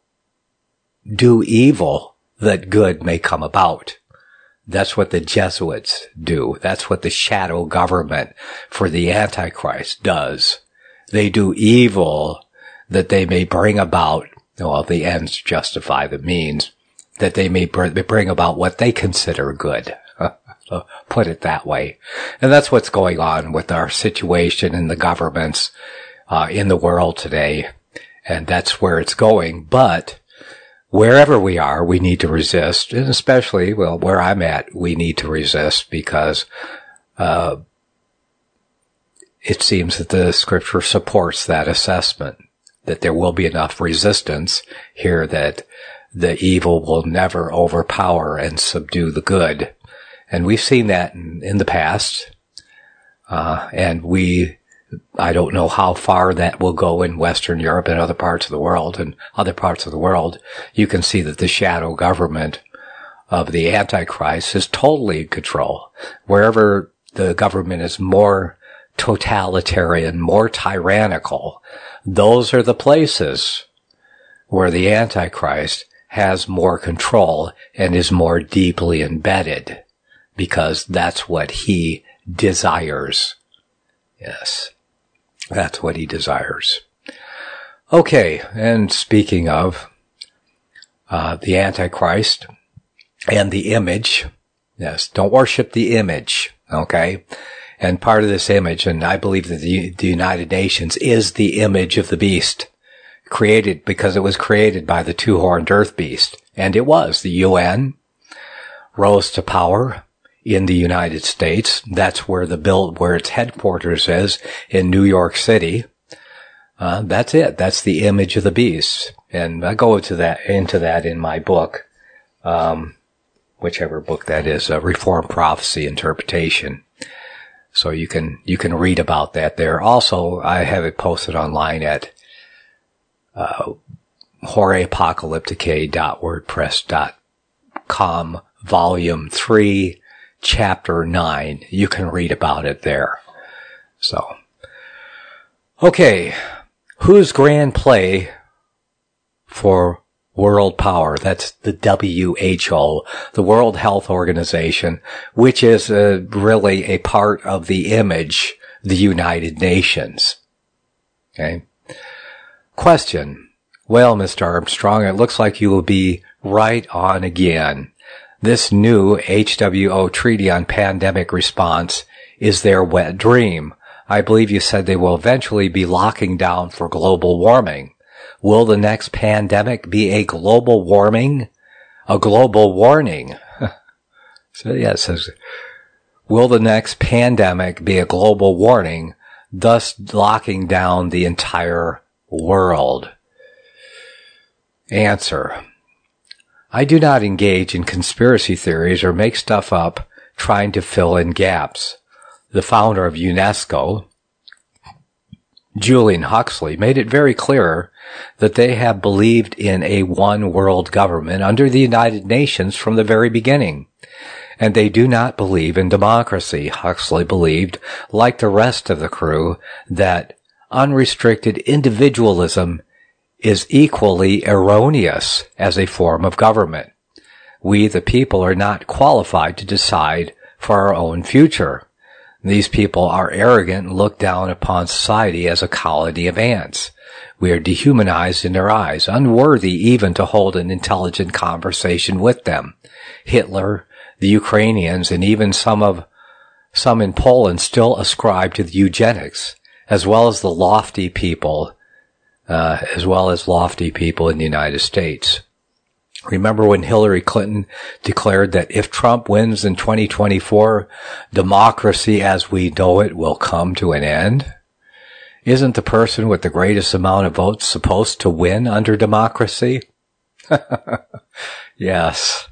do evil that good may come about. That's what the Jesuits do. That's what the shadow government for the Antichrist does. They do evil that they may bring about well, the ends justify the means, that they may bring about what they consider good. So put it that way. And that's what's going on with our situation in the governments uh, in the world today. And that's where it's going. But wherever we are, we need to resist. And especially, well, where I'm at, we need to resist because uh, it seems that the scripture supports that assessment, that there will be enough resistance here that the evil will never overpower and subdue the good. And we've seen that in, in the past. Uh, and we, I don't know how far that will go in Western Europe and other parts of the world. And other parts of the world, you can see that the shadow government of the Antichrist is totally in control. Wherever the government is more totalitarian, more tyrannical, those are the places where the Antichrist has more control and is more deeply embedded, because that's what he desires. Yes, that's what he desires. Okay, and speaking of uh, the Antichrist and the image, yes, don't worship the image, okay? And part of this image, and I believe that the, the United Nations is the image of the beast, created because it was created by the two-horned earth beast. And it was. The U N rose to power in the United States. That's where the build, where its headquarters is, in New York City. Uh, that's it. That's the image of the beast. And I go into that, into that in my book, um, whichever book that is, uh, Reformed Prophecy Interpretation. So you can, you can read about that there. Also, I have it posted online at, uh, horeapocalypticae dot wordpress dot com, volume three, chapter nine. You can read about it there. So, okay. Whose grand play for world power? That's the W H O, the World Health Organization, which is uh, really a part of the image, the United Nations. Okay. Question. Well, Mister Armstrong, it looks like you will be right on again. This new H W O Treaty on Pandemic Response is their wet dream. I believe you said they will eventually be locking down for global warming. Will the next pandemic be a global warming? A global warning. So yeah, it says, will the next pandemic be a global warning, thus locking down the entire world? Answer. I do not engage in conspiracy theories or make stuff up trying to fill in gaps. The founder of UNESCO, Julian Huxley, made it very clear that they have believed in a one world government under the United Nations from the very beginning. And they do not believe in democracy. Huxley believed, like the rest of the crew, that unrestricted individualism is equally erroneous as a form of government. We, the people, are not qualified to decide for our own future. These people are arrogant and look down upon society as a colony of ants. We are dehumanized in their eyes, unworthy even to hold an intelligent conversation with them. Hitler, the Ukrainians, and even some of some in Poland still ascribe to the eugenics, as well as the lofty people, uh, as well as lofty people in the United States. Remember when Hillary Clinton declared that if Trump wins in twenty twenty-four, democracy as we know it will come to an end? Isn't the person with the greatest amount of votes supposed to win under democracy? Yes.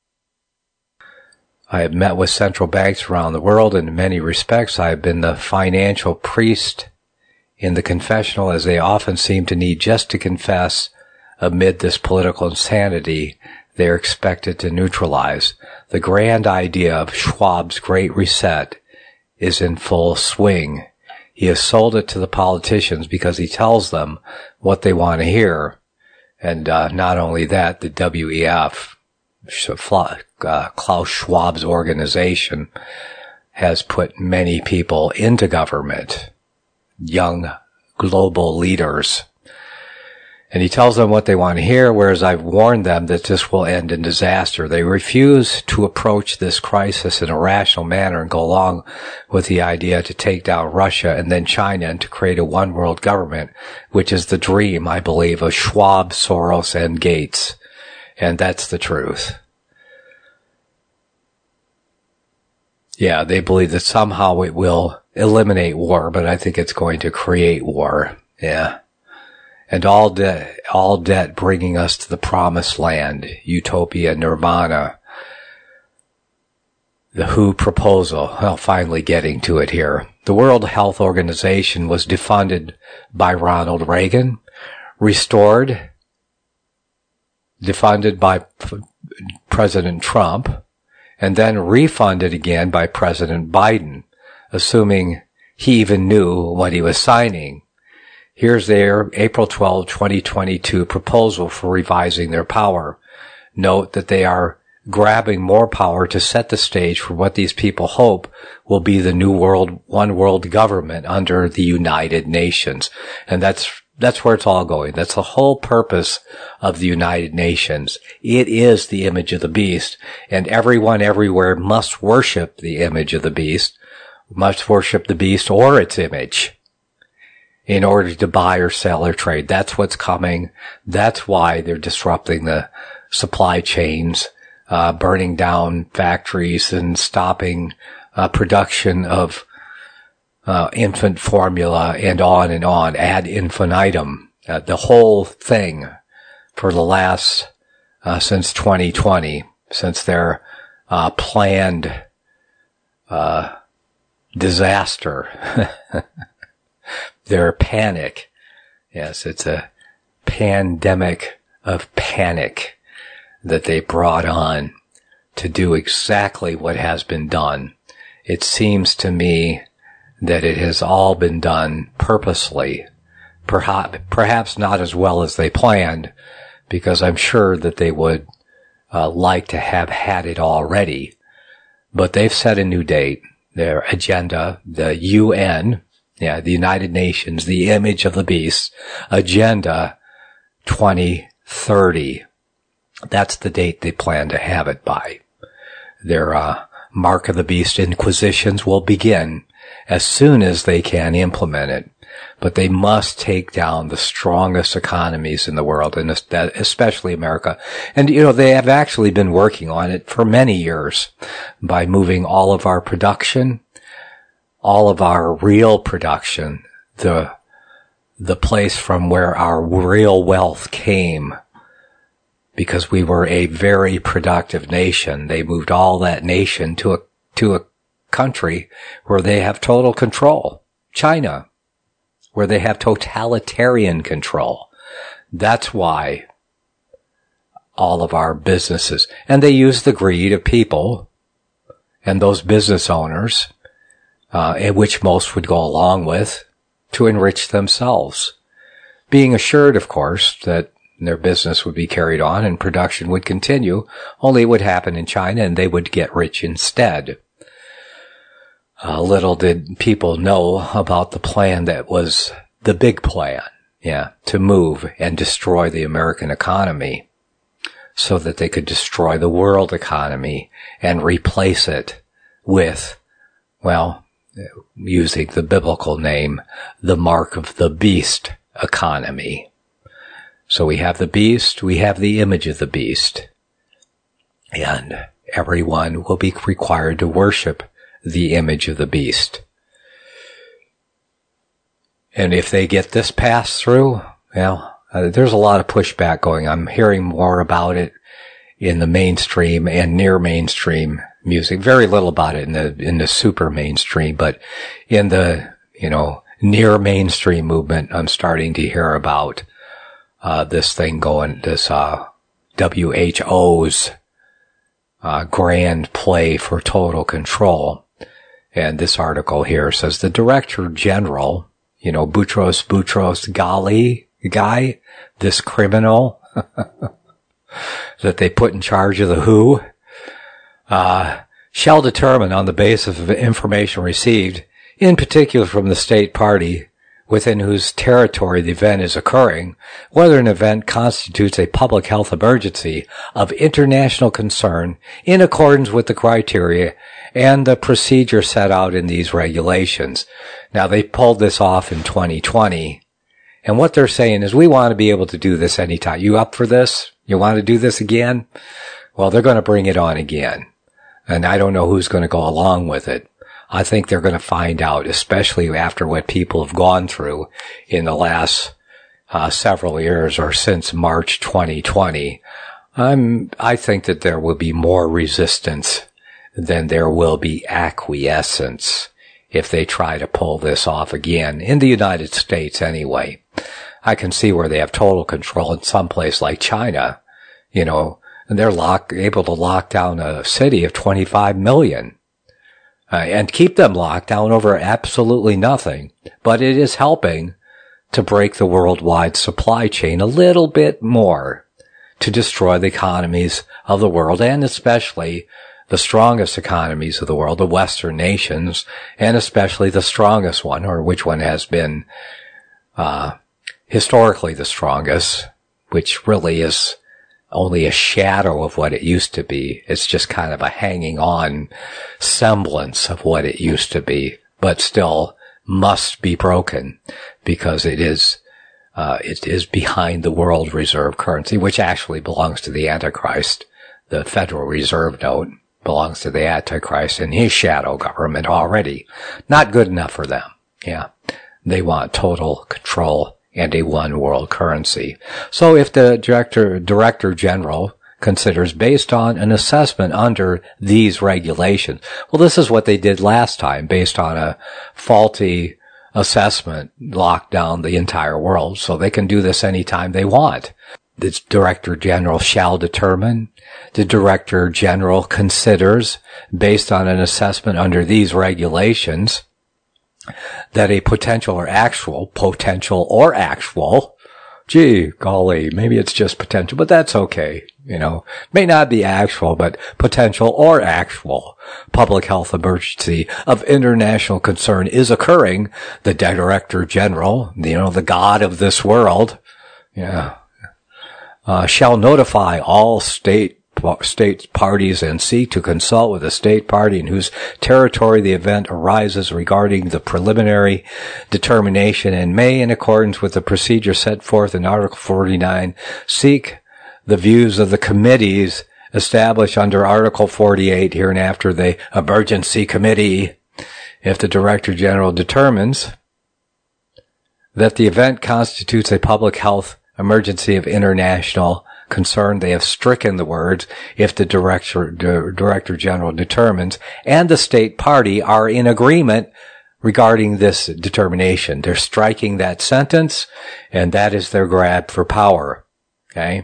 I have met with central banks around the world, and in many respects I have been the financial priest in the confessional, as they often seem to need just to confess amid this political insanity they are expected to neutralize. The grand idea of Schwab's Great Reset is in full swing. He has sold it to the politicians because he tells them what they want to hear. And uh, not only that, the W E F, uh, Klaus Schwab's organization, has put many people into government, young global leaders. And he tells them what they want to hear, whereas I've warned them that this will end in disaster. They refuse to approach this crisis in a rational manner and go along with the idea to take down Russia and then China and to create a one-world government, which is the dream, I believe, of Schwab, Soros, and Gates. And that's the truth. Yeah, they believe that somehow it will eliminate war, but I think it's going to create war. Yeah. And all debt, all debt bringing us to the promised land, utopia, nirvana. The W H O proposal, well, finally getting to it here. The World Health Organization was defunded by Ronald Reagan, restored, defunded by P- President Trump, and then refunded again by President Biden, assuming he even knew what he was signing. Here's their April twelfth, twenty twenty-two proposal for revising their power. Note that they are grabbing more power to set the stage for what these people hope will be the new world, one world government under the United Nations. And that's, that's where it's all going. That's the whole purpose of the United Nations. It is the image of the beast, and everyone everywhere must worship the image of the beast, must worship the beast or its image, in order to buy or sell or trade. That's what's coming. That's why they're disrupting the supply chains, uh, burning down factories and stopping uh, production of uh, infant formula and on and on, ad infinitum. Uh, the whole thing for the last, uh, since twenty twenty, since their uh, planned uh, disaster. Their panic. Yes, it's a pandemic of panic that they brought on to do exactly what has been done. It seems to me that it has all been done purposely, perhaps, perhaps not as well as they planned, because I'm sure that they would uh, like to have had it already. But they've set a new date. Their agenda, the U N, yeah, the United Nations, the image of the beast, Agenda twenty thirty. That's the date they plan to have it by. Their uh, Mark of the Beast inquisitions will begin as soon as they can implement it. But they must take down the strongest economies in the world, and especially America. And, you know, they have actually been working on it for many years by moving all of our production, all of our real production, the, the place from where our real wealth came, because we were a very productive nation. They moved all that nation to a, to a country where they have total control. China, where they have totalitarian control. That's why all of our businesses, and they use the greed of people and those business owners, uh, in which most would go along with, to enrich themselves, being assured, of course, that their business would be carried on and production would continue, only it would happen in China and they would get rich instead. Uh, little did people know about the plan that was the big plan, yeah, to move and destroy the American economy so that they could destroy the world economy and replace it with, well, using the biblical name, the mark of the beast economy. So we have the beast, we have the image of the beast, and everyone will be required to worship the image of the beast. And if they get this passed through, well, uh, there's a lot of pushback going. I'm hearing more about it in the mainstream and near mainstream music. Very little about it in the in the super mainstream, but in the, you know, near mainstream movement, I'm starting to hear about uh this thing going, this uh W H O's uh grand play for total control. And this article here says the Director General, you know, Boutros Boutros Ghali guy, this criminal that they put in charge of the W H O, uh, shall determine on the basis of information received, in particular from the state party, within whose territory the event is occurring, whether an event constitutes a public health emergency of international concern in accordance with the criteria and the procedure set out in these regulations. Now, they pulled this off in twenty twenty, and what they're saying is we want to be able to do this anytime. You up for this? You want to do this again? Well, they're going to bring it on again, and I don't know who's going to go along with it. I think they're going to find out, especially after what people have gone through in the last uh, several years or since March twenty twenty. I'm, I think that there will be more resistance than there will be acquiescence if they try to pull this off again, in the United States anyway. I can see where they have total control in some place like China, you know, and they're lock, able to lock down a city of twenty-five million. Uh, and keep them locked down over absolutely nothing. But it is helping to break the worldwide supply chain a little bit more, to destroy the economies of the world, and especially the strongest economies of the world, the Western nations, and especially the strongest one, or which one has been uh historically the strongest, which really is only a shadow of what it used to be. It's just kind of a hanging on semblance of what it used to be, but still must be broken because it is, uh, it is behind the world reserve currency, which actually belongs to the Antichrist. The Federal Reserve note belongs to the Antichrist and his shadow government already. Not good enough for them. Yeah. They want total control and a one world currency. So if the director, director general considers based on an assessment under these regulations, well, this is what they did last time based on a faulty assessment, locked down the entire world. So they can do this anytime they want. The director general shall determine. The director general considers based on an assessment under these regulations that a potential or actual, potential or actual, gee, golly, maybe it's just potential, but that's okay. You know, may not be actual, but potential or actual public health emergency of international concern is occurring. The Director General, you know, the God of this world, yeah, uh, shall notify all state state parties and seek to consult with the state party in whose territory the event arises regarding the preliminary determination, and may, in accordance with the procedure set forth in Article forty-nine, seek the views of the committees established under Article forty-eight, hereinafter the Emergency Committee. If the Director General determines that the event constitutes a public health emergency of international concern, they have stricken the words, if the director, the Director General determines, and the state party are in agreement regarding this determination. They're striking that sentence, and that is their grab for power. Okay?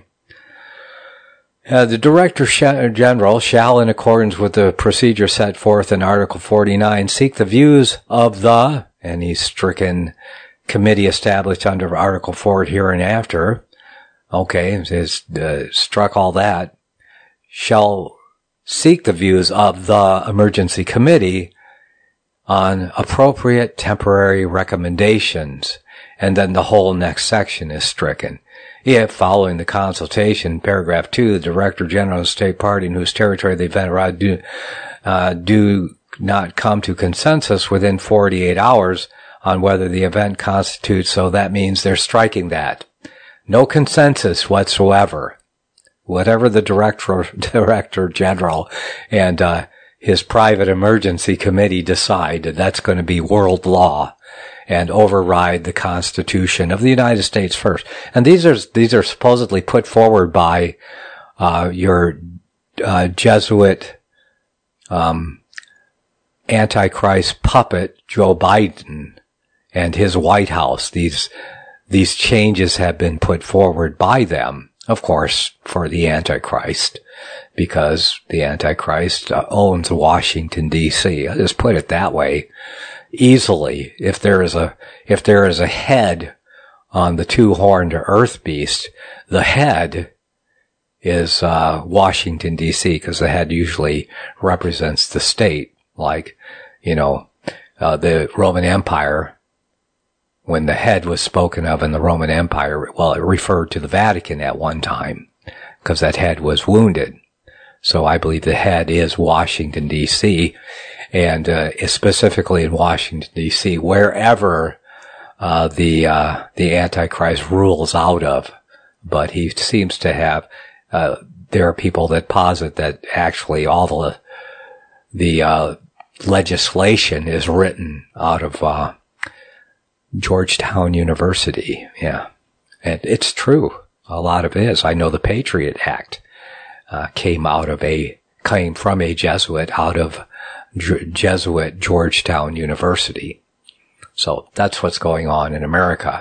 Uh, the Director General shall, in accordance with the procedure set forth in Article forty-nine, seek the views of the, and he's stricken, committee established under Article four hereinafter. Okay, is uh, struck all that, shall seek the views of the emergency committee on appropriate temporary recommendations, and then the whole next section is stricken. If, following the consultation, paragraph two, the Director General of the state party in whose territory the event arrived do, uh, do not come to consensus within forty-eight hours on whether the event constitutes, so that means they're striking that. No consensus whatsoever. Whatever the director, director general and uh, his private emergency committee decide, that's going to be world law and override the Constitution of the United States first. And these are these are supposedly put forward by uh, your uh, Jesuit um, Antichrist puppet Joe Biden and his White House. These These changes have been put forward by them, of course, for the Antichrist, because the Antichrist uh, owns Washington, D C I'll just put it that way easily. If there is a, if there is a head on the two-horned earth beast, the head is uh Washington, D C, because the head usually represents the state, like, you know, uh, the Roman Empire when the head was spoken of in the Roman Empire, well, it referred to the Vatican at one time, because that head was wounded. So I believe the head is Washington, D C, and uh, specifically in Washington, D C, wherever uh, the uh, the Antichrist rules out of. But he seems to have, uh, there are people that posit that actually all the, the uh, legislation is written out of uh, Georgetown University. Yeah. And it's true. A lot of it is. I know the Patriot Act uh, came out of a, came from a Jesuit out of J- Jesuit Georgetown University. So that's what's going on in America.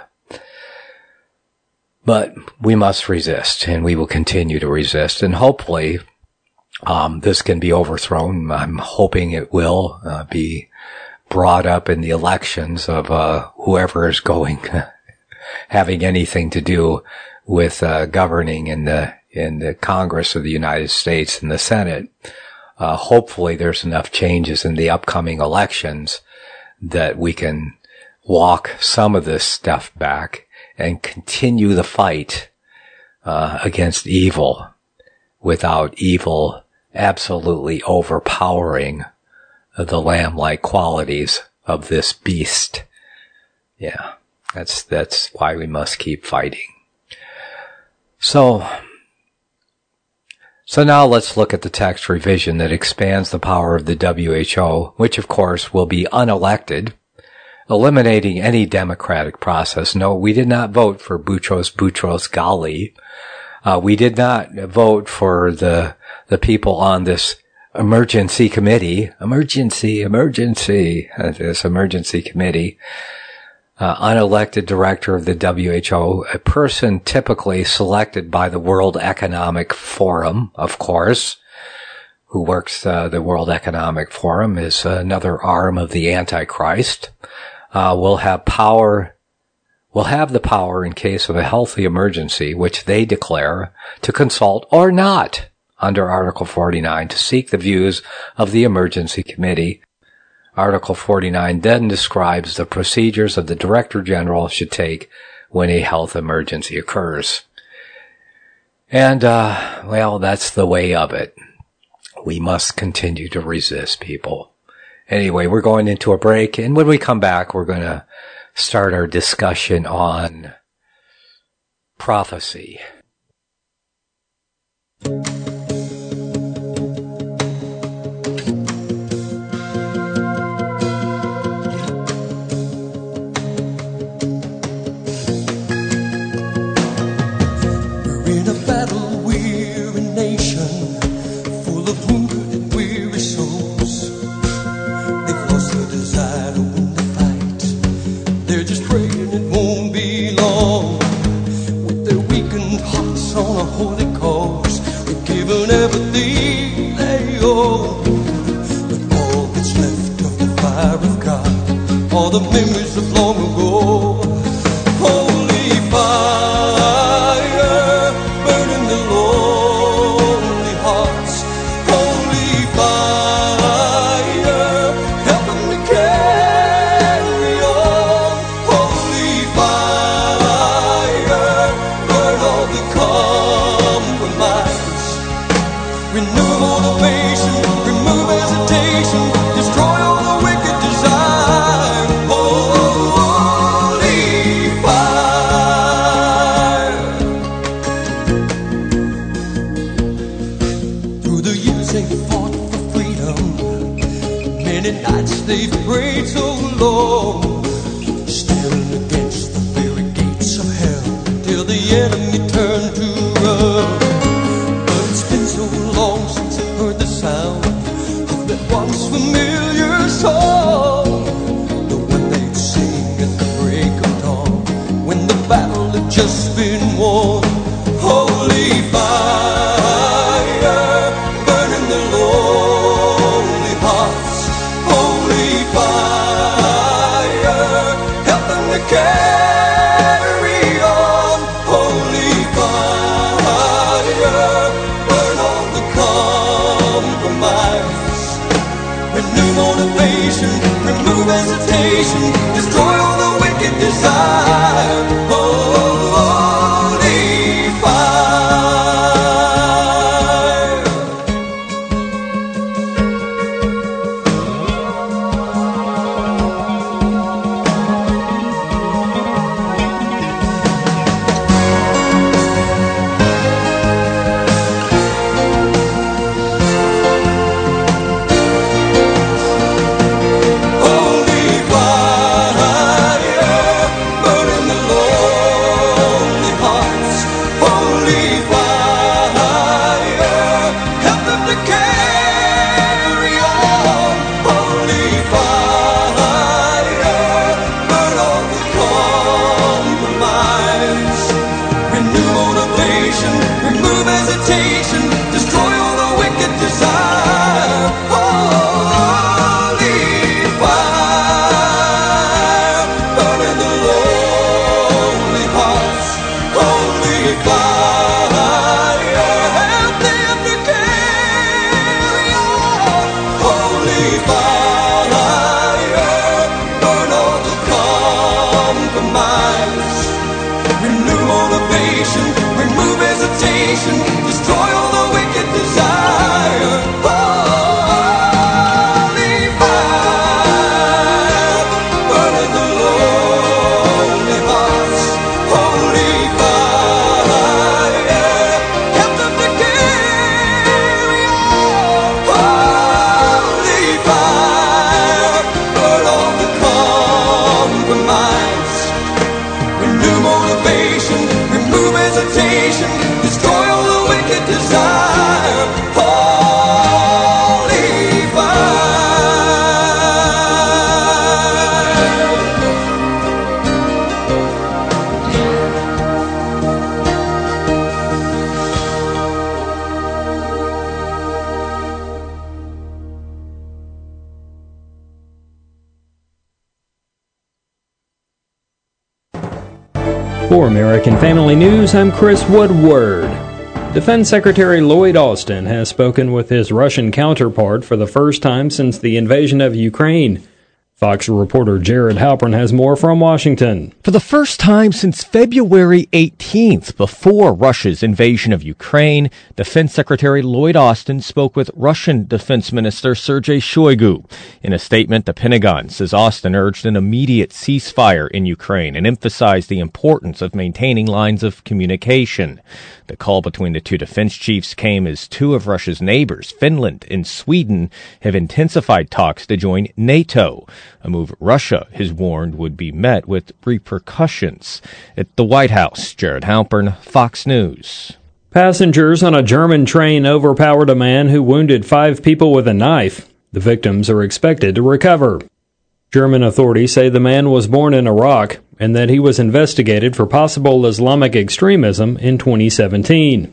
But we must resist, and we will continue to resist, and hopefully um, this can be overthrown. I'm hoping it will uh, be brought up in the elections of uh, whoever is going, having anything to do with uh, governing in the in the Congress of the United States and the Senate. Uh, hopefully there's enough changes in the upcoming elections that we can walk some of this stuff back and continue the fight uh, against evil without evil absolutely overpowering the lamb-like qualities of this beast. Yeah, that's that's why we must keep fighting. So, so now let's look at the text revision that expands the power of the W H O, which of course will be unelected, eliminating any democratic process. No, we did not vote for Boutros Boutros Ghali. Uh, we did not vote for the the people on this emergency committee. Emergency, emergency, uh, this emergency committee. Uh, unelected director of the W H O, a person typically selected by the World Economic Forum, of course, who works uh, the World Economic Forum, is another arm of the Antichrist. Uh, will have power, will have the power in case of a healthy emergency, which they declare, to consult or not under Article forty-nine to seek the views of the emergency committee. Article forty-nine then describes the procedures that the Director General should take when a health emergency occurs. And, uh, well, that's the way of it. We must continue to resist, people. Anyway, we're going into a break, and when we come back, we're going to start our discussion on prophecy. We're in a battle, we're a nation full of wounded and weary souls. They've lost the desire to win the fight. They're just praying it won't be long. With their weakened hearts on a holy cause, they've given everything they own. But all that's left of the fire of God, all the memories of long ago. Holy fire, burning the lonely hearts. Holy fire, help them to carry on. Holy fire, burn all the compromise. Renew motivation, remove hesitation, destroy all the wicked desire. Holy fire. Through the years they fought for freedom, many nights they've prayed so long, staring against the very gates of hell, till the enemy turned to run. But it's been so long since I've heard the sound of that once familiar song, the one they'd sing at the break of dawn, when the battle had just been won. Holy fire, burning the lonely hearts. Holy fire, help them to carry on. Holy fire, burn all the compromise. Renew motivation, remove hesitation, destroy all the wicked desires. For American Family News, I'm Chris Woodward. Defense Secretary Lloyd Austin has spoken with his Russian counterpart for the first time since the invasion of Ukraine. Fox reporter Jared Halpern has more from Washington. For the first time since February eighteenth, before Russia's invasion of Ukraine, Defense Secretary Lloyd Austin spoke with Russian Defense Minister Sergei Shoigu. In a statement, the Pentagon says Austin urged an immediate ceasefire in Ukraine and emphasized the importance of maintaining lines of communication. The call between the two defense chiefs came as two of Russia's neighbors, Finland and Sweden, have intensified talks to join NATO, a move Russia has warned would be met with repercussions. At the White House, Jared Halpern, Fox News. Passengers on a German train overpowered a man who wounded five people with a knife. The victims are expected to recover. German authorities say the man was born in Iraq and that he was investigated for possible Islamic extremism in twenty seventeen.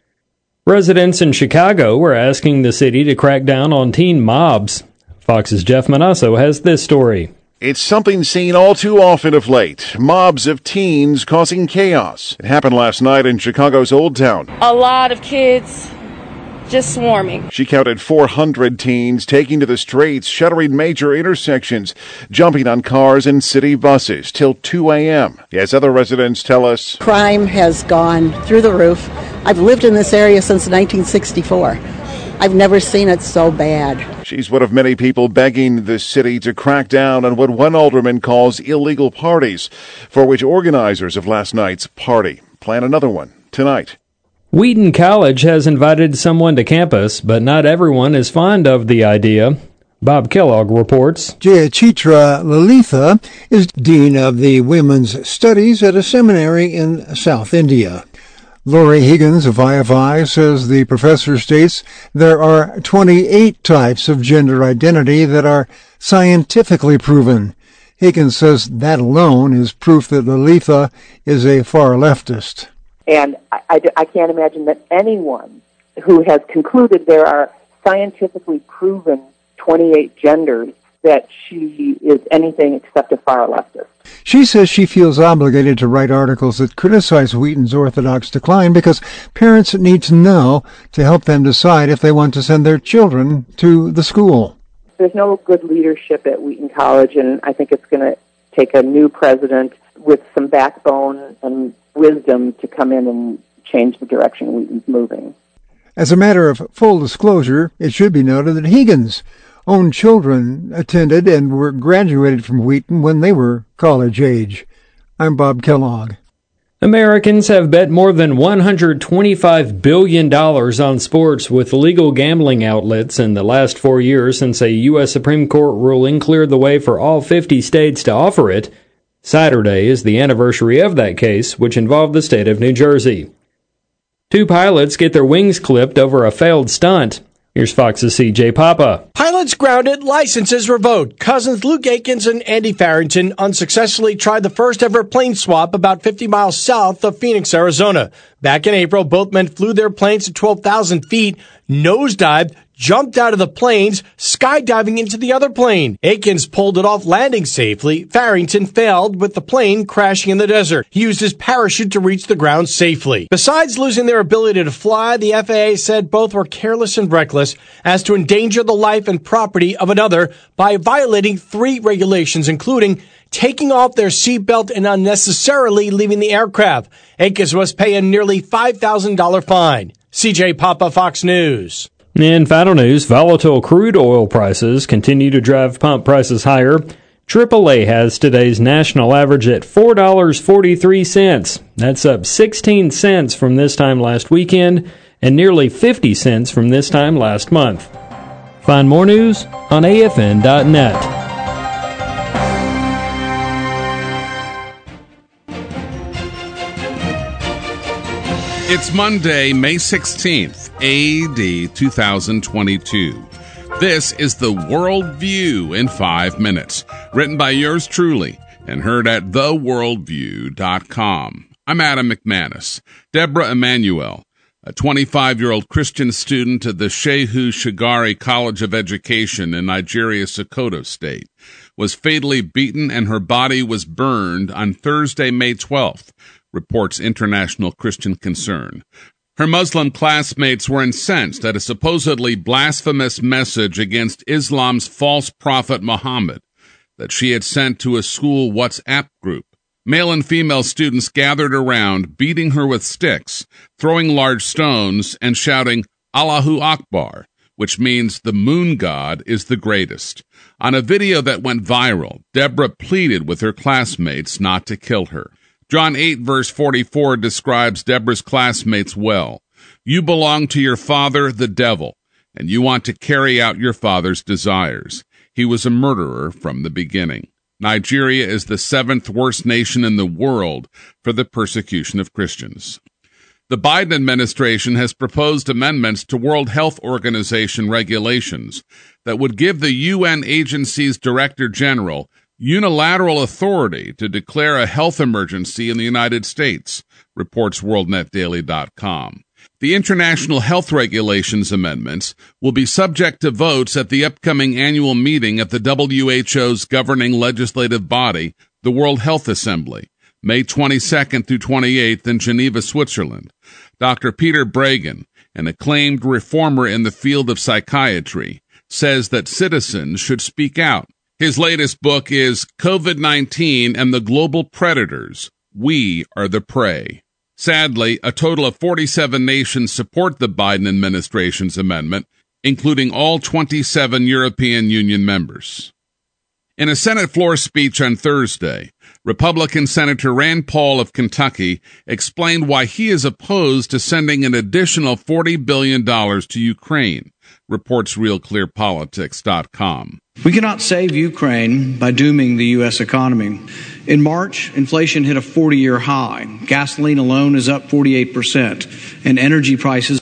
Residents in Chicago are asking the city to crack down on teen mobs. Fox's Jeff Manasso has this story. It's something seen all too often of late. Mobs of teens causing chaos. It happened last night in Chicago's Old Town. A lot of kids just swarming. She counted four hundred teens taking to the streets, shuttering major intersections, jumping on cars and city buses till two a.m. As other residents tell us, crime has gone through the roof. I've lived in this area since nineteen sixty-four. I've never seen it so bad. She's one of many people begging the city to crack down on what one alderman calls illegal parties, for which organizers of last night's party plan another one tonight. Wheaton College has invited someone to campus, but not everyone is fond of the idea. Bob Kellogg reports. Jayachitra Lalitha is Dean of the Women's Studies at a seminary in South India. Lori Higgins of I F I says the professor states there are twenty-eight types of gender identity that are scientifically proven. Higgins says that alone is proof that Lalitha is a far leftist. And I, I, I can't imagine that anyone who has concluded there are scientifically proven twenty-eight genders that she is anything except a far leftist. She says she feels obligated to write articles that criticize Wheaton's orthodox decline because parents need to know to help them decide if they want to send their children to the school. There's no good leadership at Wheaton College, and I think it's going to take a new president with some backbone and wisdom to come in and change the direction Wheaton's moving. As a matter of full disclosure, it should be noted that Higgins' own children attended and were graduated from Wheaton when they were college age. I'm Bob Kellogg. Americans have bet more than one hundred twenty-five billion dollars on sports with legal gambling outlets in the last four years since a U S Supreme Court ruling cleared the way for all fifty states to offer it. Saturday is the anniversary of that case, which involved the state of New Jersey. Two pilots get their wings clipped over a failed stunt. Here's Fox's C J Papa. Pilots grounded, licenses revoked. Cousins Luke Aikens and Andy Farrington unsuccessfully tried the first ever plane swap about fifty miles south of Phoenix, Arizona. Back in April, both men flew their planes to twelve thousand feet, nosedived, jumped out of the planes, skydiving into the other plane. Aikens pulled it off landing safely. Farrington failed with the plane crashing in the desert. He used his parachute to reach the ground safely. Besides losing their ability to fly, the F A A said both were careless and reckless as to endanger the life and property of another by violating three regulations, including taking off their seatbelt and unnecessarily leaving the aircraft. Aikens must pay a nearly five thousand dollars fine. C J Papa, Fox News. In final news, volatile crude oil prices continue to drive pump prices higher. triple A has today's national average at four dollars and forty-three cents. That's up sixteen cents from this time last weekend and nearly fifty cents from this time last month. Find more news on A F N dot net. It's Monday, May sixteenth, A D two thousand twenty-two. This is the World View in five minutes, written by yours truly and heard at the world view dot com. I'm Adam McManus. Deborah Emanuel, a twenty-five-year-old Christian student at the Shehu Shagari College of Education in Nigeria's Sokoto State, was fatally beaten and her body was burned on Thursday, May twelfth, reports International Christian Concern. Her Muslim classmates were incensed at a supposedly blasphemous message against Islam's false prophet Muhammad that she had sent to a school WhatsApp group. Male and female students gathered around, beating her with sticks, throwing large stones, and shouting, Allahu Akbar, which means the moon god is the greatest. On a video that went viral, Deborah pleaded with her classmates not to kill her. John eight, verse forty-four describes Deborah's classmates well. You belong to your father, the devil, and you want to carry out your father's desires. He was a murderer from the beginning. Nigeria is the seventh worst nation in the world for the persecution of Christians. The Biden administration has proposed amendments to World Health Organization regulations that would give the U N agency's Director General unilateral authority to declare a health emergency in the United States, reports world net daily dot com. The international health regulations amendments will be subject to votes at the upcoming annual meeting at the W H O's governing legislative body, the World Health Assembly, May twenty-second through twenty-eighth in Geneva, Switzerland. Doctor Peter Breggin, an acclaimed reformer in the field of psychiatry, says that citizens should speak out. His latest book is COVID nineteen and the Global Predators. We are the prey. Sadly, a total of forty-seven nations support the Biden administration's amendment, including all twenty-seven European Union members. In a Senate floor speech on Thursday, Republican Senator Rand Paul of Kentucky explained why he is opposed to sending an additional forty billion dollars to Ukraine, reports real clear politics dot com. We cannot save Ukraine by dooming the U S economy. In March, inflation hit a forty-year high. Gasoline alone is up forty-eight percent, and energy prices